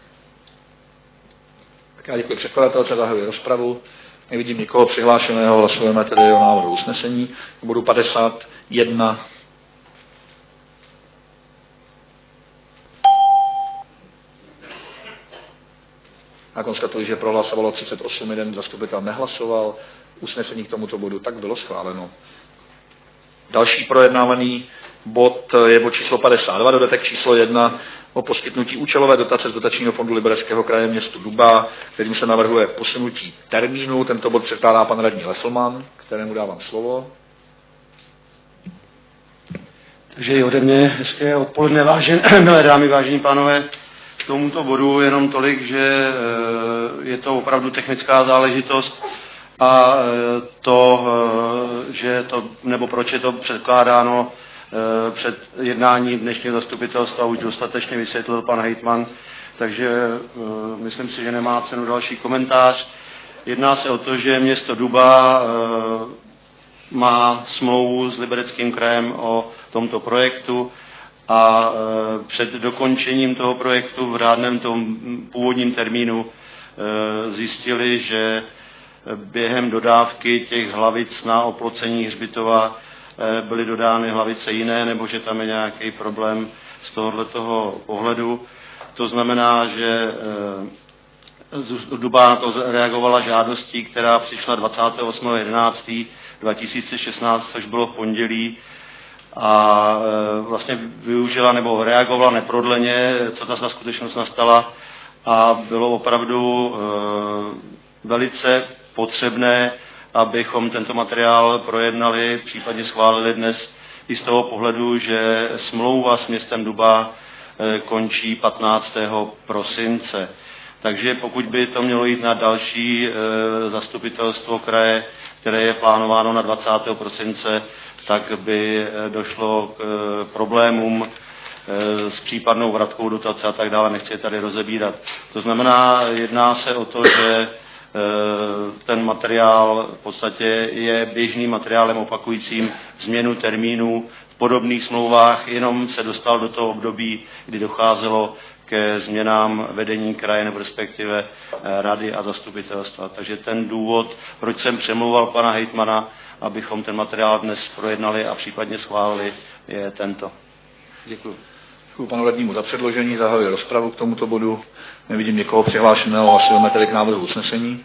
Speaker 1: Tak já děkuji předkladatelce, zahajuji rozpravu. Nevidím nikoho přihlášeného, hlasujeme tedy o návrhu usnesení. K bodu padesát jedna. A konstatuji, že prohlasovalo třicet osm, jeden zastupitel nehlasoval. Usnesení k tomuto bodu tak bylo schváleno. Další projednávaný bod je bod číslo padesát dva, dodatek číslo jedna o poskytnutí účelové dotace z dotačního fondu Libereckého kraje městu Duba, kterým se navrhuje posunutí termínu. Tento bod předkládá pan radní Leselman, kterému dávám slovo.
Speaker 4: Takže i ode mě hezké odpoledne, vážené milé dámy, vážení pánové. K tomuto bodu jenom tolik, že je to opravdu technická záležitost a to, že to, nebo proč je to předkládáno před jednání dnešního zastupitelstva, už dostatečně vysvětlil pan hejtman, takže myslím si, že nemá cenu další komentář. Jedná se o to, že město Duba má smlouvu s Libereckým krajem o tomto projektu a před dokončením toho projektu v řádném tom původním termínu zjistili, že během dodávky těch hlavic na oplocení hřbitova byly dodány hlavice jiné, nebo že tam je nějaký problém z tohoto pohledu. To znamená, že Duba na to reagovala žádostí, která přišla dvacátého osmého jedenáctého dva tisíce šestnáct, což bylo v pondělí, a vlastně využila nebo reagovala neprodleně, co ta skutečnost nastala, a bylo opravdu velice potřebné, abychom tento materiál projednali, případně schválili dnes i z toho pohledu, že smlouva s městem Duba končí patnáctého prosince. Takže pokud by to mělo jít na další zastupitelstvo kraje, které je plánováno na dvacátého prosince, tak by došlo k problémům s případnou vratkou dotace a tak dále, nechci je tady rozebírat. To znamená, jedná se o to, že ten materiál v podstatě je běžným materiálem opakujícím změnu termínů v podobných smlouvách, jenom se dostal do toho období, kdy docházelo ke změnám vedení kraje nebo respektive rady a zastupitelstva. Takže ten důvod, proč jsem přemlouval pana hejtmana, abychom ten materiál dnes projednali a případně schválili, je tento. Děkuji.
Speaker 1: Děkuji panu radnímu za předložení, zahajuji rozpravu k tomuto bodu. Nevidím někoho přihlášeného, hlasujeme tedy k návrhu usnesení.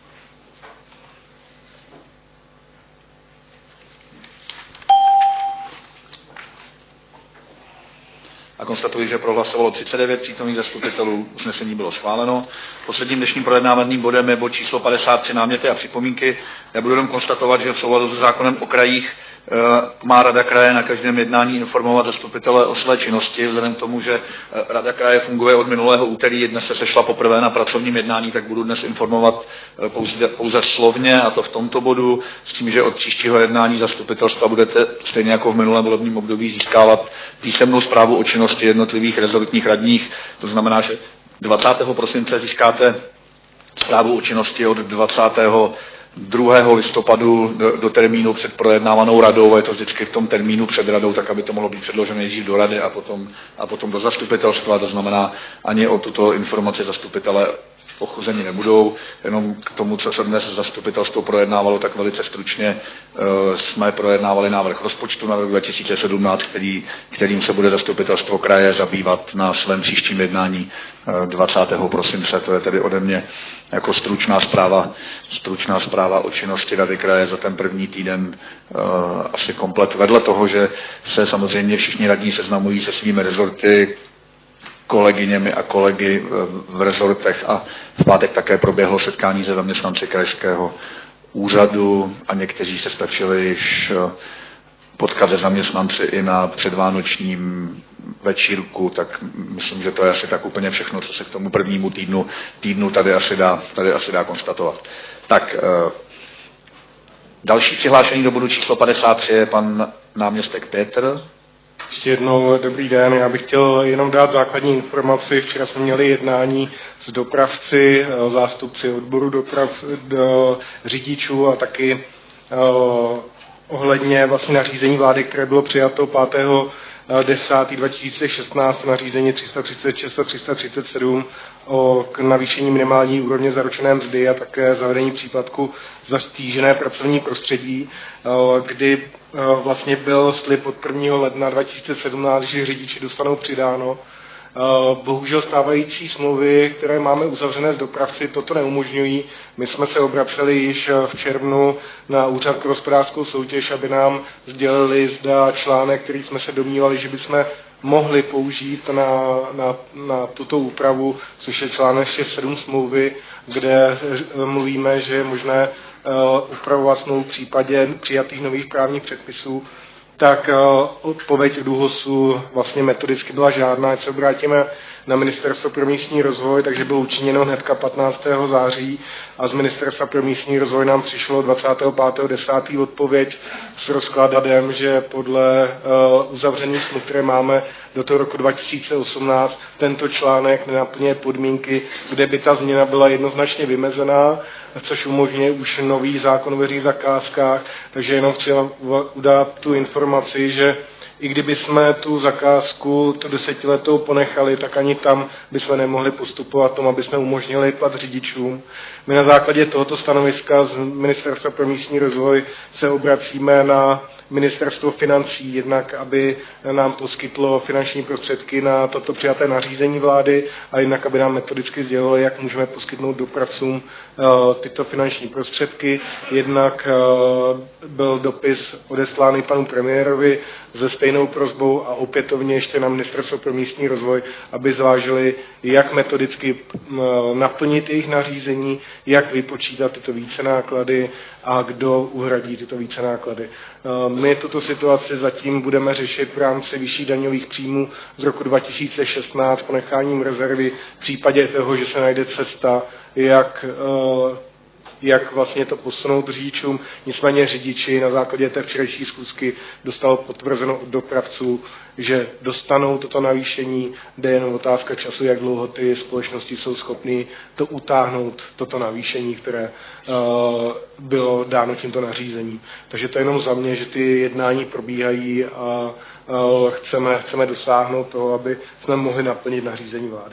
Speaker 1: A konstatuji, že prohlasovalo třicet devět přítomných zastupitelů, usnesení bylo schváleno. Posledním dnešním projednávaným bodem je bod číslo padesát tři, náměty a připomínky. Já budu jenom konstatovat, že v souladu se zákonem o krajích má Rada kraje na každém jednání informovat zastupitele o své činnosti. Vzhledem k tomu, že Rada kraje funguje od minulého úterý, dnes se sešla poprvé na pracovním jednání, tak budu dnes informovat pouze, pouze slovně, a to v tomto bodu, s tím, že od příštího jednání zastupitelstva budete stejně jako v minulém volebním období získávat písemnou zprávu o činnosti jednotlivých rezortních radních. To znamená, že dvacátého prosince získáte zprávu o činnosti od dvacátého druhého listopadu do, do termínu před projednávanou radou, je to vždycky v tom termínu před radou, tak aby to mohlo být předloženo nejdřív do rady a potom, a potom do zastupitelstva. To znamená, ani o tuto informaci zastupitele ochuzení nebudou. Jenom k tomu, co se dnes zastupitelstvo projednávalo, tak velice stručně e, jsme projednávali návrh rozpočtu na rok dva tisíce sedmnáct, který, kterým se bude zastupitelstvo kraje zabývat na svém příštím jednání e, dvacátého prosince. To je tedy ode mě jako stručná zpráva, stručná zpráva o činnosti Rady kraje za ten první týden uh, asi komplet. Vedle toho, že se samozřejmě všichni radní seznamují se svými rezorty, kolegyněmi a kolegy v rezortech a v pátek také proběhlo setkání se zaměstnanci krajského úřadu a někteří se stačili již potkat se zaměstnanci i na předvánočním večírku, tak myslím, že to je asi tak úplně všechno, co se k tomu prvnímu týdnu, týdnu tady, asi dá, tady asi dá konstatovat. Tak, další přihlášení do bodu číslo padesát tři je pan náměstek Pétr.
Speaker 10: Ještě jednou dobrý den, já bych chtěl jenom dát základní informaci. Včera jsme měli jednání s dopravci, zástupci odboru doprav, do řidičů a taky uh, ohledně vlastně nařízení vlády, které bylo přijato pátého desátého dva tisíce šestnáct, nařízení tři sta třicet šest a tři sta třicet sedm o k navýšení minimální úrovně zaručené mzdy a také zavedení příplatku za stížené pracovní prostředí, kdy vlastně byl slib od prvního ledna dva tisíce sedmnáct, že řidiči dostanou přidáno. Bohužel stávající smlouvy, které máme uzavřené s dopravci, toto neumožňují. My jsme se obraceli již v červnu na Úřad pro hospodářskou soutěž, aby nám sdělili, zda článek, který jsme se domnívali, že bychom mohli použít na, na, na tuto úpravu, což je článek šest sedm smlouvy, kde mluvíme, že je možné upravovat smlouvu v případě přijatých nových právních předpisů, tak odpověď od ÚOHSu vlastně metodicky byla žádná, ať se obrátíme na Ministerstvo pro místní rozvoj, takže bylo učiněno hnedka patnáctého září a z Ministerstva pro místní rozvoj nám přišlo dvacátého pátého desátého odpověď s rozkladem, že podle uh, uzavřených smluv, které máme do toho roku dva tisíce osmnáct, tento článek nenaplňuje podmínky, kde by ta změna byla jednoznačně vymezená, což umožňuje už nový zákon o veřejných zakázkách, takže jenom chci udat tu informaci, že i kdyby jsme tu zakázku, tu desetiletou ponechali, tak ani tam bychom nemohli postupovat tomu, aby jsme umožnili plat řidičům. My na základě tohoto stanoviska z Ministerstva pro místní rozvoj se obracíme na Ministerstvo financí, jednak aby nám poskytlo finanční prostředky na toto přijaté nařízení vlády a jednak aby nám metodicky sdělilo, jak můžeme poskytnout dopravcům tyto finanční prostředky. Jednak byl dopis odeslán panu premiérovi se stejnou prosbou a opětovně ještě na Ministerstvo pro místní rozvoj, aby zvážili, jak metodicky naplnit jejich nařízení, jak vypočítat tyto vícenáklady a kdo uhradí tyto vícenáklady. My tuto situaci zatím budeme řešit v rámci vyšších daňových příjmů z roku dva tisíce šestnáct ponecháním rezervy v případě toho, že se najde cesta, jak, jak vlastně to posunout řidičům. Nicméně řidiči na základě té včerejší schůzky dostalo potvrzeno od dopravců, že dostanou toto navýšení, jde jen otázka času, jak dlouho ty společnosti jsou schopny to utáhnout, toto navýšení, které uh, bylo dáno tímto nařízením. Takže to je jenom za mě, že ty jednání probíhají a uh, chceme, chceme dosáhnout toho, aby jsme mohli naplnit nařízení vlády.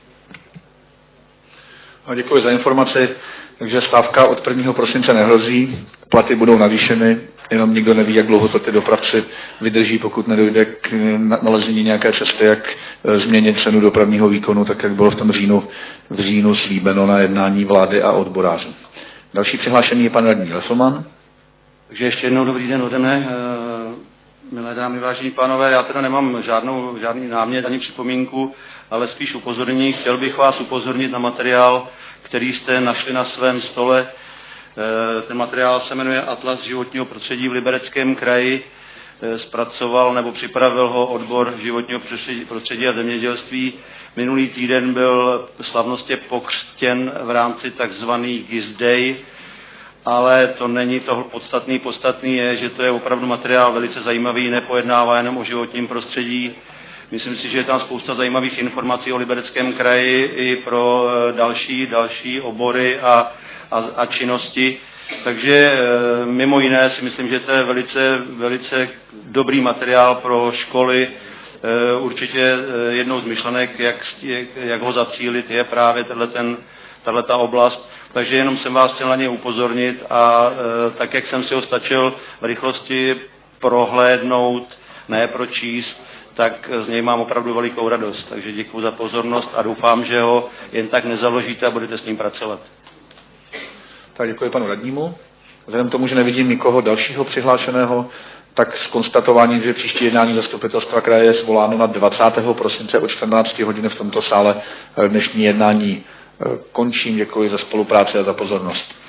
Speaker 1: A děkuji za informaci. Takže stávka od prvního prosince nehrozí, platy budou navýšeny, jenom nikdo neví, jak dlouho to ty dopravci vydrží, pokud nedojde k nalezení nějaké cesty, jak změnit cenu dopravního výkonu, tak jak bylo v tom říjnu, v říjnu slíbeno na jednání vlády a odborářů. Další přihlášený je pan radní Leselman.
Speaker 16: Takže ještě jednou dobrý den ode mne. Milé dámy, vážení pánové, já teda nemám žádnou, žádný námět ani připomínku, ale spíš upozornění. Chtěl bych vás upozornit na materiál, který jste našli na svém stole. Ten materiál se jmenuje Atlas životního prostředí v Libereckém kraji. Zpracoval nebo připravil ho odbor životního prostředí a zemědělství. Minulý týden byl slavnostně pokřtěn v rámci takzvaný G I S Day, ale to není to podstatný. Podstatný je, že to je opravdu materiál velice zajímavý, nepojednává jenom o životním prostředí. Myslím si, že je tam spousta zajímavých informací o Libereckém kraji i pro další, další obory a, a, a činnosti. Takže mimo jiné si myslím, že to je velice, velice dobrý materiál pro školy. Určitě jednou z myšlenek, jak, jak ho zacílit, je právě tato oblast. Takže jenom jsem vás chtěl na ně upozornit a tak, jak jsem si ho stačil v rychlosti prohlédnout, ne pročíst, tak z něj mám opravdu velikou radost. Takže děkuji za pozornost a doufám, že ho jen tak nezaložíte a budete s ním pracovat.
Speaker 1: Tak děkuji panu radnímu. Vzhledem k tomu, že nevidím nikoho dalšího přihlášeného, tak s konstatováním, že příští jednání zastupitelstva kraje je svoláno na dvacátého prosince od čtrnácti hodin v tomto sále, dnešní jednání končím. Děkuji za spolupráci a za pozornost.